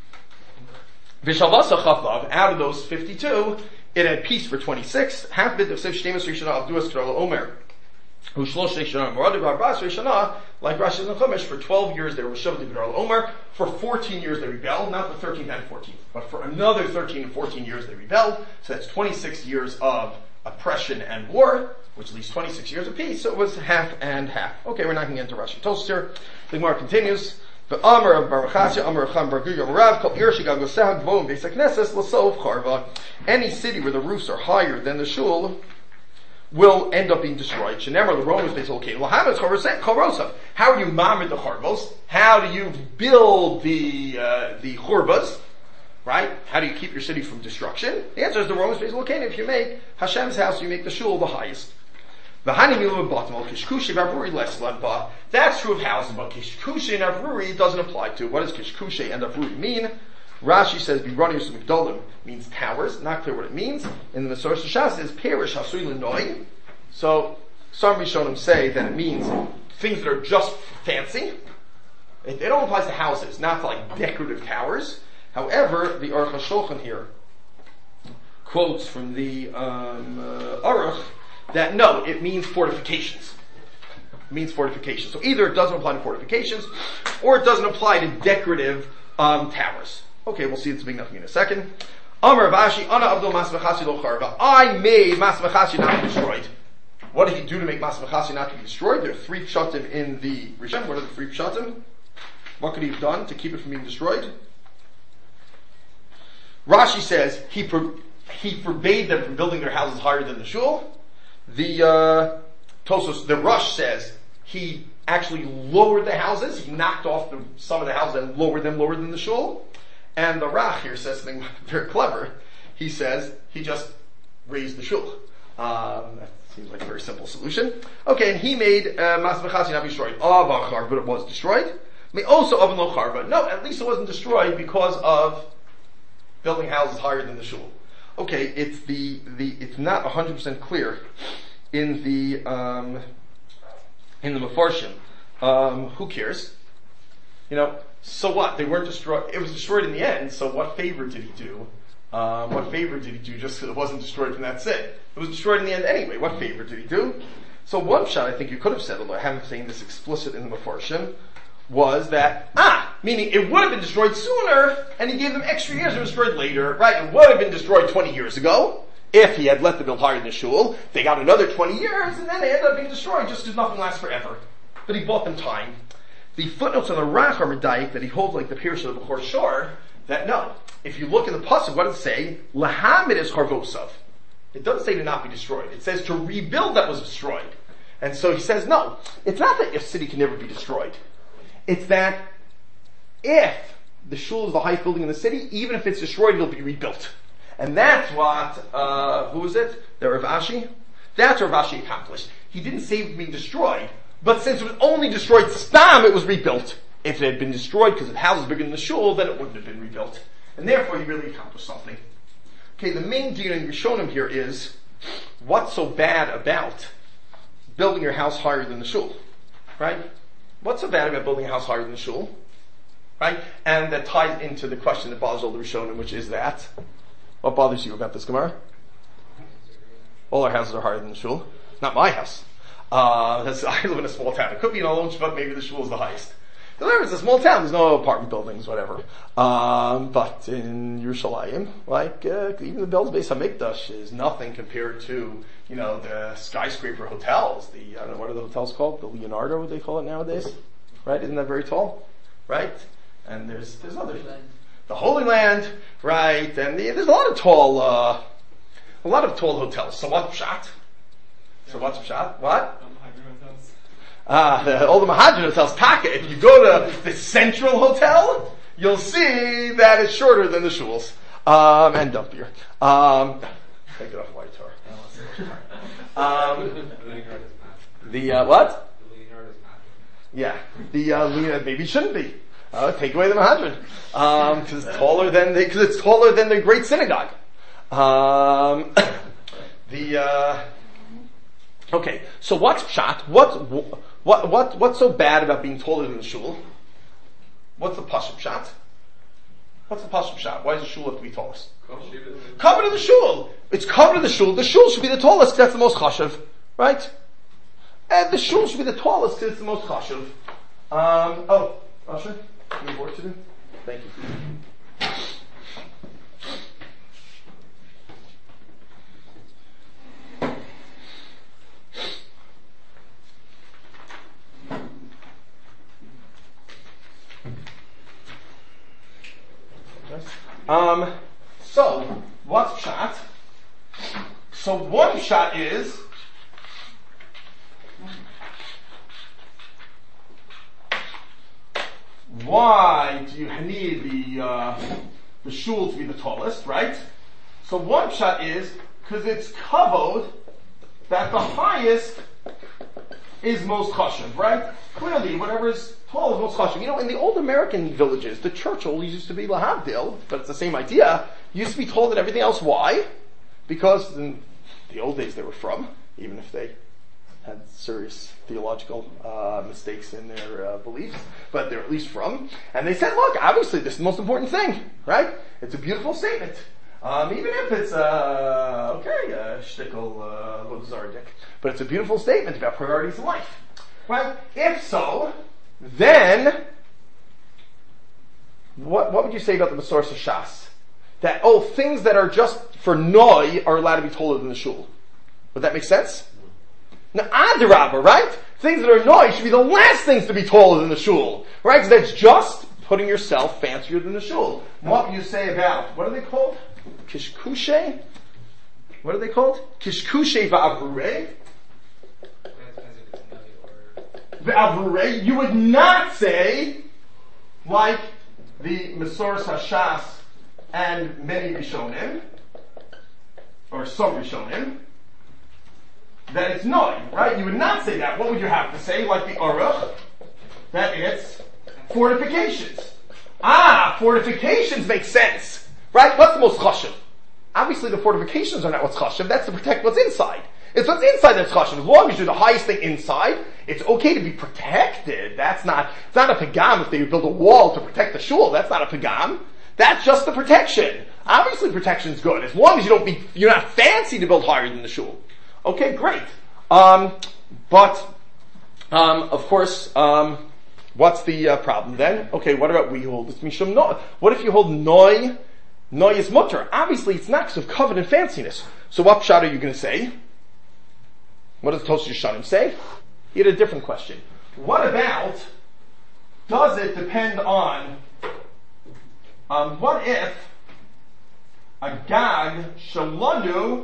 Speaker 1: Vishalvasa Chaflav, out of those fifty-two, it had peace for twenty-six. Half bit of Sev Shtemus Rishana Abduas Krala Omer, who Shlosh Rishana Moradiv Arbas Rishana, like Rashi and Chumash, for twelve years they were Shavati Krala Omer. For fourteen years they rebelled, not the thirteenth and fourteenth, but for another thirteen and fourteen years they rebelled. So that's twenty-six years of oppression and war, which leaves twenty-six years of peace, so it was half and half. Okay, we're not going to get into Rashi Tosfos here. The Gemara continues. The Amar of Baruch Hashem, Amar of Cham Bar Guga Rav, Kol Ir Shegag Goseh Gvoim Beis HaKnesses L'Sov Charva. Any city where the roofs are higher than the shul will end up being destroyed. Shenemar, the Romans, they told Cain, well, how are you mamid the Charvos? How do you build the, uh, the Churvas? Right? How do you keep your city from destruction? The answer is the Romans face Cain. If you make Hashem's house, you make the shul the highest. That's true of houses, but kishkushe and avruri doesn't apply to. What does kishkushe and avruri mean? Rashi says Biranius Migdalim means towers. Not clear what it means. In the Masorah Shas is perish hasui lenoi. So some Rishonim say that it means things that are just fancy. It, it only applies to houses, not to like decorative towers. However, the Aruch HaShulchan here quotes from the um, uh, Aruch that no, it means fortifications. It means fortifications. So either it doesn't apply to fortifications, or it doesn't apply to decorative um, towers. Okay, we'll see this big nothing in a second. Amar Vashi, Ana Abdul Masmachasi lo Charva. I made Masmachasi not be destroyed. What did he do to make Masmachasi not to be destroyed? There are three pshatim in the Rishon. What are the three pshatim? What could he have done to keep it from being destroyed? Rashi says he for, he forbade them from building their houses higher than the shul. The uh, Tosos, the Rush says he actually lowered the houses. He knocked off the, some of the houses and lowered them lower than the shul. And the Rach here says something very clever. He says he just raised the shul. Um, that seems like a very simple solution. Okay, and he made Mas Mechasi not be destroyed. Avachar, but it was destroyed. May also Oven Lo Charva. No, at least it wasn't destroyed because of building houses higher than the shul. Okay, it's the, the, it's not one hundred percent clear in the, um, in the Mefarshim. Um, who cares? You know, so what? They weren't destroyed, it was destroyed in the end, so what favor did he do? Um, what favor did he do just so it wasn't destroyed from that sin? It was destroyed in the end anyway. What favor did he do? So one shot I think you could have said, although I haven't seen this explicit in the Mefarshim, was that, ah, meaning it would have been destroyed sooner, and he gave them extra years to destroyed later, right? It would have been destroyed twenty years ago, if he had let them build higher than the shul. They got another twenty years, and then they ended up being destroyed, just because nothing lasts forever. But he bought them time. The footnotes on the Rach are medayik that he holds like the Pirush of the Bechor Shor, that no, if you look in the pasuk, what does it say? Lahamid is harvosav. It doesn't say to not be destroyed. It says to rebuild that was destroyed. And so he says, no, it's not that your city can never be destroyed. It's that if the shul is the highest building in the city, even if it's destroyed, it'll be rebuilt. And that's what, uh, who is it? The Rav Ashi? That's what Rav Ashi accomplished. He didn't say it was being destroyed, but since it was only destroyed stam, it was rebuilt. If it had been destroyed because the house was bigger than the shul, then it wouldn't have been rebuilt. And therefore he really accomplished something. Okay, the main deal in Rishonim here is, what's so bad about building your house higher than the shul? Right? What's so bad about building a house higher than the shul? Right? And that ties into the question that bothers all the Rishonim, which is that, what bothers you about this Gemara? All our houses are higher than the shul. Not my house. Uh, that's, I live in a small town. It could be in Olon, but maybe the shul is the highest. Remember, it's a small town. There's no apartment buildings, whatever. Um, but in Yerushalayim, like uh, even the Belz Beis Hamikdash is nothing compared to, you know, the skyscraper hotels. The I don't know what are the hotels called? The Leonardo, what they call it nowadays, right? Isn't that very tall, right? And there's there's other the Holy Land, right? And the, there's a lot of tall, uh, a lot of tall hotels. So what's pshat? So what's pshat? What? Ah, the, all the Mahadran hotels, Taka. If you go to the Central Hotel, you'll see that it's shorter than the shuls. Um, and dumpier. Um, take it off white tar. Um, the, uh, what? Yeah. The, uh, maybe it shouldn't be. Uh, take away the Mahadran. Um, cause it's taller than the, cause it's taller than the Great Synagogue. Um, the, uh, okay. So what's pshat? What's, What, what, what's so bad about being taller than the shul? What's the pashut pshat? What's the pashut pshat? Why does the shul have to be tallest? Cover to the shul. It's cover to the shul. The shul should be the tallest. That's the most chashuv, right? And the shul should be the tallest because it's the most chashuv. Um, oh, Asher, you have work to do? Thank you. Um, so, what's pshat? So one pshat is, why do you need the, uh, the shul to be the tallest, right? So one pshat is, because it's kavod that the highest is most chashuv, right? Clearly, whatever is tall is most chashuv. You know, in the old American villages, the church always used to be lahavdil, but it's the same idea. Used to be taller than everything else. Why? Because in the old days they were from, even if they had serious theological uh, mistakes in their uh, beliefs, but they're at least from. And they said, look, obviously this is the most important thing, right? It's a beautiful statement. Um, even if it's, uh, okay, uh, shtickle, uh, Lozardik. But it's a beautiful statement about priorities in life. Well, if so, then, what, what would you say about the Masoros of Shas? That, oh, things that are just for noi are allowed to be taller than the shul. Would that make sense? Now, adrabah, right? Things that are noi should be the last things to be taller than the shul. Right? Because that's just putting yourself fancier than the shul. What do you say about, what are they called? Kishkushe? What are they called? Kishkushe va'avureh? Va'avureh. You would not say, like the Masoros HaShas and many Rishonim, or some Rishonim, that it's noi, right? You would not say that. What would you have to say? Like the Aruch, that it's fortifications. Ah, fortifications make sense. Right? What's the most chashuv? Obviously the fortifications are not what's chashuv. That's to protect what's inside. It's what's inside that's chashuv. As long as you're the highest thing inside, it's okay to be protected. That's not, it's not a pagam if they build a wall to protect the shul. That's not a pagam. That's just the protection. Obviously protection's good, as long as you don't be, you're not fancy to build higher than the shul. Okay, great. Um, but, um, of course, um, what's the uh, problem then? Okay, what about we hold it's mishum no? What if you hold noi? Noi is mutter. Obviously, it's not because of covet and fanciness. So what pshat are you going to say? What does Tosfos Yeshanim say? He had a different question. What about, does it depend on, um, what if a gag shalanu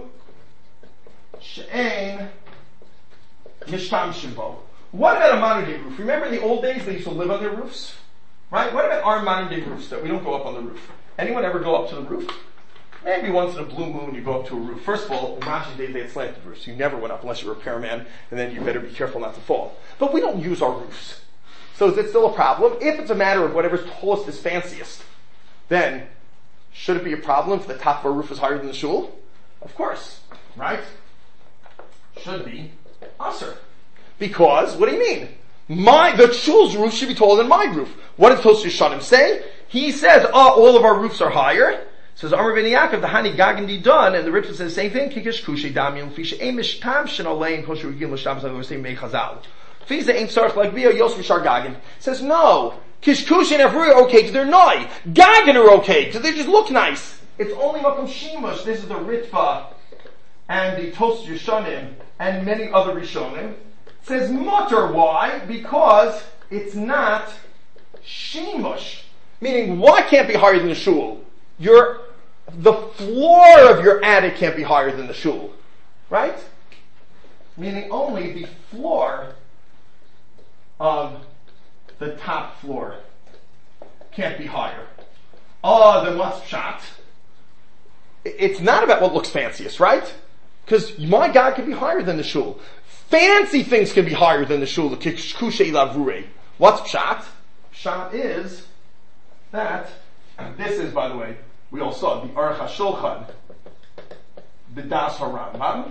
Speaker 1: she'ein mishtamshim bo? What about a modern day roof? Remember in the old days they used to live on their roofs? Right? What about our modern day roofs that we don't go up on the roof? Anyone ever go up to the roof? Maybe once in a blue moon you go up to a roof. First of all, in Rashi's days they had slanted roofs. You never went up unless you were a repairman, and then you better be careful not to fall. But we don't use our roofs. So is it still a problem? If it's a matter of whatever's tallest is fanciest, then should it be a problem if the top of our roof is higher than the shul? Of course. Right? Should be usher. Because, what do you mean? My, the shul's roof should be taller than my roof. What did Tosfos Yeshanim say? He says, oh, all of our roofs are higher. Says, Amar ben Yaakov, the Hani Gagan di done, and the Ritva says the same thing. Kikish kushe damium fisha emish tam shenolei and kosher regil l'sham zayim v'sei mei chazal. Fiza ain't sarch like via yos v'shar Gagan. Says, no. Kishkush and Evrui are okay because they're noi. Gagan are okay because they just look nice. It's only Makom Shimush. This is the Ritva and the Tosfos Yeshanim and many other Rishonim. Says mutter. Why? Because it's not shimush. Meaning, why can't be higher than the shul? Your, the floor of your attic can't be higher than the shul. Right? Meaning only the floor of the top floor can't be higher. Oh, then what's pshat? It's not about what looks fanciest, right? Because my God can be higher than the shul. Fancy things can be higher than the shul. The kishkushe lavure. What's pshat? Pshat is that, this is, by the way, we all saw the Aruch HaShulchan, the Das HaRambam.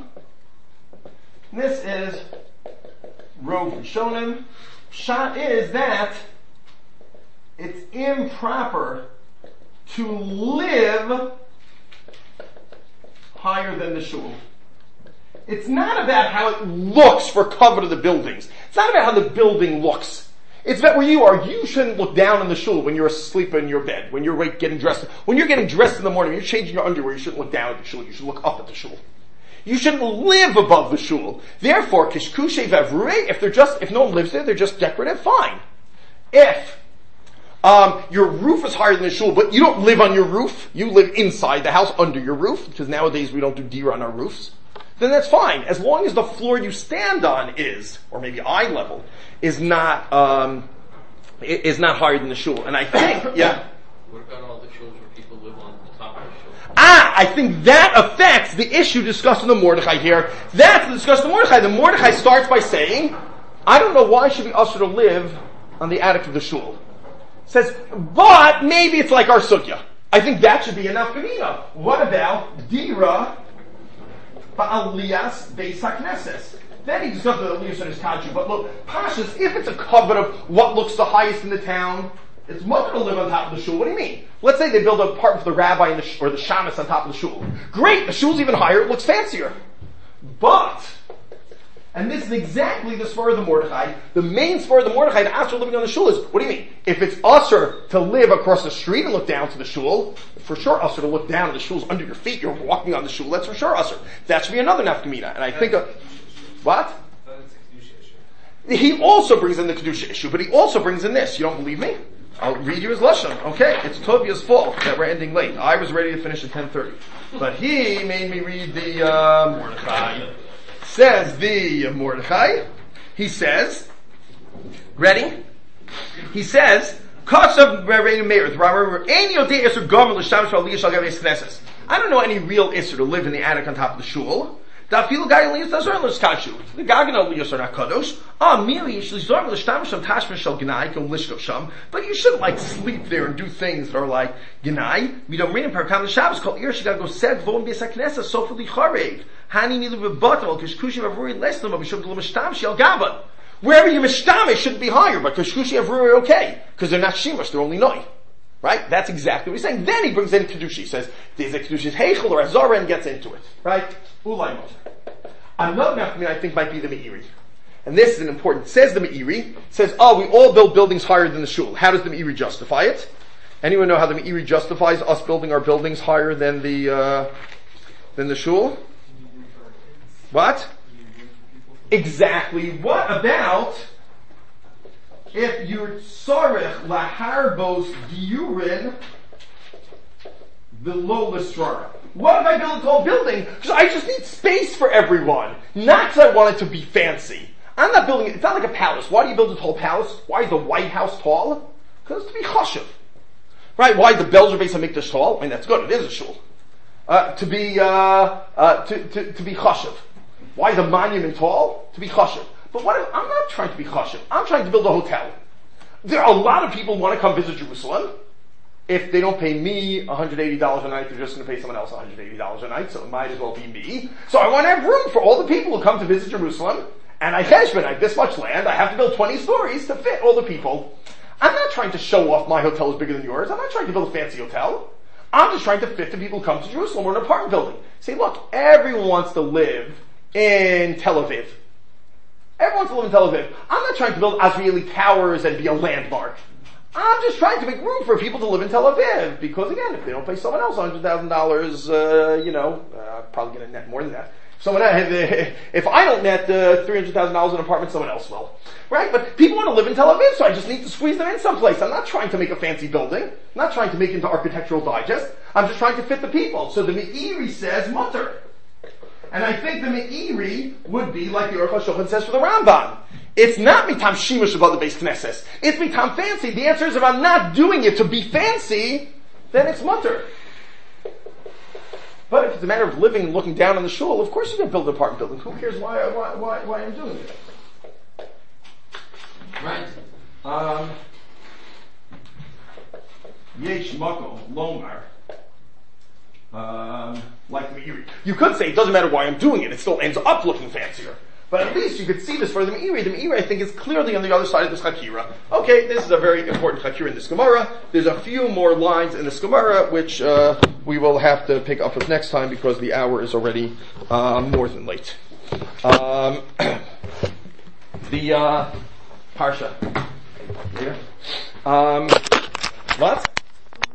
Speaker 1: This is Rov Rishonim. Pshat is that it's improper to live higher than the shul. It's not about how it looks for cover of the buildings. It's not about how the building looks. It's about where you are. You shouldn't look down in the shul when you're asleep in your bed, when you're getting dressed. When you're getting dressed in the morning, you're changing your underwear, you shouldn't look down at the shul. You should look up at the shul. You shouldn't live above the shul. Therefore, kishkushe v'avrei, if they're just, if no one lives there, they're just decorative, fine. If um, your roof is higher than the shul, but you don't live on your roof, you live inside the house under your roof, because nowadays we don't do dira on our roofs, then that's fine. As long as the floor you stand on is, or maybe eye level, is not, um, is not higher than the shul. And I think, yeah.
Speaker 2: What about all the shuls where people live on the top of the shul?
Speaker 1: Ah, I think that affects the issue discussed in the Mordechai here. That's the discussion in the Mordechai. The Mordechai starts by saying, I don't know why should be usher to live on the attic of the shul. Says, but maybe it's like our sugya. I think that should be enough kamina. What about dira ba'aliyas beis hakneses? Then he discussed the aliyas in his kashu. But look, pashas, if it's a covet of what looks the highest in the town, it's much to live on top of the shul. What do you mean? Let's say they build an apartment for the rabbi and the sh- or the shamus on top of the shul. Great, the shul's even higher, it looks fancier. But, and this is exactly the spur of the Mordechai, the main spur of the Mordechai to usher living on the shul is, what do you mean? If it's usher to live across the street and look down to the shul, for sure usher to look down and the shul's under your feet, you're walking on the shul, that's for sure usher. That should be another nafkamina. And I think of, what? He also brings in the Kedusha issue, but he also brings in this. You don't believe me? I'll read you his Lashon. Okay, it's Tobia's fault that we're ending late. I was ready to finish at ten thirty. But he made me read the uh, Mordechai. Says the Mordechai. He says, ready? He says, I don't know any real Isser to live in the attic on top of the shul. The Gagan Aliyos are not kadosh. Ah, merely you should zorg l'shtam sham tashma shel gnai kom lishkov sham. But you shouldn't like sleep there and do things that are like gnai. We don't read in Parakam the Shabbos called Ir Shigago go seg v'on b'es haknesa sofa licharev. Hani milu v'batal kishkushi avuri leslam of yishum l'mishtam shel gavan. Wherever you mishtame should be higher, but kishkushi avuri are okay because they're not shimush, they're only noi. Right? That's exactly what he's saying. Then he brings in Kedusha. He says, there's a Kedusha's Heichel or Azara and gets into it. Right? Ulay Moser. Another nafkamina I think might be the Meiri. And this is an important, says the Meiri, says, oh, we all build buildings higher than the shul. How does the Meiri justify it? Anyone know how the Meiri justifies us building our buildings higher than the, uh, than the shul? What? Exactly. What about if you're tzarech laharbos diurin below l'strara? What if I build a tall building? Because I just need space for everyone. Not because I want it to be fancy. I'm not building it. It's not like a palace. Why do you build a tall palace? Why is the White House tall? Because it's to be chashuv. Right? Why is the Belzer Beis HaMikdash tall? I mean, that's good. It is a shul. Uh, to be, uh, uh, to, to, to be chashuv. Why is a monument tall? To be chashuv. But what if, I'm not trying to be chashuv. I'm trying to build a hotel. There are a lot of people who want to come visit Jerusalem. If they don't pay me one hundred eighty dollars a night, they're just going to pay someone else one hundred eighty dollars a night, so it might as well be me. So I want to have room for all the people who come to visit Jerusalem, and I cheshbon, I have this much land, I have to build twenty stories to fit all the people. I'm not trying to show off my hotel is bigger than yours. I'm not trying to build a fancy hotel. I'm just trying to fit the people who come to Jerusalem or an apartment building. Say, look, everyone wants to live in Tel Aviv. Everyone wants to live in Tel Aviv. I'm not trying to build Azrieli Towers and be a landmark. I'm just trying to make room for people to live in Tel Aviv, because again, if they don't pay someone else one hundred thousand dollars, uh, you know, uh, probably going to net more than that. Someone, if I don't net uh, three hundred thousand dollars in an apartment, someone else will. Right? But people want to live in Tel Aviv, so I just need to squeeze them in someplace. I'm not trying to make a fancy building. I'm not trying to make it into Architectural Digest. I'm just trying to fit the people. So the Meiri says mutter. And I think the Meiri would be like the Aruch HaShulchan says for the Rambam. It's not mitam shimush above the base knesses. It's mitam fancy. The answer is if I'm not doing it to be fancy, then it's mutter. But if it's a matter of living and looking down on the shul, of course you can build an apartment building. Who cares why why why, why I'm doing it? Right. Um, Yesh makom lomar. Um, like the Meiri. You could say it doesn't matter why I'm doing it. It still ends up looking fancier. But at least you could see this for the Meiri. The Meiri, I think, is clearly on the other side of this Chakira. Okay, this is a very important Chakira in this Gemara. There's a few more lines in this Gemara, which uh, we will have to pick up with next time because the hour is already uh, more than late. Um, the uh, Parsha. Here. Um, what?